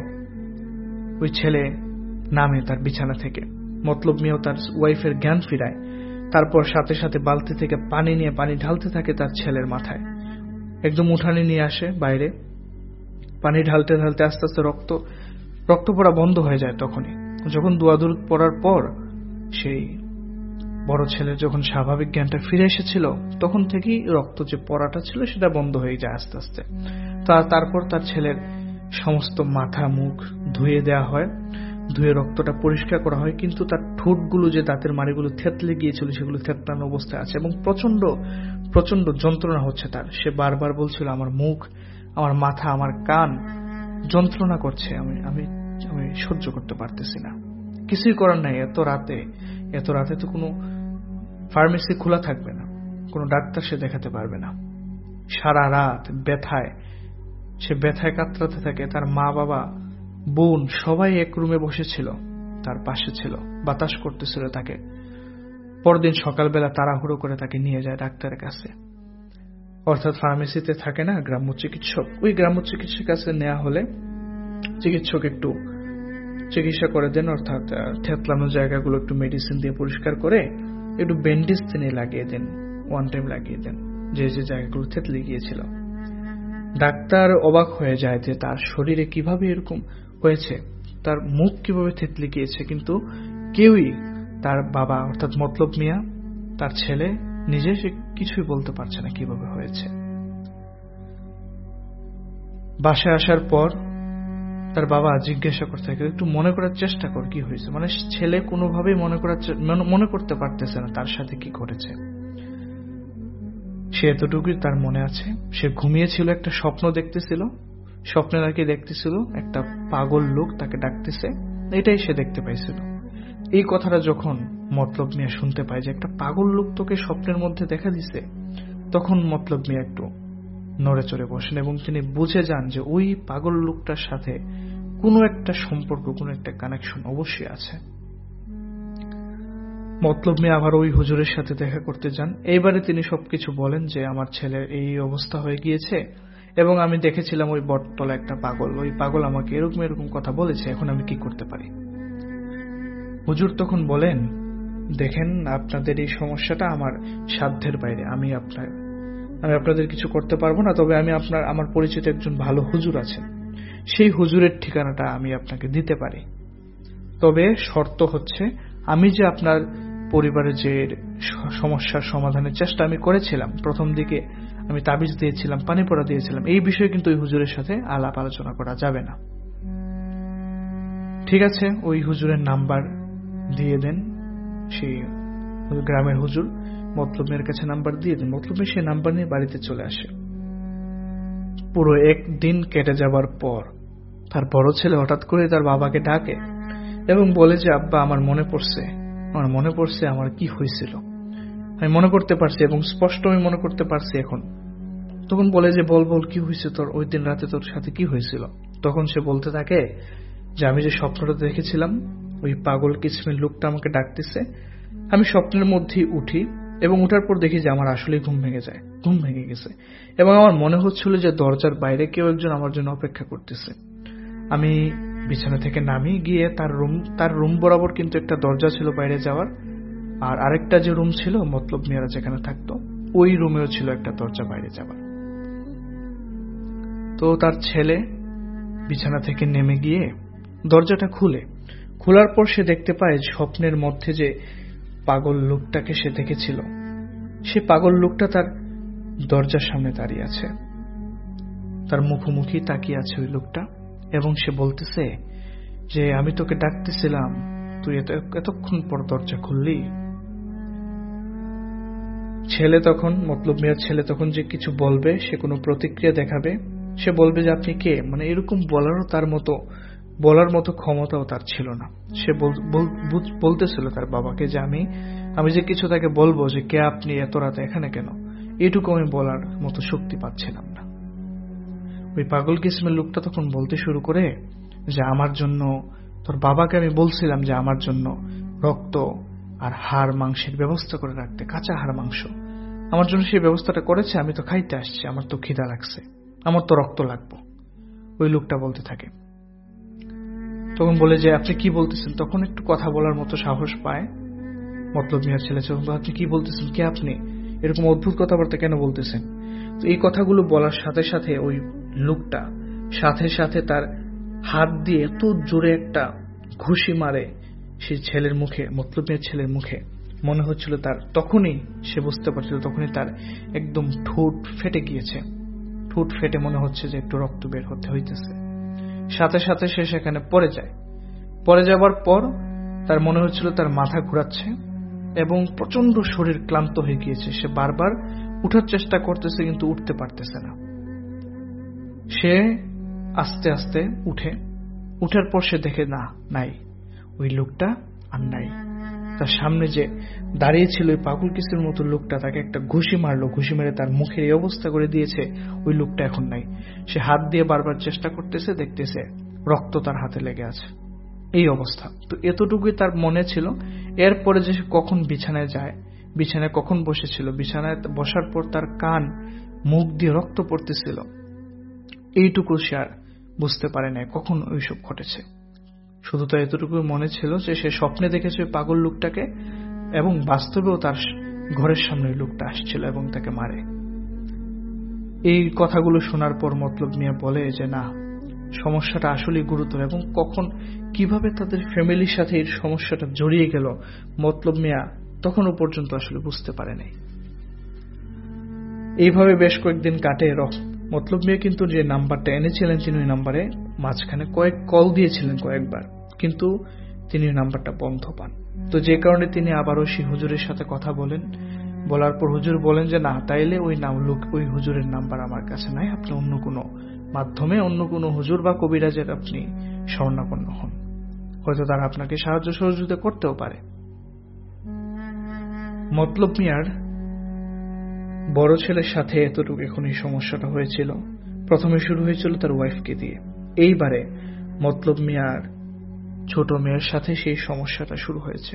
B: ওই ছেলে নামে তার বিছানা থেকে, মতলব মিয়াও তার ওয়াইফের জ্ঞান ফিরায়, তারপর সাথে সাথে বালতি থেকে পানি নিয়ে পানি ঢালতে থাকে তার ছেলের মাথায়, একদম উঠানে নিয়ে আসে বাইরে। পানি ঢালতে ঢালতে আস্তে আস্তে রক্ত পড়া বন্ধ হয়ে যায়। তখনই যখন দোয়া-দরুদ পড়ার পর সেই বড় ছেলের যখন স্বাভাবিক জ্ঞানটা ফিরে এসেছিল, তখন থেকেই রক্ত যে পড়াটা ছিল সেটা বন্ধ হয়ে যায় আস্তে আস্তে। তারপর তার ছেলের সমস্ত মাথা মুখ ধুয়ে দেওয়া হয়, ধুয়ে রক্তটা পরিষ্কার করা হয়, কিন্তু তার ঠোঁটগুলো যে দাঁতের মাড়িগুলো থেতলে গিয়েছিল সেগুলো থেতলানো অবস্থায় আছে এবং প্রচন্ড প্রচন্ড যন্ত্রণা হচ্ছে তার। সে বারবার বলছিল, আমার মুখ, আমার মাথা, আমার কান যন্ত্রণা করছে, আমি আমি আমি সহ্য করতে পারতেছি না। কিছুই করার নাই, এত রাতে তো কোনো ফার্মেসি খোলা থাকবে না, কোনো ডাক্তার সে দেখাতে পারবে না। সারা রাত সে ব্যথায় কাতরাতে থাকে। তার মা বাবা বোন সবাই এক রুমে বসেছিল, তার পাশে ছিল, বাতাস করতেছিল তাকে। পরদিন সকালবেলা তাড়াহুড়ো করে তাকে নিয়ে যায় ডাক্তারের কাছে, অর্থাৎ ফার্মেসিতে থাকে না গ্রাম্য চিকিৎসক, ওই গ্রাম্য চিকিৎসকের কাছে নেওয়া হলে চিকিৎসক একটু চিকিৎসা করে দেন, অর্থাৎ থেতলানো জায়গাগুলো একটু মেডিসিন দিয়ে পরিষ্কার করে একটু ব্যান্ডেজ টেনে লাগিয়ে দেন, ওয়ান টাইম লাগিয়ে দেন যে যে জায়গাগুলো থেতলে গিয়েছিল। ডাক্তার অবাক হয়ে যায় যে তার শরীরে কিভাবে এরকম হয়েছে, তার মুখ কিভাবে থেতলে গিয়েছে, কিন্তু কেউই, তার বাবা অর্থাৎ মতলব মিয়া, তার ছেলে নিজে, সে কিছুই বলতে পারছে না কিভাবে হয়েছে। বাসায় আসার পর তার বাবা জিজ্ঞাসা করতে থাকে, একটু মনে করার চেষ্টা কর কি হয়েছে। মানে ছেলে কোনোভাবেই মনে করতে পারতেছে না তার সাথে কি ঘটেছে। সে এতটুকুই তার মনে আছে, সে ঘুমিয়েছিল, একটা স্বপ্ন দেখতেছিল, স্বপ্নে নাকি দেখতেছিল একটা পাগল লোক তাকে ডাকতেছে, এটাই সে দেখতে পাইছিল। এই কথাটা যখন মতলব মিয়া শুনতে পায় যে একটা পাগল লোক তোকে স্বপ্নের মধ্যে দেখা দিছে, তখন মতলব মিয়া একটু নড়ে চড়ে বসেন এবং তিনি বুঝে যান যে ওই পাগল লোকটার সাথে কোনো একটা সম্পর্ক, কোনো একটা কানেকশন অবশ্যই আছে। মতলব মিয়া আবার ওই হুজুরের সাথে দেখা করতে যান। এইবারে তিনি সবকিছু বলেন যে আমার ছেলের এই অবস্থা হয়ে গিয়েছে এবং আমি দেখেছিলাম ওই বটতলা একটা পাগল, ওই পাগল আমাকে এরকম এরকম কথা বলেছে, এখন আমি কি করতে পারি। হুজুর তখন বলেন, দেখেন আপনাদের এই সমস্যাটা আমার সাধ্যের বাইরে, আমি আপনাদের কিছু করতে পারবো না, তবে আমার পরিচিত একজন ভালো হুজুর আছেন, সেই হুজুরের ঠিকানাটা আমি আপনাকে দিতে পারি। তবে শর্ত হচ্ছে, আমি যে আপনার পরিবারের যে সমস্যার সমাধানের চেষ্টা আমি করেছিলাম, প্রথম দিকে আমি তাবিজ দিয়েছিলাম, পানি পড়া দিয়েছিলাম, এই বিষয়ে কিন্তু ওই হুজুরের সাথে আলাপ আলোচনা করা যাবে না। ঠিক আছে, ওই হুজুরের নাম্বার দিয়ে দেন, সেই গ্রামের হুজুর মতলবের কাছে নাম্বার দিয়ে দেন। মতলবে সে নাম্বার নিয়ে বাড়িতে চলে আসে। পুরো একদিন কেটে যাবার পর তার বড় ছেলে হঠাৎ করে তার বাবাকে ডাকে এবং বলে যে, আব্বা আমার মনে পড়ছে আমার কি হয়েছিল, আমি মনে করতে পারছি এবং স্পষ্ট আমি মনে করতে পারছি এখন। তখন বলে যে, বল কি হয়েছে তোর, ওই দিন রাতে তোর সাথে কি হয়েছিল। তখন সে বলতে থাকে যে, আমি যে স্বপ্নটা দেখেছিলাম, ওই পাগল কিসমের লোকটা আমাকে ডাকতেছে, আমি স্বপ্নের মধ্যেই উঠি এবং উঠার পর দেখি যে আমার আসলেই ঘুম ভেঙে গেছে এবং আমার মনে হচ্ছিল যে দরজার বাইরে কেউ একজন আমার জন্য অপেক্ষা করতেছে। আমি বিছানা থেকে নামি গিয়ে তার রুম বরাবর কিন্তু একটা দরজা ছিল বাইরে যাওয়ার, আর আরেকটা যে রুম ছিল মতলব মিয়ারা যেখানে থাকতো, ওই রুমেও ছিল একটা দরজা বাইরে যাওয়ার। তো তার ছেলে বিছানা থেকে নেমে গিয়ে দরজাটা খোলার পর সে দেখতে পায় স্বপ্নের মধ্যে যে পাগল লোকটাকে সে দেখেছিল, সে পাগল লোকটা তার দরজার সামনে দাঁড়িয়ে আছে, তার মুখোমুখি তাকিয়ে আছে ওই লোকটা এবং সে বলতেছে যে, আমি তোকে ডাকতেছিলাম, তুই এতক্ষণ পর দরজা খুললি। মতলব মিয়ার ছেলে তখন যে কিছু বলবে, সে কোনো প্রতিক্রিয়া দেখাবে, সে বলবে যে আপনি কে, মানে এরকম বলার মতো ক্ষমতাও তার ছিল না। সে বলতেছিল তার বাবাকে যে আমি যে কিছু তাকে বলবো যে কে আপনি, এত রাতে এখানে কেন, এটুকু আমি বলার মতো শক্তি পাচ্ছিলাম না। ওই পাগল কিসমের লোকটা তখন বলতে শুরু করে যে, আমার জন্য, তোর বাবাকে আমি বলছিলাম যে আমার জন্য রক্ত আর হাড় মাংসের ব্যবস্থা করে রাখতে, কাঁচা হাড় মাংস আমার জন্য সেই ব্যবস্থাটা করেছে, আমি তো খাইতে আসছি, আমার তো খিদা লাগছে, আমার তো রক্ত লাগবে। ওই লোকটা বলতে থাকে। তখন বলে যে, আপনি কি বলতেছেন। তখন একটু কথা বলার মতো সাহস পায় মতলব মিয়ার ছেলে আপনি কি বলতেছেন, কে আপনি, এরকম অদ্ভুত কথাবার্তা কেন বলতেছেন? তো এই কথাগুলো বলার সাথে সাথে ওই লোকটা সাথে সাথে তার হাত দিয়ে এত জোরে একটা ঘুষি মারে সেই ছেলের মুখে, মতলব মিয়ার ছেলের মুখে। মনে হচ্ছিল তার, তখনই সে বুঝতে পারছিল, তখনই তার একদম ঠোঁট ফেটে গিয়েছে। ঠোঁট ফেটে মনে হচ্ছে যে একটু রক্ত বের হতে হইতেছে। সাথে সাথে সে সেখানে পড়ে যায়। পড়ে যাবার পর তার মনে হচ্ছিল তার মাথা ঘুরাচ্ছে এবং প্রচন্ড শরীর ক্লান্ত হয়ে গিয়েছে। সে বারবার উঠার চেষ্টা করতেছে কিন্তু উঠতে পারতেছে না। সে আস্তে আস্তে উঠার পর সে দেখে নাই, ওই লোকটা আর নাই। তার সামনে যে দাঁড়িয়ে ছিল ওই পাগল কিসের মতো লোকটা, তাকে একটা ঘুষি মারলো, ঘুষি মেরে তার মুখের এই অবস্থা করে দিয়েছে, ওই লোকটা এখন নাই। সে হাত দিয়ে বারবার চেষ্টা করতেছে, দেখতেছে রক্ত তার হাতে লেগে আছে, এই অবস্থা। তো এতটুকুই তার মনে ছিল। এরপরে যে সে কখন বিছানায় যায়, বিছানায় কখন বসেছিল, বিছানায় বসার পর তার কান মুখ দিয়ে রক্ত পড়তেছিল, এইটুকু সে আর বুঝতে পারে নাই কখন ওইসব ঘটেছে। শুধু তার এতটুকু মনে ছিল যে সে স্বপ্নে দেখেছে পাগল লোকটাকে এবং বাস্তবেও তার ঘরের সামনে লোকটা আসছিল এবং তাকে মারে। এই কথাগুলো শোনার পর মতলব মিয়া বলে যে না, সমস্যাটা আসলেই গুরুতর এবং কখন কিভাবে তাদের ফ্যামিলির সাথে এই সমস্যাটা জড়িয়ে গেল মতলব মিয়া তখনও পর্যন্ত আসলে বুঝতে পারে নাই। এইভাবে বেশ কয়েকদিন কাটে। মতলব মিয়া কিন্তু যে নাম্বারটা এনেছিলেন তিনি ওই নাম্বারে মাঝখানে কল দিয়েছিলেন কয়েকবার, কিন্তু তিনি ওই নাম্বারটা বন্ধ পান। তো যে কারণে তিনি আবারও সেই হুজুরের সাথে কথা বলেন। বলার পর হুজুর বলেন যে না, তাইলে ওই হুজুরের নাম্বার আমার কাছে নাই, আপনি অন্য কোনো মাধ্যমে অন্য কোনো হুজুর বা কবিরাজের আপনি শরণাপন্ন হন, হয়তো তারা আপনাকে সাহায্য সহযোগিতা করতেও পারে। মতলব মিয়ার বড় ছেলের সাথে এতটুকু এখন এই সমস্যাটা হয়েছিল। প্রথমে শুরু হয়েছিল তার ওয়াইফকে দিয়ে, এইবারে মতলব মিয়ার ছোট মেয়ের সাথে সেই সমস্যাটা শুরু হয়েছে।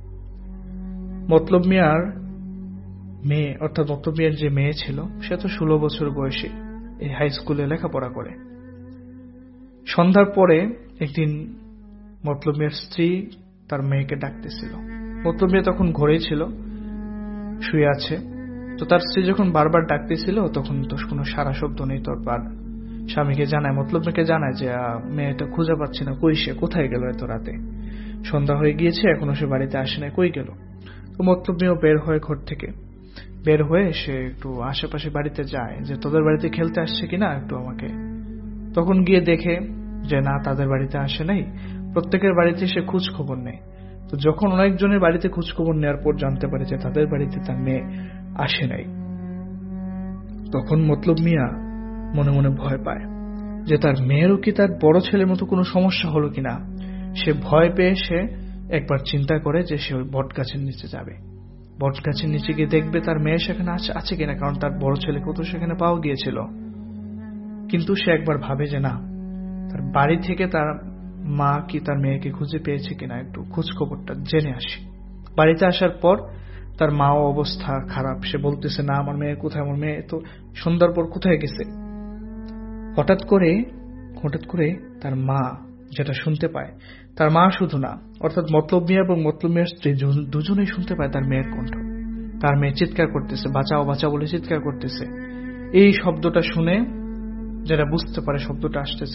B: মতলব মিয়ার মেয়ে, অর্থাৎ মতলব মিয়ার যে মেয়ে ছিল, সে তো 16 বছর বয়সী, এই হাই স্কুলে লেখাপড়া করে। সন্ধ্যার পরে একদিন মতলব মিয়ার স্ত্রী তার মেয়েকে ডাকতেছিল। মতলব মিয়া তখন ঘরেই ছিল, শুয়ে আছে। তো তার স্ত্রী যখন বারবার ডাকতেছিল তখন তো কোনো সারা শব্দ নেই। তোর স্বামীকে জানায়, মতলব মিয়াকে জানায় যে মেয়েটা খুঁজে পাচ্ছি না, কই সে, কোথায় গেল এত রাতে, সন্ধ্যা হয়ে গিয়েছে, এখনো সে বাড়িতে আসে না, কই গেল। তো মতলব মিয়াও বের হয়, ঘর থেকে বের হয়ে সে একটু আশেপাশে বাড়িতে যায় যে তোদের বাড়িতে খেলতে আসছে কিনা একটু আমাকে। তখন গিয়ে দেখে যে না, তাদের বাড়িতে আসে নাই। প্রত্যেকের বাড়িতে সে খোঁজ খবর নেয়। তো যখন অনেকজনের বাড়িতে খোঁজ খবর নেওয়ার পর জানতে পারে যে তাদের বাড়িতে তার মেয়ে আসে নাই, তখন মতলব মিয়া মনে মনে ভয় পায় যে তার মেয়েরও কি তার বড় ছেলের মতো কোনো সমস্যা হলো কিনা। সে ভয় পেয়ে সে একবার চিন্তা করে যে সে ওই বট গাছের নিচে যাবে, বট গাছের নিচে গিয়ে দেখবে তার মেয়ে সেখানে আছে কিনা, কারণ তার বড় ছেলেকেও তো সেখানে পাওয়া গিয়েছিল। কিন্তু সে একবার ভাবে যে না, তার বাড়ি থেকে তার মা কি তার মেয়েকে খুঁজে পেয়েছে কিনা একটু খোঁজ খবরটা জেনে আসি। বাড়িতে আসার পর তার মাও অবস্থা খারাপ, সে বলতেছে না আমার মেয়ে কোথায়, আমার মেয়ে তো সন্ধ্যার পর কোথায় গেছে। হঠাৎ করে তার মা যেটা শুনতে পায়, তার মা শুধু না, অর্থাৎ মতলব মিয়া এবং মতলব মিয়ার স্ত্রী দুজনেই শুনতে পায় তার মেয়ের কণ্ঠ। তার মেয়ে চিৎকার করতেছে, বাঁচাও বাঁচাও বলে চিৎকার করতেছে। এই শব্দটা শুনে যারা বুঝতে পারে শব্দটা আসতেছে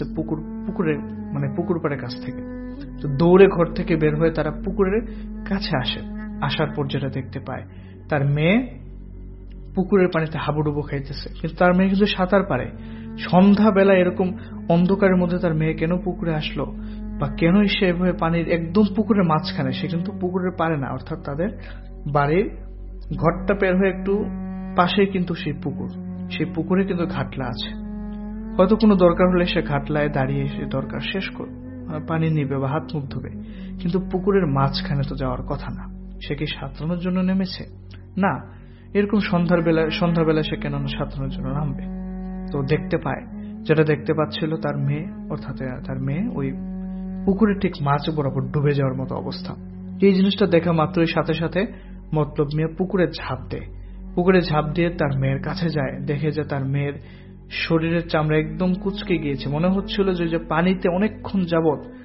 B: পুকুর পাড়ের কাছ থেকে, তো দৌড়ে ঘর থেকে বের হয়ে তারা পুকুরের কাছে আসে। আসার পর যেটা দেখতে পায়, তার মেয়ে পুকুরের পানিতে হাবুডুবু খাইতেছে, কিন্তু তার মেয়ে কিন্তু সাঁতার পারে। সন্ধ্যাবেলা এরকম অন্ধকারের মধ্যে তার মেয়ে কেন পুকুরে আসলো বা কেন সে এভাবে পানির একদম পুকুরের মাঝখানে, সে কিন্তু পুকুরের পারে না, অর্থাৎ তাদের বাড়ির ঘরটা বের হয়ে একটু পাশেই কিন্তু সেই পুকুরে কিন্তু ঘাটলা আছে। হয়তো কোনো দরকার হলে সে ঘাটলায় দাঁড়িয়ে সে দরকার শেষ করবে, পানি নিবে বা হাত মুখ ধুবে, কিন্তু পুকুরের মাঝখানে তো যাওয়ার কথা না। সে কি সাঁতরানোর জন্য নেমেছে? না, এরকম সন্ধ্যাবেলা সে কেন সাঁতরানোর জন্য নামবে? তো যেটা দেখতে পাচ্ছিল তার মেয়ে, অর্থাৎ তার মেয়ে ওই পুকুরের ঠিক মাঝ বরাবর ডুবে যাওয়ার মতো অবস্থা। এই জিনিসটা দেখা মাত্রই সাথে সাথে মতলব মিয়া পুকুরে ঝাঁপ দিয়ে তার মেয়ের কাছে যায়। দেখে যে তার মেয়ের শরীরের চামড়া একদম কুঁচকে গিয়েছে, মনে হচ্ছিল যে পানিতে অনেকক্ষণ যাবৎ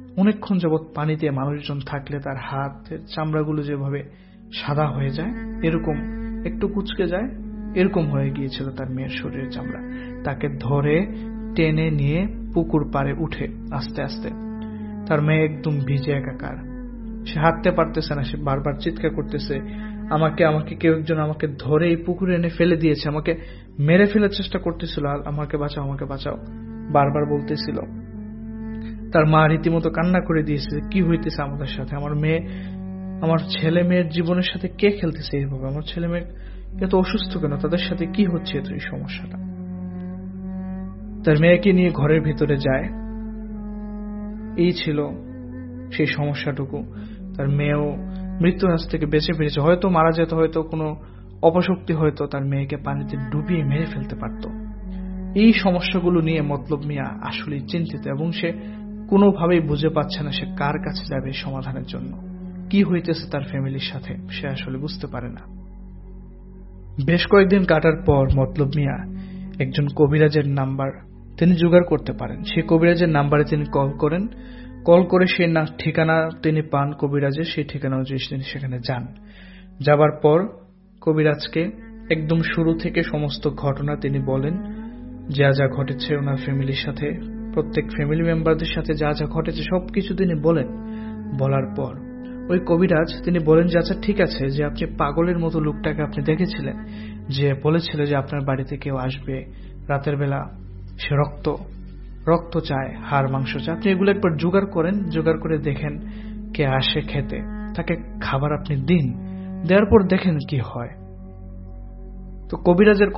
B: অনেকক্ষণ যাবৎ পানিতে মানুষজন থাকলে তার হাতের চামড়াগুলো যেভাবে সাদা হয়ে যায়, এরকম একটু কুঁচকে যায়, এরকম হয়ে গিয়েছিল তার মেয়ের শরীরের চামড়া। তাকে ধরে টেনে নিয়ে পুকুর পাড়ে উঠে আস্তে আস্তে, তার মেয়ে একদম ভিজে একাকার, সে হাঁটতে পারতেছে না, সে বারবার চিৎকার করতেছে, আমাকে আমাকে কেউ একজন আমাকে ধরে এই পুকুরে এনে ফেলে দিয়েছে, আমাকে মেরে ফেলার চেষ্টা করতেছিল, আমাকে বাঁচাও আমাকে বাঁচাও বারবার বলতেছিল। তার মা রীতিমতো কান্না করে দিয়েছে, কি হইতেছে আমাদের সাথে, আমার মেয়ে, আমার ছেলে মেয়ের জীবনের সাথে কে খেলতেছে এইভাবে, আমার ছেলে মেয়ে এত অসুস্থ কেন, তাদের সাথে কি হচ্ছে এত এই সমস্যাটা। তার মেয়েকে নিয়ে ঘরের ভিতরে যায়, এই ছিল সেই সমস্যাটুকু। তার মেয়েও মৃত্যুর হাত থেকে বেঁচে ফিরেছে, হয়তো মারা যেত, হয়তো কোনো অপশক্তি হয়তো তার মেয়েকে পানিতে ডুবিয়ে মেরে ফেলতে পারত। এই সমস্যাগুলো নিয়ে মতলব মিয়া আসলে চিন্তিত, এবং সে কোনোভাবেই বুঝে পাচ্ছে না সে কার কাছে যাবে সমাধানের জন্য। কি হইতেছে তার ফ্যামিলির সাথে সে আসলে বুঝতে পারে না। বেশ কয়েকদিন কাটার পর মতলব মিয়া একজন কবিরাজের নাম্বার তিনি জোগাড় করতে পারেন। সেই কবিরাজের নাম্বারে তিনি কল করেন, কল করে সেই ঠিকানা তিনি পান কবিরাজের, সেই ঠিকানা অনুযায়ী তিনি সেখানে যান। যাবার পর কবিরাজকে একদম শুরু থেকে সমস্ত ঘটনা তিনি বলেন, যা যা ঘটেছে ওনার ফ্যামিলির সাথে, প্রত্যেক ফ্যামিলি মেম্বারদের সাথে যা যা ঘটেছে সবকিছু তিনি বলেন। বলার পর ওই কবিরাজ তিনি বলেন যে আচ্ছা ঠিক আছে, যে আপনি পাগলের মতো লোকটাকে আপনি দেখেছিলেন, যে বলেছিল যে আপনার বাড়িতে কেউ আসবে রাতের বেলা, সে রক্ত চায়, হাড় মাংস চায়, আপনি এগুলো একবার জোগাড় করেন, জোগাড় করে দেখেন কে আসে খেতে, তাকে খাবার আপনি দিন, দেওয়ার পর দেখেন কি হয়। তো কবিরাজের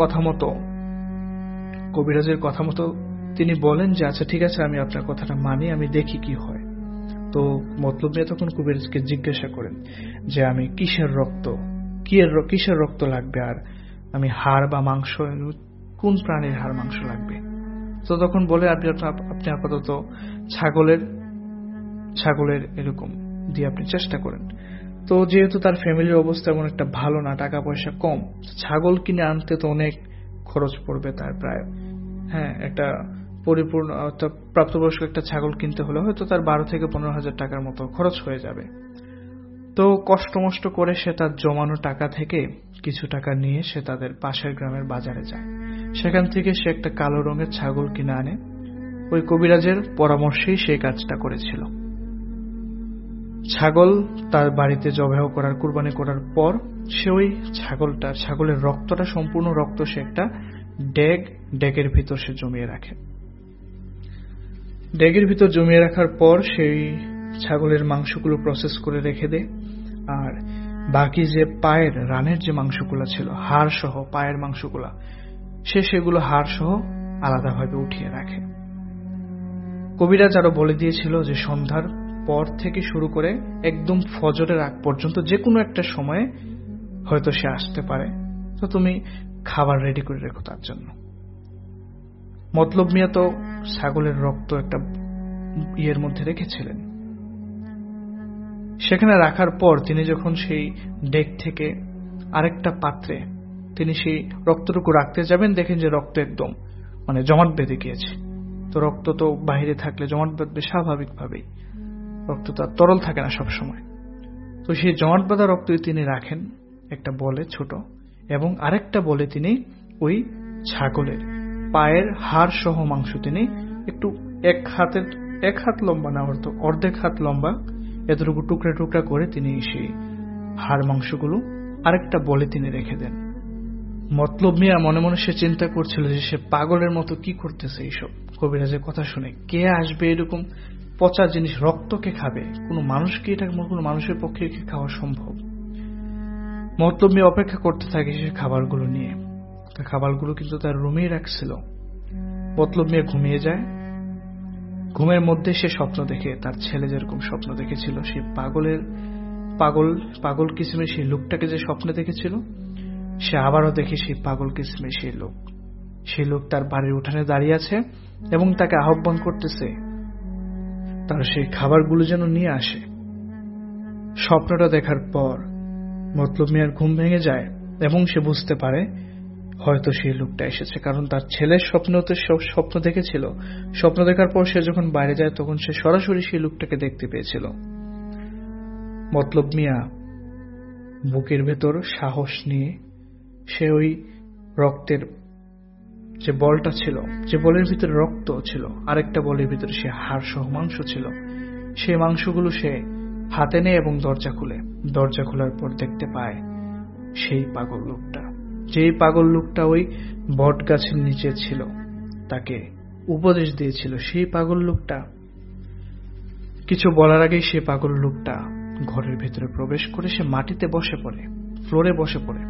B: কথা মতো তিনি বলেন যে আচ্ছা ঠিক আছে, আমি আপনার কথাটা মানি, আমি দেখি কি হয়। তো মতলব মিয়া তখন কবিরাজকে জিজ্ঞাসা করেন যে আমি কিসের রক্ত লাগবে, আর আমি হাড় বা মাংস, কোন প্রাণীর হাড় মাংস লাগবে। তো তখন বলে আপনি আপাতত ছাগলের এরকম দিয়ে আপনি চেষ্টা করেন। তো যেহেতু তার ফ্যামিলির অবস্থা এমন একটা ভালো না, টাকা পয়সা কম, ছাগল কিনে আনতে তো অনেক খরচ পড়বে তার, প্রায় একটা পরিপূর্ণ প্রাপ্তবয়স্ক একটা ছাগল কিনতে হলে হয়তো তার 12 থেকে 15,000 টাকার মতো খরচ হয়ে যাবে। তো কষ্ট মষ্ট করে সে তার জমানো টাকা থেকে কিছু টাকা নিয়ে সে তাদের পাশের গ্রামের বাজারে যায়, সেখান থেকে সে একটা কালো রঙের ছাগল কিনে আনে। ওই কবিরাজের পরামর্শেই সেই কাজটা করেছিল। ছাগল তার বাড়িতে জবাই করার, কুরবানি করার পর সে ওই ছাগলের রক্তটা, সম্পূর্ণ রক্ত সে একটা ডেগের ভিতর সে জমিয়ে রাখে। ডেগের ভিতর জমিয়ে রাখার পর সেই ছাগলের মাংসগুলো প্রসেস করে রেখে দেয়, আর বাকি যে পায়ের রানের যে মাংসগুলো ছিল, হাড় সহ পায়ের মাংসগুলা, সেগুলো হাড় সহ আলাদাভাবে উঠিয়ে রাখে। কবিরাজ আরো বলে দিয়েছিল যে সন্ধ্যার পর থেকে শুরু করে একদম ফজরের আগ পর্যন্ত যে কোনো একটা সময়ে হয়তো সে আসতে পারে, তো তুমি খাবার রেডি করে রেখো তার জন্য। মতলব মিয়া তো ছাগলের রক্ত একটা ইয়ের মধ্যে রেখেছিলেন। সেখানে রাখার পর তিনি যখন সেই ডেক থেকে আরেকটা পাত্রে তিনি সেই রক্তটুকু রাখতে যাবেন, দেখেন যে রক্ত একদম জমাট বেঁধে গিয়েছে। তো রক্ত তো বাইরে থাকলে জমাট বাঁধবে স্বাভাবিকভাবেই, রক্ত তো আর তরল থাকে না সবসময়। তো সেই জমাট বাঁধা রক্তই তিনি রাখেন একটা বলে ছোট, এবং আরেকটা বলে তিনি ওই ছাগলের পায়ের হাড় সহ মাংস তিনি একটু এক হাত লম্বা না, অর্ধেক হাত লম্বা এতটুকু টুকরা টুকরা করে তিনি সেই হাড় মাংসগুলো আরেকটা বলে তিনি রেখে দেন। মতলব মিয়া মনে মনে সে চিন্তা করছিল যে সে পাগলের মতো কি করতেছে এইসব। কবিরাজের কথা শুনে কে আসবে এরকম পচা জিনিস, রক্তকে খাবে, কোনো মানুষকে, এটা কোনো মানুষের পক্ষে কি খাওয়া সম্ভব? মতলব মিয়া অপেক্ষা করতে থাকে সে খাবারগুলো নিয়ে। তার খাবারগুলো কিন্তু তার রুমেই রাখছিল। মতলব মিয়া ঘুমিয়ে যায়। ঘুমের মধ্যে সে স্বপ্ন দেখে তার ছেলে যেরকম স্বপ্ন দেখেছিল, সেই পাগল কিসিমের সেই লোকটাকে যে স্বপ্নে দেখেছিল, সে আবারও দেখে সেই পাগল কিসিমের সেই লোক তার বাড়ির উঠানে দাঁড়িয়ে আছে এবং তাকে আহ্বান করতেছে তার সেই খাবারগুলো যেন নিয়ে আসে। স্বপ্নটা দেখার পর মতলব মিয়ার ঘুম ভেঙে যায় এবং সে বুঝতে পারে হয়তো সেই লোকটা এসেছে, কারণ তার ছেলের স্বপ্নতে স্বপ্ন দেখেছিল। স্বপ্ন দেখার পর সে যখন বাইরে যায় তখন সে সরাসরি সেই লোকটাকে দেখতে পেয়েছিল। মতলব মিয়া বুকের ভেতর সাহস নিয়ে সে ওই রক্তের যে বলটা ছিল, যে বলের ভিতরে রক্ত ছিল, আরেকটা বলের ভিতরে সে হাড় সহ মাংস ছিল, সেই মাংসগুলো সে হাতে নেয় এবং দরজা খোলার পর দেখতে পায় সেই পাগল লোকটা। যেই পাগল লোকটা ওই বট গাছের নিচে ছিল, তাকে উপদেশ দিয়েছিল, সেই পাগল লোকটা কিছু বলার আগেই সে পাগল লোকটা ঘরের ভেতরে প্রবেশ করে সে মাটিতে বসে পড়ে, ফ্লোরে বসে পড়ে।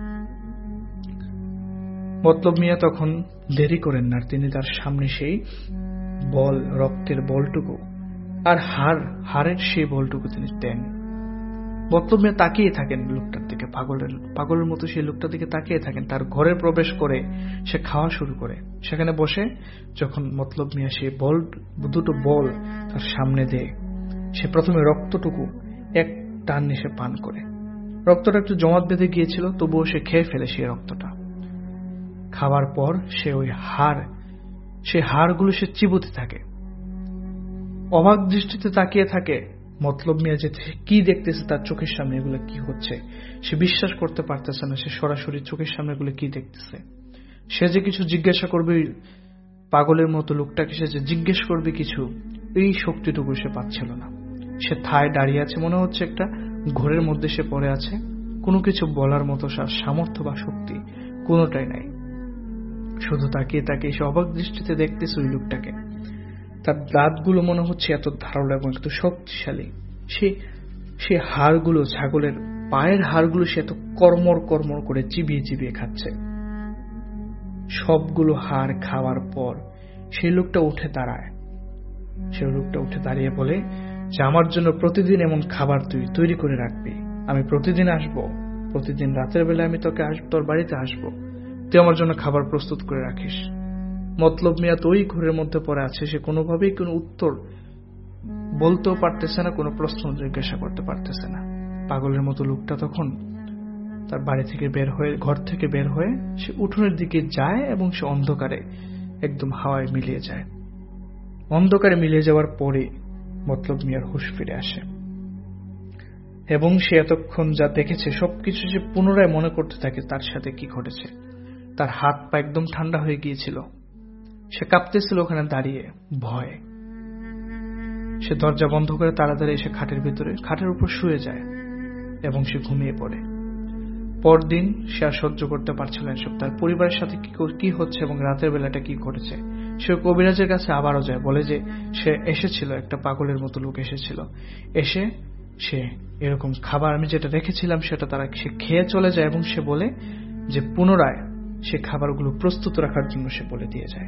B: মতলব মিয়া তখন দেরি করেন না, তিনি তার সামনে সেই বল, রক্তের বলটুকু আর হাড়ের সেই বলটুকু তিনি দেন। মতলব মিয়া তাকিয়ে থাকেন লোকটার দিকে, পাগলের মতো সেই লোকটার দিকে তাকিয়ে থাকেন। তার ঘরে প্রবেশ করে সে খাওয়া শুরু করে। সেখানে বসে যখন মতলব মিয়া সেই দুটো বল তার সামনে দেয়, সে প্রথমে রক্তটুকু এক টান নিয়ে সে পান করে। রক্তটা একটু জমাট বেঁধে গিয়েছিল, তবুও সে খেয়ে ফেলে সেই রক্তটা। খাবার পর সে ওই হাড়গুলো সে চিবোতে থাকে, অবাক দৃষ্টিতে তাকিয়ে থাকে। মতলব মিয়া যে কি দেখতেছে তার চোখের সামনে, এগুলো কি হচ্ছে সে বিশ্বাস করতে পারতেছে না। সে সরাসরি চোখের সামনে এগুলো কি দেখতেছে। সে যে কিছু জিজ্ঞাসা করবে পাগলের মতো লোকটাকে, সে যে জিজ্ঞেস করবে কিছু, এই শক্তিটুকু সে পাচ্ছিল না। সে ঠায় দাঁড়িয়ে আছে, মনে হচ্ছে একটা ঘোরের মধ্যে সে পড়ে আছে। কোনো কিছু বলার মতো সামর্থ্য বা শক্তি কোনোটাই নাই। শুধু তাকিয়ে তাকিয়ে সে অবাক দৃষ্টিতে দেখতেছে ওই লোকটাকে। তার দাঁতগুলো মনে হচ্ছে এত ধারালো এবং এত শক্তিশালী। সে হাড়গুলো, ছাগলের পায়ের হাড়গুলো সে এত কর্মর করে চিবিয়ে খাচ্ছে। সবগুলো হাড় খাওয়ার পর সেই লোকটা উঠে দাঁড়ায়। সে লোকটা উঠে দাঁড়িয়ে বলে যে আমার জন্য প্রতিদিন এমন খাবার তুই তৈরি করে রাখবি। আমি প্রতিদিন আসবো, প্রতিদিন রাতের বেলা আমি তোর বাড়িতে আসবো, তুই আমার জন্য খাবার প্রস্তুত করে রাখিস। মতলব মিয়া তো ওই ঘরের মধ্যে পড়ে আছে, সে কোনোভাবেই কোনো উত্তর বলতেও পারতেছে না, কোনো প্রশ্ন জিজ্ঞাসা করতে পারতেছে না। পাগলের মতো লোকটা তখন তার বাড়ি থেকে ঘর থেকে বের হয়ে সে উঠোনের দিকে যায় এবং সে অন্ধকারে একদম হাওয়ায় মিলিয়ে যায়। অন্ধকারে মিলিয়ে যাওয়ার পরে মতলব মিয়ার হুঁশ ফিরে আসে এবং সে এতক্ষণ যা দেখেছে সবকিছু সে পুনরায় মনে করতে থাকে তার সাথে কি ঘটেছে। তার হাত পা একদম ঠান্ডা হয়ে গিয়েছিল, সে কাঁপতেছিল ওখানে দাঁড়িয়ে ভয়ে। সে দরজা বন্ধ করে তাড়াতাড়ি এসে খাটের উপর শুয়ে যায় এবং সে ঘুমিয়ে পড়ে। পরদিন সে আর সহ্য করতে পারছিল না এসব, তার পরিবারের সাথে কি হচ্ছে এবং রাতের বেলাটা কি ঘটেছে। সে কবিরাজের কাছে আবারও যায়, বলে যে সে এসেছিল, একটা পাগলের মতো লোক এসেছিল, এসে সে এরকম খাবার আমি যেটা রেখেছিলাম সেটা সে খেয়ে চলে যায় এবং সে বলে যে পুনরায় সে খাবারগুলো প্রস্তুত রাখার জন্য সে বলে দিয়ে যায়।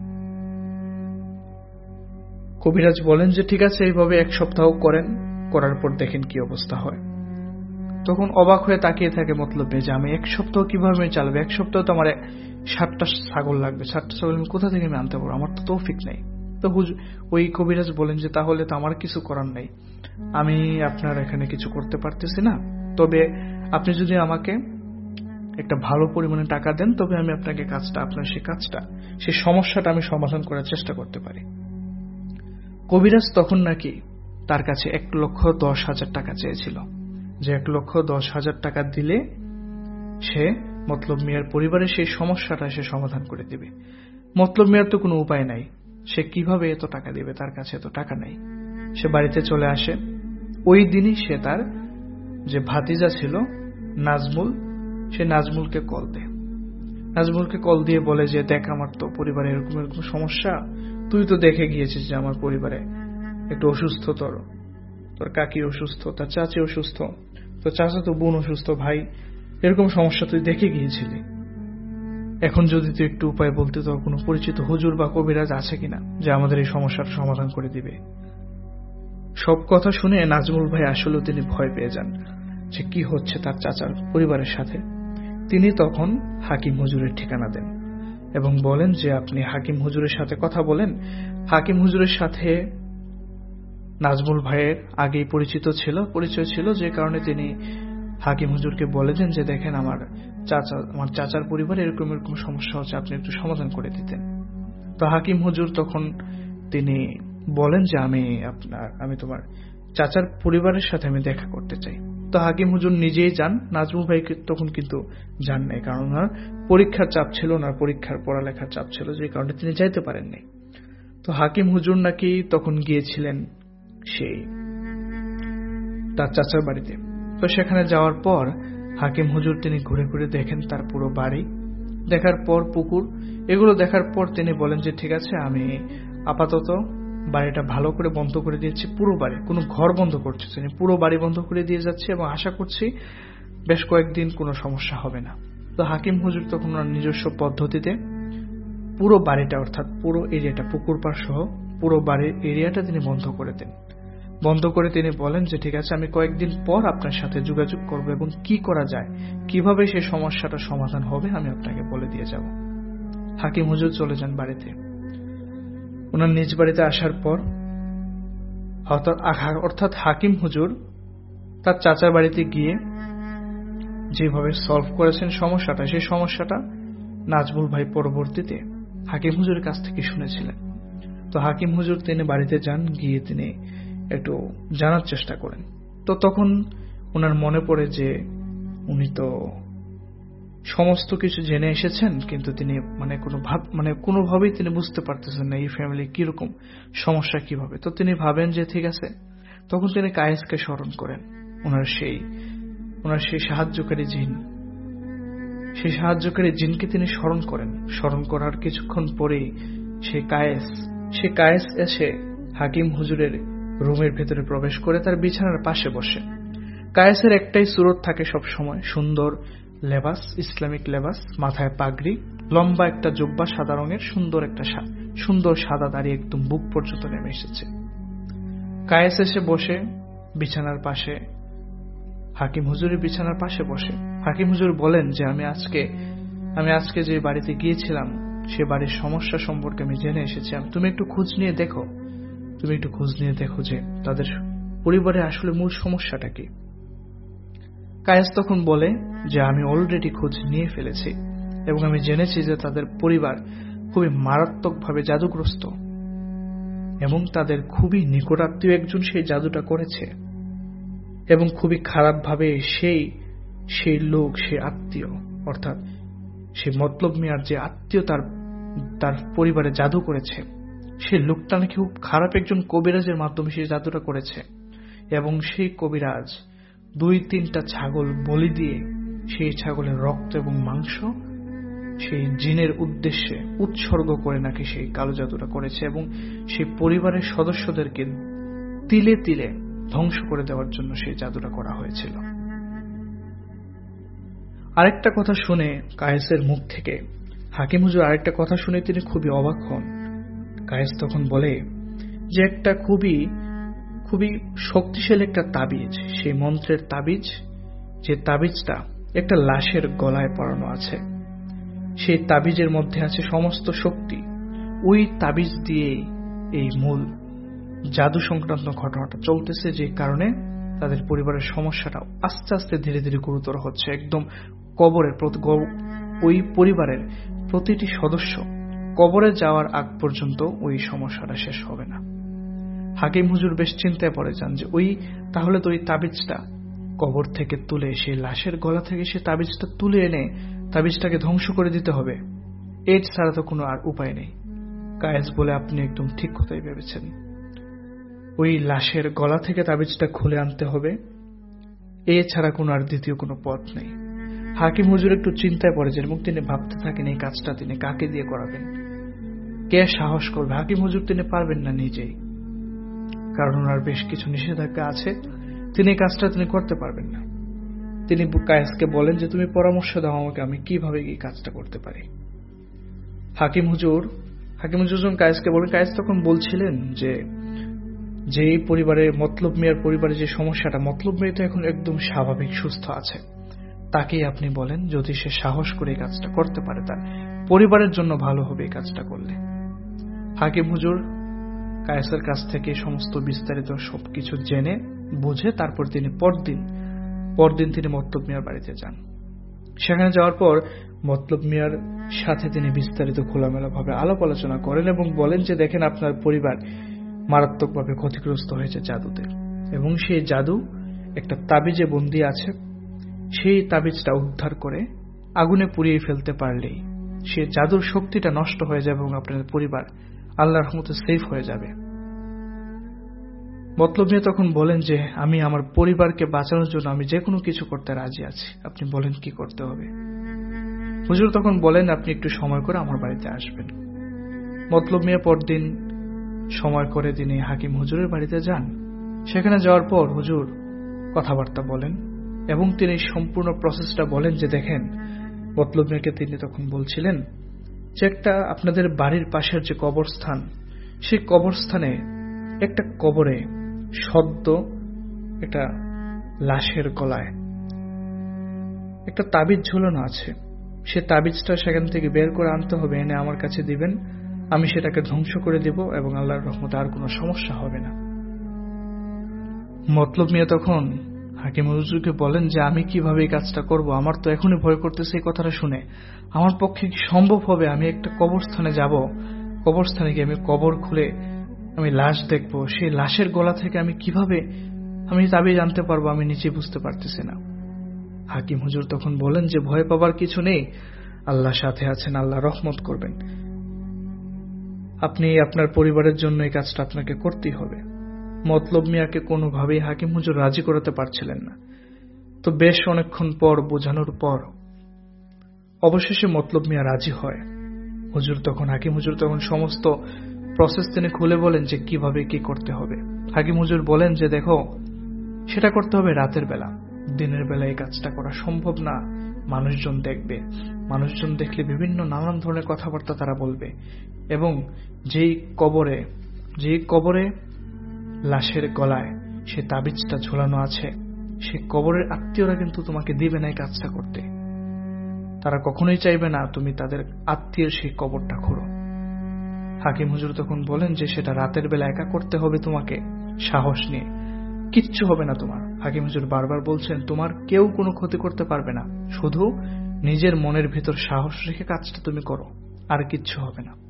B: কবিরাজ বলেন যে ঠিক আছে, এইভাবে 1 সপ্তাহ করার পর দেখেন কি অবস্থা হয়। তখন অবাক হয়ে তাকিয়ে থাকে মতলব যে আমি 1 সপ্তাহ কিভাবে চালাবো, 1 সপ্তাহ তো আমার 7টা ছাগল লাগবে, 7টা ছাগল আমি কোথা থেকে আমি আনতে পারবো, আমার তো তৌফিক নেই। তো ওই কবিরাজ বলেন যে তাহলে তো আমার কিছু করার নেই, আমি আপনার এখানে কিছু করতে পারতেছি না, তবে আপনি যদি আমাকে একটা ভালো পরিমাণে টাকা দেন তবে আমি আপনাকে আপনার সেই সমস্যাটা আমি সমাধান করার চেষ্টা করতে পারি। কবিরাজ তখন নাকি তার কাছে 1,10,000 টাকা চেয়েছিল, যে 1,10,000 টাকা দিলে সে মতলব মিয়ার পরিবারের সেই সমস্যাটা সে সমাধান করে দিবে। মতলব মিয়ার তো কোনো উপায় নাই, সে কিভাবে এত টাকা দিবে, তার কাছে এত টাকা নাই। সে বাড়িতে চলে আসে। ওই দিনই সে তার যে ভাতিজা ছিল নাজমুল, সে নাজমুলকে কল দিয়ে বলে যে দেখ আমার তো পরিবারে এরকম সমস্যা, তুই তো দেখে গিয়েছিস যে আমার পরিবারে একটু অসুস্থ, তোর কাকি অসুস্থ, তার চাচি অসুস্থ, তোর চাচা তো বোন অসুস্থ, ভাই এরকম সমস্যা তুই দেখে গিয়েছিলি। এখন যদি তুই একটু উপায় বলতে, তোর কোনো পরিচিত হুজুর বা কবিরাজ আছে কিনা যে আমাদের এই সমস্যার সমাধান করে দিবে। সব কথা শুনে নাজমুল ভাই আসলেও তিনি ভয় পেয়ে যান যে কি হচ্ছে তার চাচার পরিবারের সাথে। তিনি তখন হাকিম হুজুরের ঠিকানা দেন এবং বলেন যে আপনি হাকিম হুজুরের সাথে কথা বলেন। হাকিম হুজুরের সাথে নাজমুল ভাইয়ের আগেই পরিচয় ছিল, যে কারণে তিনি হাকিম হুজুরকে বলে দেন যে দেখেন আমার চাচার পরিবারে এরকম এরকম সমস্যা হচ্ছে, আপনি একটু সমাধান করে দিতেন। তো হাকিম হুজুর তখন তিনি বলেন যে আমি তোমার চাচার পরিবারের সাথে আমি দেখা করতে চাই। তো হাকিম হুজুর নিজেই যান, নাজমুল ভাইকে তখন কিন্তু যান নাই, কারণ ওনার পরীক্ষার চাপ ছিল, ওনার পরীক্ষার পড়ালেখার চাপ ছিল, যে কারণে তিনি যাইতে পারেননি। তো হাকিম হুজুর নাকি তখন গিয়েছিলেন সেই তার চাচার বাড়িতে। তো সেখানে যাওয়ার পর হাকিম হুজুর তিনি ঘুরে ঘুরে দেখেন তার পুরো বাড়ি, দেখার পর পুকুর, এগুলো দেখার পর তিনি বলেন যে ঠিক আছে, আমি আপাতত বাড়িটা ভালো করে বন্ধ করে দিয়েছি, পুরো বাড়ি, কোনো ঘর বন্ধ করছি না, পুরো বাড়ি বন্ধ করে দিয়ে যাচ্ছি এবং আশা করছি বেশ কয়েকদিন কোনো সমস্যা হবে না। তো হাকিম হুজুর তখন ওনার নিজস্ব পদ্ধতিতে পুরো বাড়িটা, অর্থাৎ পুরো এরিয়াটা, পুকুর পাড় সহ পুরো বাড়ির এরিয়াটা তিনি বন্ধ করে দেন। বন্ধ করে তিনি বলেন যে ঠিক আছে, আমি কয়েকদিন পর আপনার সাথে যোগাযোগ করব এবং কি করা যায়, কিভাবে সেই সমস্যাটা সমাধান হবে আমি আপনাকে বলে দিয়ে যাব। হাকিম হুজুর চলে যান বাড়িতে। ওনার নিজ বাড়িতে আসার পর অর্থাৎ হাকিম হুজুর তার চাচার বাড়িতে গিয়ে যেভাবে সলভ করেছেন সমস্যাটা, সেই সমস্যাটা নাজমুল ভাই পরবর্তীতে হাকিম হুজুরের কাছ থেকে শুনেছিলেন। তো হাকিম হুজুর তিনি বাড়িতে যান, গিয়ে তিনি একটু জানার চেষ্টা করেন। তো তখন ওনার মনে পড়ে যে উনি তো সমস্ত কিছু জেনে এসেছেন, কিন্তু তিনি কোনোভাবেই তিনি বুঝতে পারতেছেন না এই ফ্যামিলি কিরকম, সমস্যা কিভাবে। তো তিনি ভাবেন যে ঠিক আছে, তখন তিনি কায়েসকে স্মরণ করেন, ওনার সেই সাহায্যকারী জিন, সেই সাহায্যকারী জিনকে তিনি স্মরণ করেন। স্মরণ করার কিছুক্ষণ পরেই সেই কায়েস এসে হাকিম হুজুরের রুমের ভেতরে প্রবেশ করে তার বিছানার পাশে বসে। কায়েসের একটাই সুরত থাকে সব সময়, সুন্দর লেবাস, ইসলামিক লেবাস, মাথায় পাগড়ি, লম্বা একটা জুব্বা সাদা রঙের, সুন্দর সাদা দাড়ি একদম বুক পর্যন্ত নেমে এসেছে। কায়েস এসে বসে বিছানার পাশে, হাকিম হুজুরের বিছানার পাশে বসে। হাকিম হুজুর বলেন যে আমি আজকে যে বাড়িতে গিয়েছিলাম সে বাড়ির সমস্যা সম্পর্কে আমি জেনে এসেছি, তুমি একটু খোঁজ নিয়ে দেখো যে তাদের পরিবারে আসলে মূল সমস্যাটা কি। কায়েস তখন বলে যে আমি অলরেডি খোঁজ নিয়ে ফেলেছি এবং আমি জেনেছি যে তাদের পরিবার খুবই মারাত্মকভাবে জাদুগ্রস্ত এবং তাদের খুবই নিকটাত্মীয় একজন সেই জাদুটা করেছে এবং খুবই খারাপভাবে সেই লোক, সেই আত্মীয়, অর্থাৎ সেই মতলব মিয়ার যে আত্মীয় তার পরিবারে জাদু করেছে, সেই লোকটা নাকি খুব খারাপ একজন কবিরাজের মাধ্যমে সেই জাদুটা করেছে এবং সেই কবিরাজ 2-3টা ছাগল বলি দিয়ে সেই ছাগলের রক্ত এবং মাংস সেই জিনের উদ্দেশ্যে উৎসর্গ করে নাকি সেই কালো জাদুটা করেছে এবং সেই পরিবারের সদস্যদেরকে তিলে তিলে ধ্বংস করে দেওয়ার জন্য সেই জাদুটা করা হয়েছিল। আরেকটা কথা শুনে কায়েসের মুখ থেকে, হাকিম হুজুর আরেকটা কথা শুনে তিনি খুবই অবাক হন। কায়েস তখন বলে যে একটা খুবই শক্তিশালী একটা তাবিজ, সেই মন্ত্রের তাবিজ, যে তাবিজটা একটা লাশের গলায় পরানো আছে, সেই তাবিজের মধ্যে আছে সমস্ত শক্তি। ওই তাবিজ দিয়েই এই মূল জাদু সংক্রান্ত ঘটনাটা চলতেছে, যে কারণে তাদের পরিবারের সমস্যাটা আস্তে আস্তে ধীরে ধীরে গুরুতর হচ্ছে। একদম ওই পরিবারের প্রতিটি সদস্য কবরে যাওয়ার আগ পর্যন্ত ওই সমস্যাটা শেষ হবে না। হাকিম হুজুর বেশ চিন্তায় পড়ে যান যে তাহলে তো ওই তাবিজটা কবর থেকে তুলে, সেই লাশের গলা থেকে সে তাবিজটা তুলে এনে তাবিজটাকে ধ্বংস করে দিতে হবে, এর ছাড়া তো কোনো আর উপায় নেই। কায়েস বলে আপনি একদম ঠিক কথাই ভেবেছেন, ওই লাশের গলা থেকে তাবিজটা খুলে আনতে হবে, এছাড়া কোনো আর দ্বিতীয় কোনো পথ নেই। হাকিম হুজুর একটু চিন্তায় পড়ে যান এবং তিনি ভাবতে থাকেন এই কাজটা তিনি কাকে দিয়ে করাবেন, কে সাহস করবে। হাকিম হুজুর তিনি পারবেন না নিজেই, কারণ ওনার বেশ কিছু নিষেধাজ্ঞা আছে, তিনি এই কাজটা তিনি করতে পারবেন না। তিনি কায়েসকে বলেন যে তুমি পরামর্শ দাও আমাকে, আমি কিভাবে এই কাজটা করতে পারি। হাকিম হুজুর যখন কায়েসকে বলেন, কায়েস তখন বলছিলেন যে এই পরিবারের মতলব মিয়ার পরিবারে যে সমস্যাটা, মতলব মিয়া তো এখন একদম স্বাভাবিক সুস্থ আছে, তাকেই আপনি বলেন, যদি সে সাহস করে এই কাজটা করতে পারে তার পরিবারের জন্য ভালো হবে এই কাজটা করলে। হাকিম হুজুর কায়েসের কাছ থেকে সমস্ত বিস্তারিত সবকিছু জেনে বুঝে তারপর তিনি পরদিন পরদিন তিনি মতলব মিয়ার বাড়িতে যান। সেখানে যাওয়ার পর মতলব মিয়ার সাথে তিনি বিস্তারিত খোলামেলাভাবে আলাপ আলোচনা করেন এবং বলেন যে দেখেন, আপনার পরিবার মারাত্মকভাবে ক্ষতিগ্রস্ত হয়েছে জাদুতে, এবং সেই জাদু একটা তাবিজে বন্দী আছে। সেই তাবিজটা উদ্ধার করে আগুনে পুড়িয়ে ফেলতে পারলেই সে জাদুর শক্তিটা নষ্ট হয়ে যাবে এবং আপনার পরিবার আল্লাহর রহমতে সেফ হয়ে যাবে। মতলব মিয়া তখন বলেন যে আমি আমার পরিবারকে বাঁচানোর জন্য আমি যে কোনো কিছু করতে রাজি আছি, আপনি বলেন কি করতে হবে। হুজুর তখন বলেন আপনি একটু সময় করে আমার বাড়িতে আসবেন। মতলব মিয়া পরদিন সময় করে তিনি হাকিম হুজুরের বাড়িতে যান। সেখানে যাওয়ার পর হুজুর কথাবার্তা বলেন এবং তিনি সম্পূর্ণ প্রসেসটা বলেন যে দেখেন, মতলব মিয়াকে তিনি তখন বলছিলেন যে একটা আপনাদের বাড়ির পাশের যে কবরস্থান, সেই কবরস্থানে একটা কবরে সদ্য একটা লাশের গলায় একটা তাবিজ ঝুলানো আছে। সে তাবিজটা সেখান থেকে বের করে আনতে হবে, এনে আমার কাছে দিবেন, আমি সেটাকে ধ্বংস করে দিব এবং আল্লাহর রহমতে আর কোনো সমস্যা হবে না। মতলব মিয়া তখন হাকিম হুজুরকে বলেন যে আমি কিভাবে এই কাজটা করব, আমার তো এখনই ভয় করতেছে এই কথাটা শুনে। আমার পক্ষে কি সম্ভব হবে? আমি একটা কবরস্থানে যাব, কবরস্থানে গিয়ে আমি কবর খুলে আমি লাশ দেখব, সেই লাশের গলা থেকে আমি কিভাবে আমি তাবিজ আনতে পারবো, আমি নিজে বুঝতে পারতেছি না। হাকিম হুজুর তখন বলেন যে ভয় পাবার কিছু নেই, আল্লাহ সাথে আছেন, আল্লাহ রহমত করবেন, আপনি আপনার পরিবারের জন্য এই কাজটা আপনাকে করতেই হবে। মতলব মিয়াকে কোনোভাবেই হাকিম হুজুর রাজি করাতে পারছিলেন না। তো বেশ অনেকক্ষণ পর বোঝানোর পর অবশেষে মতলব মিয়া রাজি হয়। হাকিম হুজুর তখন সমস্ত প্রসেস তিনি খুলে বলেন যে কিভাবে কি করতে হবে। হাকিম হুজুর বলেন যে দেখো, সেটা করতে হবে রাতের বেলা, দিনের বেলা এই কাজটা করা সম্ভব না। মানুষজন দেখবে, মানুষজন দেখলে বিভিন্ন নানান ধরনের কথাবার্তা তারা বলবে, এবং যেই কবরে লাশের গলায় সে তাবিজটা ঝোলানো আছে, সে কবরের আত্মীয়রা কিন্তু তোমাকে দিবে না এই কাজটা করতে। তারা কখনোই চাইবে না তুমি তাদের আত্মীয়ের সেই কবরটা খোঁড়ো। হাকিম হুজুর তখন বলেন যে সেটা রাতের বেলা একা করতে হবে তোমাকে, সাহস নিয়ে, কিচ্ছু হবে না তোমার। হাকিম হুজুর বারবার বলছেন তোমার কেউ কোনো ক্ষতি করতে পারবে না, শুধু নিজের মনের ভিতর সাহস রেখে কাজটা তুমি করো, আর কিচ্ছু হবে না।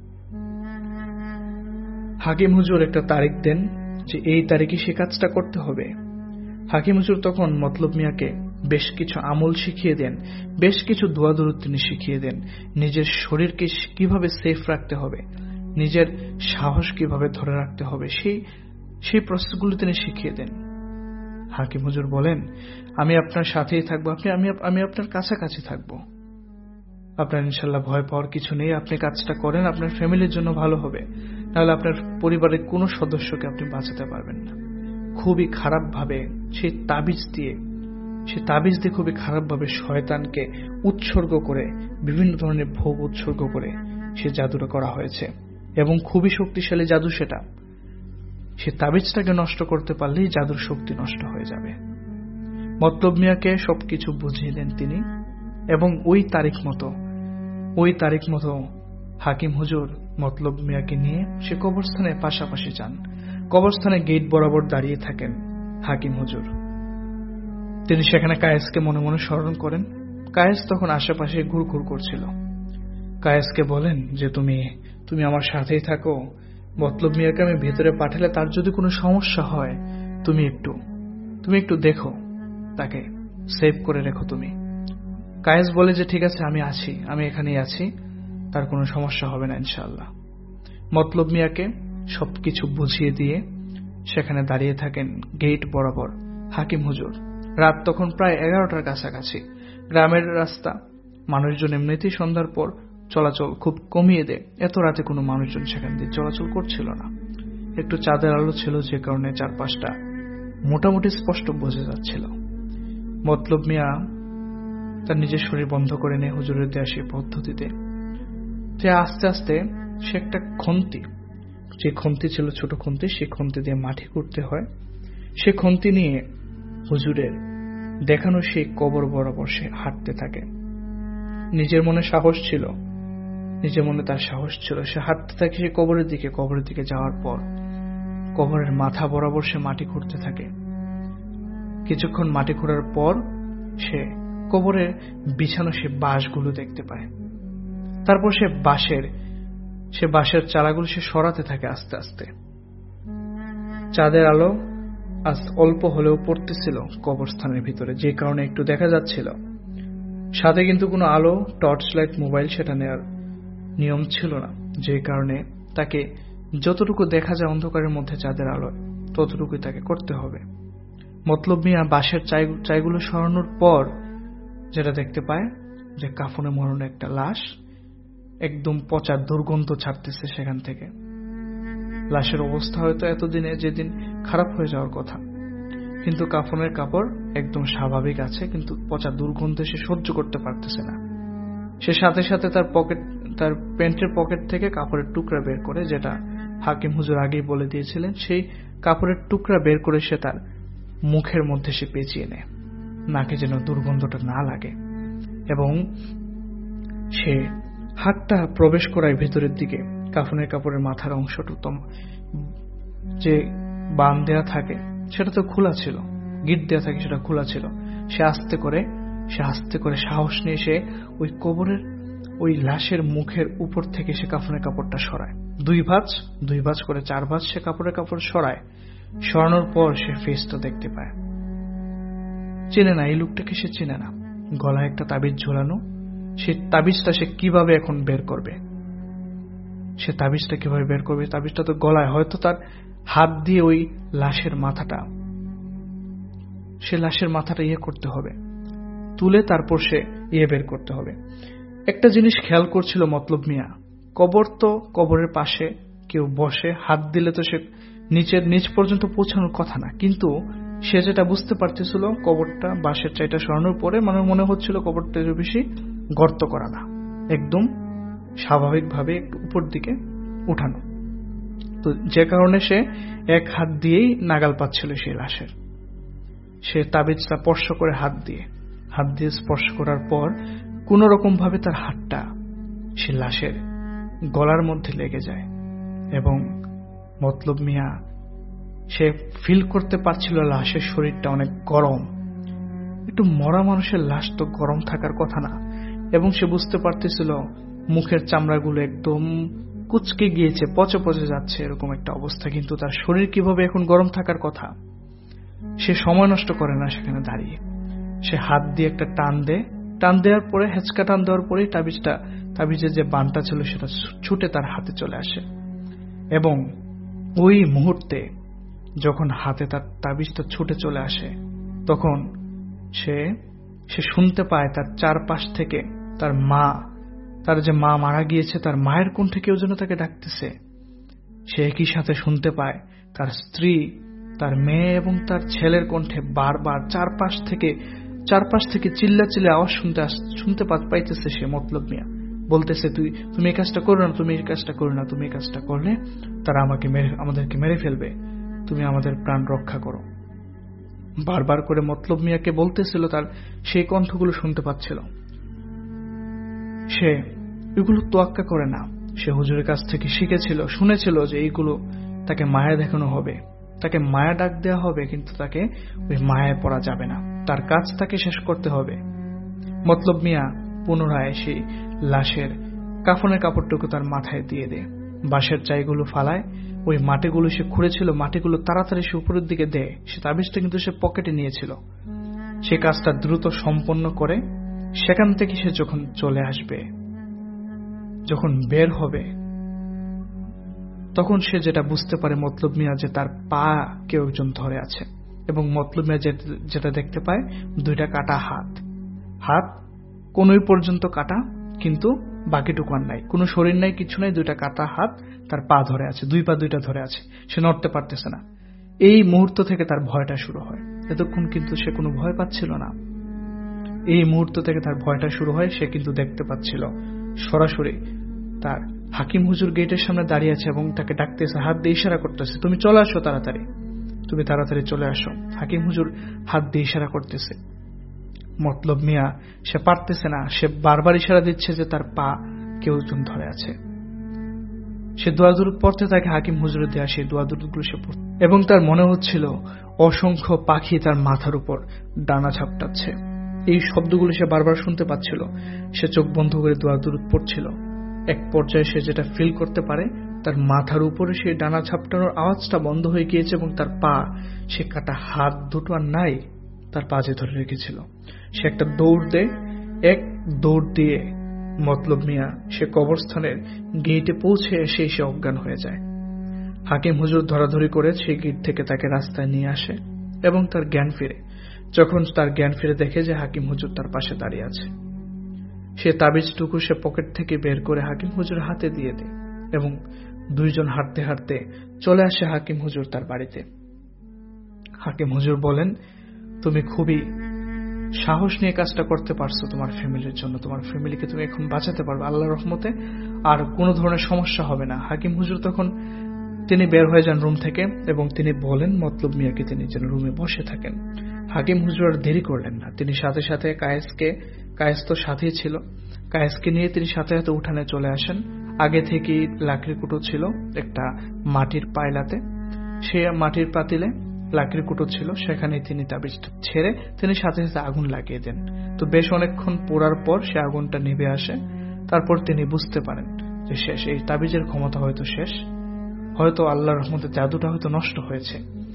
B: হাকিম হুজুর একটা তারিখ দেন যে এই তারিখে সে কাজটা করতে হবে। হাকিম হুজুর তখন মতলব মিয়াকে বেশ কিছু আমল শিখিয়ে দেন, বেশ কিছু দোয়া দরুদ তিনি শিখিয়ে দেন, নিজের শরীরকে কিভাবে সেফ রাখতে হবে, নিজের সাহস কিভাবে ধরে রাখতে হবে, সেই প্রসেসগুলো তিনি শিখিয়ে দেন। হাকিম হুজুর বলেন আমি আপনার সাথেই থাকবো, আমি আপনার কাছাকাছি থাকবো, আপনার ইনশাল্লাহ ভয় পাওয়ার কিছু নেই, আপনি কাজটা করেন, আপনার ফ্যামিলির জন্য ভালো হবে, নাহলে আপনার পরিবারের কোনো সদস্যকে আপনি বাঁচাতে পারবেন না। খুবই খারাপভাবে সেই তাবিজ দিয়ে খুবই খারাপভাবে শয়তানকে উৎসর্গ করে, বিভিন্ন ধরনের ভোগ উৎসর্গ করে সে জাদুটা করা হয়েছে, এবং খুবই শক্তিশালী জাদু সেটা। সে তাবিজটাকে নষ্ট করতে পারলেই জাদুর শক্তি নষ্ট হয়ে যাবে। মতলব মিয়াকে সবকিছু বুঝিয়ে দেন তিনি, এবং ওই তারিখ মতো হাকিম হুজুর মতলব মিয়াকে নিয়ে সে কবরস্থানের পাশাপাশি যান। কবরস্থানে গেট বরাবর দাঁড়িয়ে থাকেন হাকিম হুজুর। তিনি সেখানে কায়েসকে মনে মনে স্মরণ করেন। কায়েস তখন আশেপাশে ঘুরঘুর করছিল। কায়েসকে বলেন যে তুমি আমার সাথেই থাকো, মতলব মিয়াকে আমি ভেতরে পাঠালে তার যদি কোনো সমস্যা হয় তুমি একটু দেখো, তাকে সেভ করে রেখো তুমি। কায়েস বলে যে ঠিক আছে, আমি এখানেই আছি, তার কোনো সমস্যা হবে না ইনশাআল্লাহ। মতলব মিয়াকে সবকিছু বুঝিয়ে দিয়ে সেখানে দাঁড়িয়ে থাকেন গেট বরাবর হাকিম হুজুর। রাত তখন প্রায় 11টার কাছাকাছি। গ্রামের রাস্তা, মানুষজন এমনিতেই সন্ধ্যার পর চলাচল খুব কমিয়ে দেয়, এত রাতে কোনো মানুষজন সেখান দিয়ে চলাচল করছিল না। একটু চাঁদের আলো ছিল, যে কারণে চারপাশটা মোটামুটি স্পষ্ট বোঝা যাচ্ছিল। মতলব মিয়া তার নিজের শরীর বন্ধ করে নেয় হুজুরের দেয়া সেই পদ্ধতিতে। আস্তে আস্তে সে একটা খন্তি, যে খন্তি ছিল ছোট খন্তি, সেই খন্তি দিয়ে মাটি করতে হয়, সে খন্তি নিয়ে হুজুরের দেখানো সেই কবর বরাবর সে হাঁটতে থাকে। নিজের মনে তার সাহস ছিল, সে হাঁটতে থাকে সেই কবরের দিকে যাওয়ার পর কবরের মাথা বরাবর সে মাটি খুঁড়তে থাকে। কিছুক্ষণ মাটি খোঁড়ার পর সে কবরের বিছানো সে বাঁশগুলো দেখতে পায়। তারপর সে বাঁশের চারাগুলো সে সরাতে থাকে আস্তে আস্তে। চাঁদের আলো আজ অল্প হলেও পড়তেছিল কবরস্থানের ভিতরে, যে কারণে একটু দেখা যাচ্ছিল। সাথে কিন্তু কোনো আলো, টর্চ লাইট, মোবাইল সেটা নেওয়ার নিয়ম ছিল না, যে কারণে তাকে যতটুকু দেখা যায় অন্ধকারের মধ্যে চাঁদের আলো, ততটুকুই তাকে করতে হবে। মতলব মিয়া বাঁশের চাইগুলো সরানোর পর যেটা দেখতে পায় যে কাফনে মোড়ানো একটা লাশ একদম পচা দুর্গন্ধ ছাড়তেছে সেখান থেকে। লাশের অবস্থা হয়তো এতদিনে যেদিন খারাপ হয়ে যাওয়ার কথা, কিন্তু কাফনের কাপড় একদম স্বাভাবিক আছে, কিন্তু পচা দুর্গন্ধ সে সহ্য করতে পারতেছে না। সে সাথে সাথে তার প্যান্টের পকেট থেকে কাপড়ের টুকরা বের করে, যেটা হাকিম হুজুর আগেই বলে দিয়েছিলেন, সেই কাপড়ের টুকরা বের করে সে তার মুখের মধ্যে সে পেঁচিয়ে নেয়, নাকে যেন দুর্গন্ধটা না লাগে। এবং সে হাতটা প্রবেশ করায় ভেতরের দিকে। কাফনের কাপড়ের মাথার অংশটা যে বান দেয়া থাকে সেটা তো খোলা ছিল, গিট দেয়া থাকে সেটা খোলা ছিল। সে আস্তে করে সাহস নিয়ে সে ওই কবরের ওই লাশের মুখের উপর থেকে সে কাফনের কাপড়টা সরায়। দুই ভাঁজ করে 4 ভাঁজ সে কাপড়ের কাপড় সরায়। সরানোর পর সে ফেসটা দেখতে পায়। চেনে না, এই লোকটাকে সে চেনে না। গলায় একটা তাবিজ ঝোলানো, সে তাবিজটা সে কিভাবে এখন বের করবে? তাবিজটা তো গলায়, হয়তো তার হাত দিয়ে ওই লাশের মাথাটা ইয়ে করতে হবে, তুলে তারপর সে বের করতে হবে। একটা জিনিস খেয়াল করছিল মতলব মিয়া, কবরের পাশে কেউ বসে হাত দিলে তো সে নিচ পর্যন্ত পৌঁছানোর কথা না, কিন্তু সে যেটা বুঝতে পারতেছিল কবরটা বাঁশের চাইটা সরানোর পরে মনে হচ্ছিল কবরটা বেশি গর্ত করা না, একদম স্বাভাবিকভাবে একটু উপর দিকে উঠানো। তো যে কারণে সে এক হাত দিয়েই নাগাল পাচ্ছিল সেই লাশের। সে তাবিজটা স্পর্শ করে হাত দিয়ে স্পর্শ করার পর কোন রকম ভাবে তার হাতটা সে লাশের গলার মধ্যে লেগে যায়। এবং মতলব মিয়া সে ফিল করতে পারছিল লাশের শরীরটা অনেক গরম। একটু মরা মানুষের লাশ তো গরম থাকার কথা না। এবং সে বুঝতে পারতেছিল মুখের চামড়াগুলো একদম কুচকে গিয়েছে, পচে যাচ্ছে, এরকম একটা অবস্থা। কিন্তু তার শরীর কিভাবে এখন গরম থাকার কথা? সে সময় নষ্ট করে না, সেখানে দাঁড়িয়ে সে হাত দিয়ে একটা টান দেওয়ার পরে, হেঁচকা টান দেওয়ার পরেই তাবিজের যে বানটা ছিল সেটা ছুটে তার হাতে চলে আসে। এবং ওই মুহূর্তে যখন হাতে তার তাবিজটা ছুটে চলে আসে, তখন সে শুনতে পায় তার চারপাশ থেকে তার যে মা মারা গিয়েছে, তার মায়ের কণ্ঠে কেউ যেন তাকে ডাকতেছে। সে একই সাথে শুনতে পায় তার স্ত্রী, তার মেয়ে এবং তার ছেলের কণ্ঠে বারবার চারপাশ থেকে চিল্লা আওয়াজ শুনতে পাইতেছে। সে মতলব মিয়া বলতেছে, তুমি এই কাজটা করো না, তুমি এই কাজটা করো না, তুমি এই কাজটা করলে তারা আমাদেরকে মেরে ফেলবে, তুমি আমাদের প্রাণ রক্ষা করো। বারবার করে মতলব মিয়াকে বলতেছিল, তার সেই কণ্ঠগুলো শুনতে পাচ্ছিল। সে এগুলো তোয়াক্কা করে না। সে হুজুরের কাছ থেকে শুনেছিল যে এইগুলো তাকে মায়া দেখানো হবে, তাকে মায়া ডাক দেওয়া হবে, কিন্তু তাকে ওই মায়ায় পড়া যাবে না, তার কাজ তাকে শেষ করতে হবে। মতলব মিয়া পুনরায় সেই লাশের কাফনের কাপড়টুকু তার মাথায় দিয়ে দেয়, বাঁশের চাইগুলো ফালায়, ওই মাটিগুলো সে খুঁড়েছিল, মাটিগুলো তাড়াতাড়ি সে উপরের দিকে দেয়। সে তাবিজটা কিন্তু সে পকেটে নিয়েছিল। সে কাজটা দ্রুত সম্পন্ন করে সেখান থেকে সে যখন চলে আসবে, যখন বের হবে, তখন সে যেটা বুঝতে পারে মতলব মিয়া যে তার পা কেউ একজন ধরে আছে। এবং মতলব মিয়া যেটা দেখতে পায়, 2টা কাটা হাত কোনই পর্যন্ত কাটা, কিন্তু বাকিটুকু আর নাই, কোনো শরীর নাই, কিছু নাই, 2টা কাটা হাত, তার পা ধরে আছে, 2 পা 2টা ধরে আছে, সে নড়তে পারতেছে না। এই মুহূর্ত থেকে তার ভয়টা শুরু হয়। এতক্ষণ কিন্তু সে কোনো ভয় পাচ্ছিল না, এই মুহূর্ত থেকে তার ভয়টা শুরু হয়। সে কিন্তু দেখতে পাচ্ছিল সরাসরি তার হাকিম হুজুর গেটের সামনে দাঁড়িয়ে আছে এবং তাকে ডাকতেছে, হাত দিয়ে ইশারা করতেছে, তুমি চলে আসো, তুমি তাড়াতাড়ি চলে আসো। হাকিম হুজুর হাত দিয়ে ইশারা করতেছে। মতলব মিয়া সে পারতেছে না, সে বারবার ইশারা দিচ্ছে যে তার পা কেউ একজন ধরে আছে। সে দোয়া দুরুদ পড়তে থাকে, হাকিম হুজুরের দেয়া সেই দোয়া দুরুদগুলো সে পড়তে, এবং তার মনে হচ্ছিল অসংখ্য পাখি তার মাথার উপর ডানা ঝাপটাচ্ছে। এই শব্দগুলো সে বারবার শুনতে পাচ্ছিল। সে চোখ বন্ধ করে দোয়া দরুদ পড়ছিল। এক পর্যায়ে সে যেটা ফিল করতে পারে, তার মাথার উপরে সেই ডানা ঝাপটানোর আওয়াজটা বন্ধ হয়ে গিয়েছে এবং তার পা, সে কাটা হাত দুটো আর নাই, তার পাজে ধরে রেখেছিল। সে একটা এক দৌড় দিয়ে মতলব মিয়া সে কবরস্থানের গেটে পৌঁছে এসে সে অজ্ঞান হয়ে যায়। হাকিম হুজুর ধরাধরি করে সেই গেট থেকে তাকে রাস্তায় নিয়ে আসে এবং তার জ্ঞান ফিরে। যখন তার জ্ঞান ফিরে দেখে যে হাকিম হুজুর তার পাশে দাঁড়িয়ে আছে, সে তাবিজটুকু সে পকেট থেকে বের করে হাকিম হুজুর হাতে দিয়ে দেয় এবং দুইজন হাঁটতে হাঁটতে চলে আসে হাকিম হুজুর তার বাড়িতে। হাকিম হুজুর বলেন, তুমি খুবই সাহস নিয়ে কাজটা করতে পারছো তোমার ফ্যামিলির জন্য, তোমার ফ্যামিলিকে তুমি এখন বাঁচাতে পারবে আল্লাহর রহমতে, আর কোনো ধরনের সমস্যা হবে না। হাকিম হুজুর তখন তিনি বের হয়ে যান রুম থেকে এবং তিনি বলেন মতলব মিয়াকে তিনি যেন রুমে বসে থাকেন। হাকিম হুজুর আর দেরি করলেন না, তিনি সাথে সাথে কায়েস তো সাথেই ছিল, কায়েসকে নিয়ে তিনি সাথে সাথে উঠানে চলে আসেন। আগে থেকেই লাকড়ি কুটো ছিল একটা মাটির পায়লাতে, সে মাটির পাতিলে লাকড়ি কুটো ছিল, সেখানে তিনি তাবিজটা ছেড়ে তিনি সাথে সাথে আগুন লাগিয়ে দেন। তো বেশ অনেকক্ষণ পোড়ার পর সে আগুনটা নিভে আসে। তারপর তিনি বুঝতে পারেন যে শেষ, এই তাবিজের ক্ষমতা হয়তো শেষ, হয়তো আল্লাহর রহমতে জাদুটা হয়তো নষ্ট হয়েছে।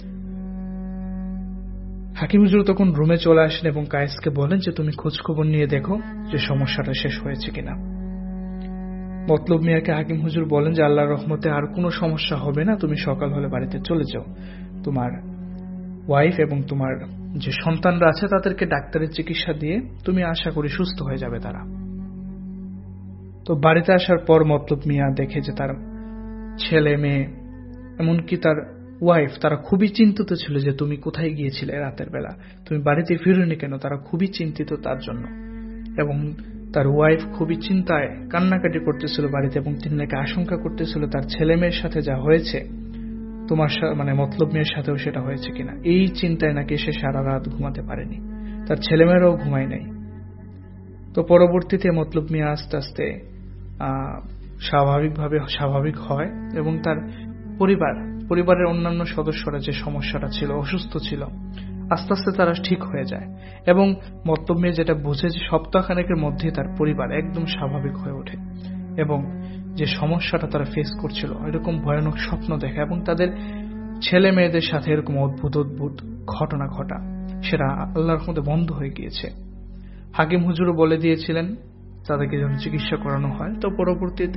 B: হাকিম হুজুর তখন রুমে চলে আসেন এবং কায়েসকে বলেন যে তুমি খোঁজখবর নিয়ে দেখো যে সমস্যাটা শেষ হয়েছে কিনা। মতলব মিয়াকে হাকিম হুজুর বলেন যে আল্লাহর রহমতে আর কোনো সমস্যা হবে না, তুমি সকাল হলে বাড়িতে চলে যাও, তোমার ওয়াইফ এবং তোমার যে সন্তানরা আছে তাদেরকে ডাক্তারের চিকিৎসা দিয়ে তুমি আশা করি সুস্থ হয়ে যাবে তারা। তো বাড়িতে আসার পর মতলব মিয়া দেখে যে তার ছেলে মেয়ে এমনকি তার ওয়াইফ তারা খুবই চিন্তিত ছিল যে তুমি কোথায় গিয়েছিলে রাতের বেলা, তুমি বাড়িতে ফিরোনি কেন, তারা খুবই চিন্তিত তার জন্য। এবং তার ওয়াইফ খুবই চিন্তায় কান্নাকাটি করতেছিল বাড়িতে এবং তিনি নাকি আশঙ্কা করতেছিল তার ছেলে মেয়ের সাথে যা হয়েছে তোমার মানে মতলব মেয়ের সাথেও সেটা হয়েছে কিনা। এই চিন্তায় নাকি সে সারা রাত ঘুমাতে পারেনি, তার ছেলেমেয়েরাও ঘুমায় নাই। তো পরবর্তীতে মতলব মিয়া আস্তে আস্তে স্বাভাবিক হয় এবং তার পরিবারের অন্যান্য সদস্যরা যে সমস্যাটা ছিল, অসুস্থ ছিল, আস্তে আস্তে তারা ঠিক হয়ে যায় এবং মতলব মিয়া যেটা বুঝে যে সপ্তাহখানেকের মধ্যে তার পরিবার একদম স্বাভাবিক হয়ে ওঠে এবং যে সমস্যাটা তারা ফেস করছিল এরকম ভয়ানক স্বপ্ন দেখা এবং তাদের ছেলে মেয়েদের সাথে এরকম অদ্ভুত ঘটনা ঘটা, সেটা আল্লাহর রহমতে বন্ধ হয়ে গিয়েছে। হাকিম হুজুরও বলে দিয়েছিলেন তাদেরকে যেন চিকিৎসা করানো হয়। তো পরবর্তীতে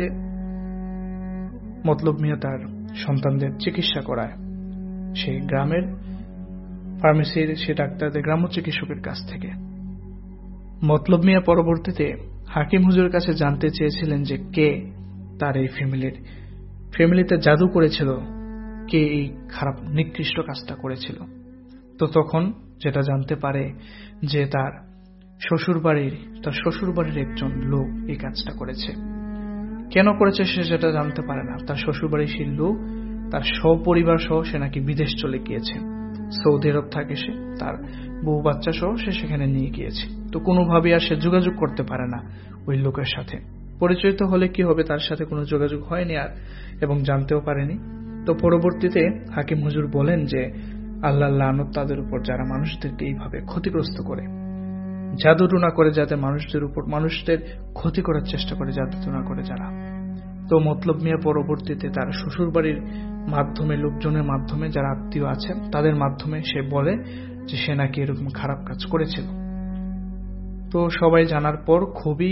B: মতলব মিয়া তার সন্তানদের চিকিৎসা করায় সেই গ্রামের ফার্মেসির সে ডাক্তারদের গ্রাম্য চিকিৎসকের কাছ থেকে। মতলব মিয়া পরবর্তীতে হাকিম হুজুরের কাছে জানতে চেয়েছিলেন যে কে তার এই ফ্যামিলিতে জাদু করেছিল, কে এই খারাপ নিকৃষ্ট কাজটা করেছিল। তো তখন যেটা জানতে পারে যে তার শ্বশুরবাড়ির একজন লোক এই কাজটা করেছে। কেন করেছে সে যেটা জানতে পারে না। তার শ্বশুরবাড়ির সেই লোক তার সপরিবার সহ সে নাকি বিদেশ চলে গিয়েছে, সৌদি আরব থাকে সে, তার বউ বাচ্চা সহ সে সেখানে নিয়ে গিয়েছে। তো কোনোভাবেই আর সে যোগাযোগ করতে পারে না ওই লোকের সাথে, পরিচিত হলে কি হবে, তার সাথে কোনো যোগাযোগ হয়নি আর এবং জানতেও পারেনি। তো পরবর্তীতে হাকিম হুজুর বলেন যে আল্লাহ লানত তাদের উপর যারা মানুষদেরকে এইভাবে ক্ষতিগ্রস্ত করে, জাদুটুনা করে, যাতে মানুষদের ক্ষতি করার চেষ্টা করে, জাদুটুনা করে যারা। তো মতলব মিয়া পরবর্তীতে তার শ্বশুরবাড়ির মাধ্যমে, লোকজনের মাধ্যমে, যারা আত্মীয় আছে তাদের মাধ্যমে সে বলে যে সে নাকি এরকম খারাপ কাজ করেছিল। তো সবাই জানার পর খুবই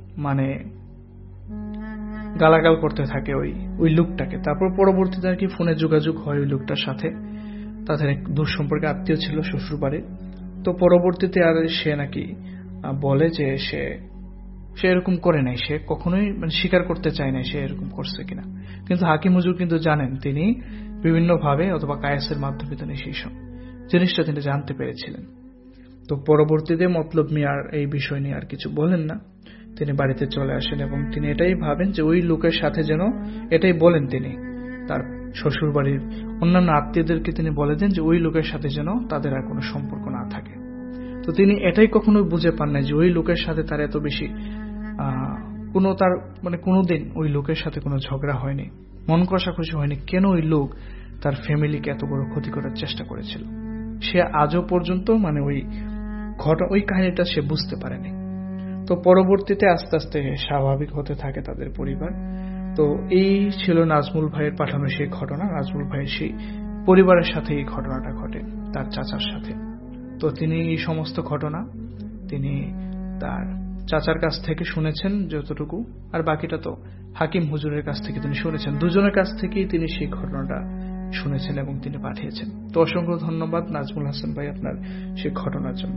B: গালাগাল করতে থাকে ওই লোকটাকে। তারপর পরবর্তীতে আর কি ফোনে যোগাযোগ হয় ওই লোকটার সাথে, তাদের এক দূর সম্পর্কে আত্মীয় ছিল শ্বশুরবাড়ির। তো পরবর্তীতে আর সে নাকি বলে যে সে এরকম করে নাই, সে কখনোই স্বীকার করতে চায় নাই সে এরকম করছে কিনা। কিন্তু হাকিম হুজুর কিন্তু জানেন, তিনি বিভিন্নভাবে অথবা কায়েসের মাধ্যমে তিনি সেই সব জিনিসটা তিনি জানতে পেরেছিলেন। তো পরবর্তীতে মতলব মিয়ার এই বিষয় নিয়ে আর কিছু বলেন না, তিনি বাড়িতে চলে আসেন এবং তিনি এটাই ভাবেন যে ওই লোকের সাথে যেন, এটাই বলেন তিনি তার শ্বশুরবাড়ির অন্যান্য আত্মীয়দেরকে তিনি বলে দেন যে ওই লোকের সাথে যেন তাদের আর কোনো সম্পর্ক না থাকে। তো তিনি এটাই কখনোই বুঝে পান না যে ওই লোকের সাথে তার এত বেশি কোনোদিন ওই লোকের সাথে কোনো ঝগড়া হয়নি, মন কষাকষি হয়নি, কেন ওই লোক তার ফ্যামিলিকে এত বড় ক্ষতি করার চেষ্টা করেছিল। সে আজও পর্যন্ত ওই ওই কাহিনীটা সে বুঝতে পারেনি। তো পরবর্তীতে আস্তে আস্তে স্বাভাবিক হতে থাকে তাদের পরিবার। তো এই ছিল নাজমুল ভাইয়ের পাঠানো সেই ঘটনা। নাজমুল ভাইয়ের সেই পরিবারের সাথে এই ঘটনাটা ঘটে, তার চাচার সাথে। তো তিনি এই সমস্ত ঘটনা তিনি তার চাচার কাছ থেকে শুনেছেন যতটুকু, আর বাকিটা তো হাকিম হুজুরের কাছ থেকে তিনি শুনেছেন। দুজনের কাছ থেকেই তিনি সেই ঘটনাটা শুনেছেন এবং তিনি পাঠিয়েছেন। তো অসংখ্য ধন্যবাদ নাজমুল হাসান ভাই আপনার সেই ঘটনার জন্য।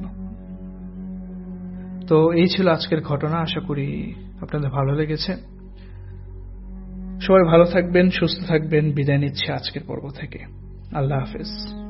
B: তো এই ছিল আজকের ঘটনা, আশা করি আপনাদের ভালো লেগেছে। সবাই ভালো থাকবেন, সুস্থ থাকবেন। বিদায় নিচ্ছি আজকের পর্ব থেকে। আল্লাহ হাফেজ।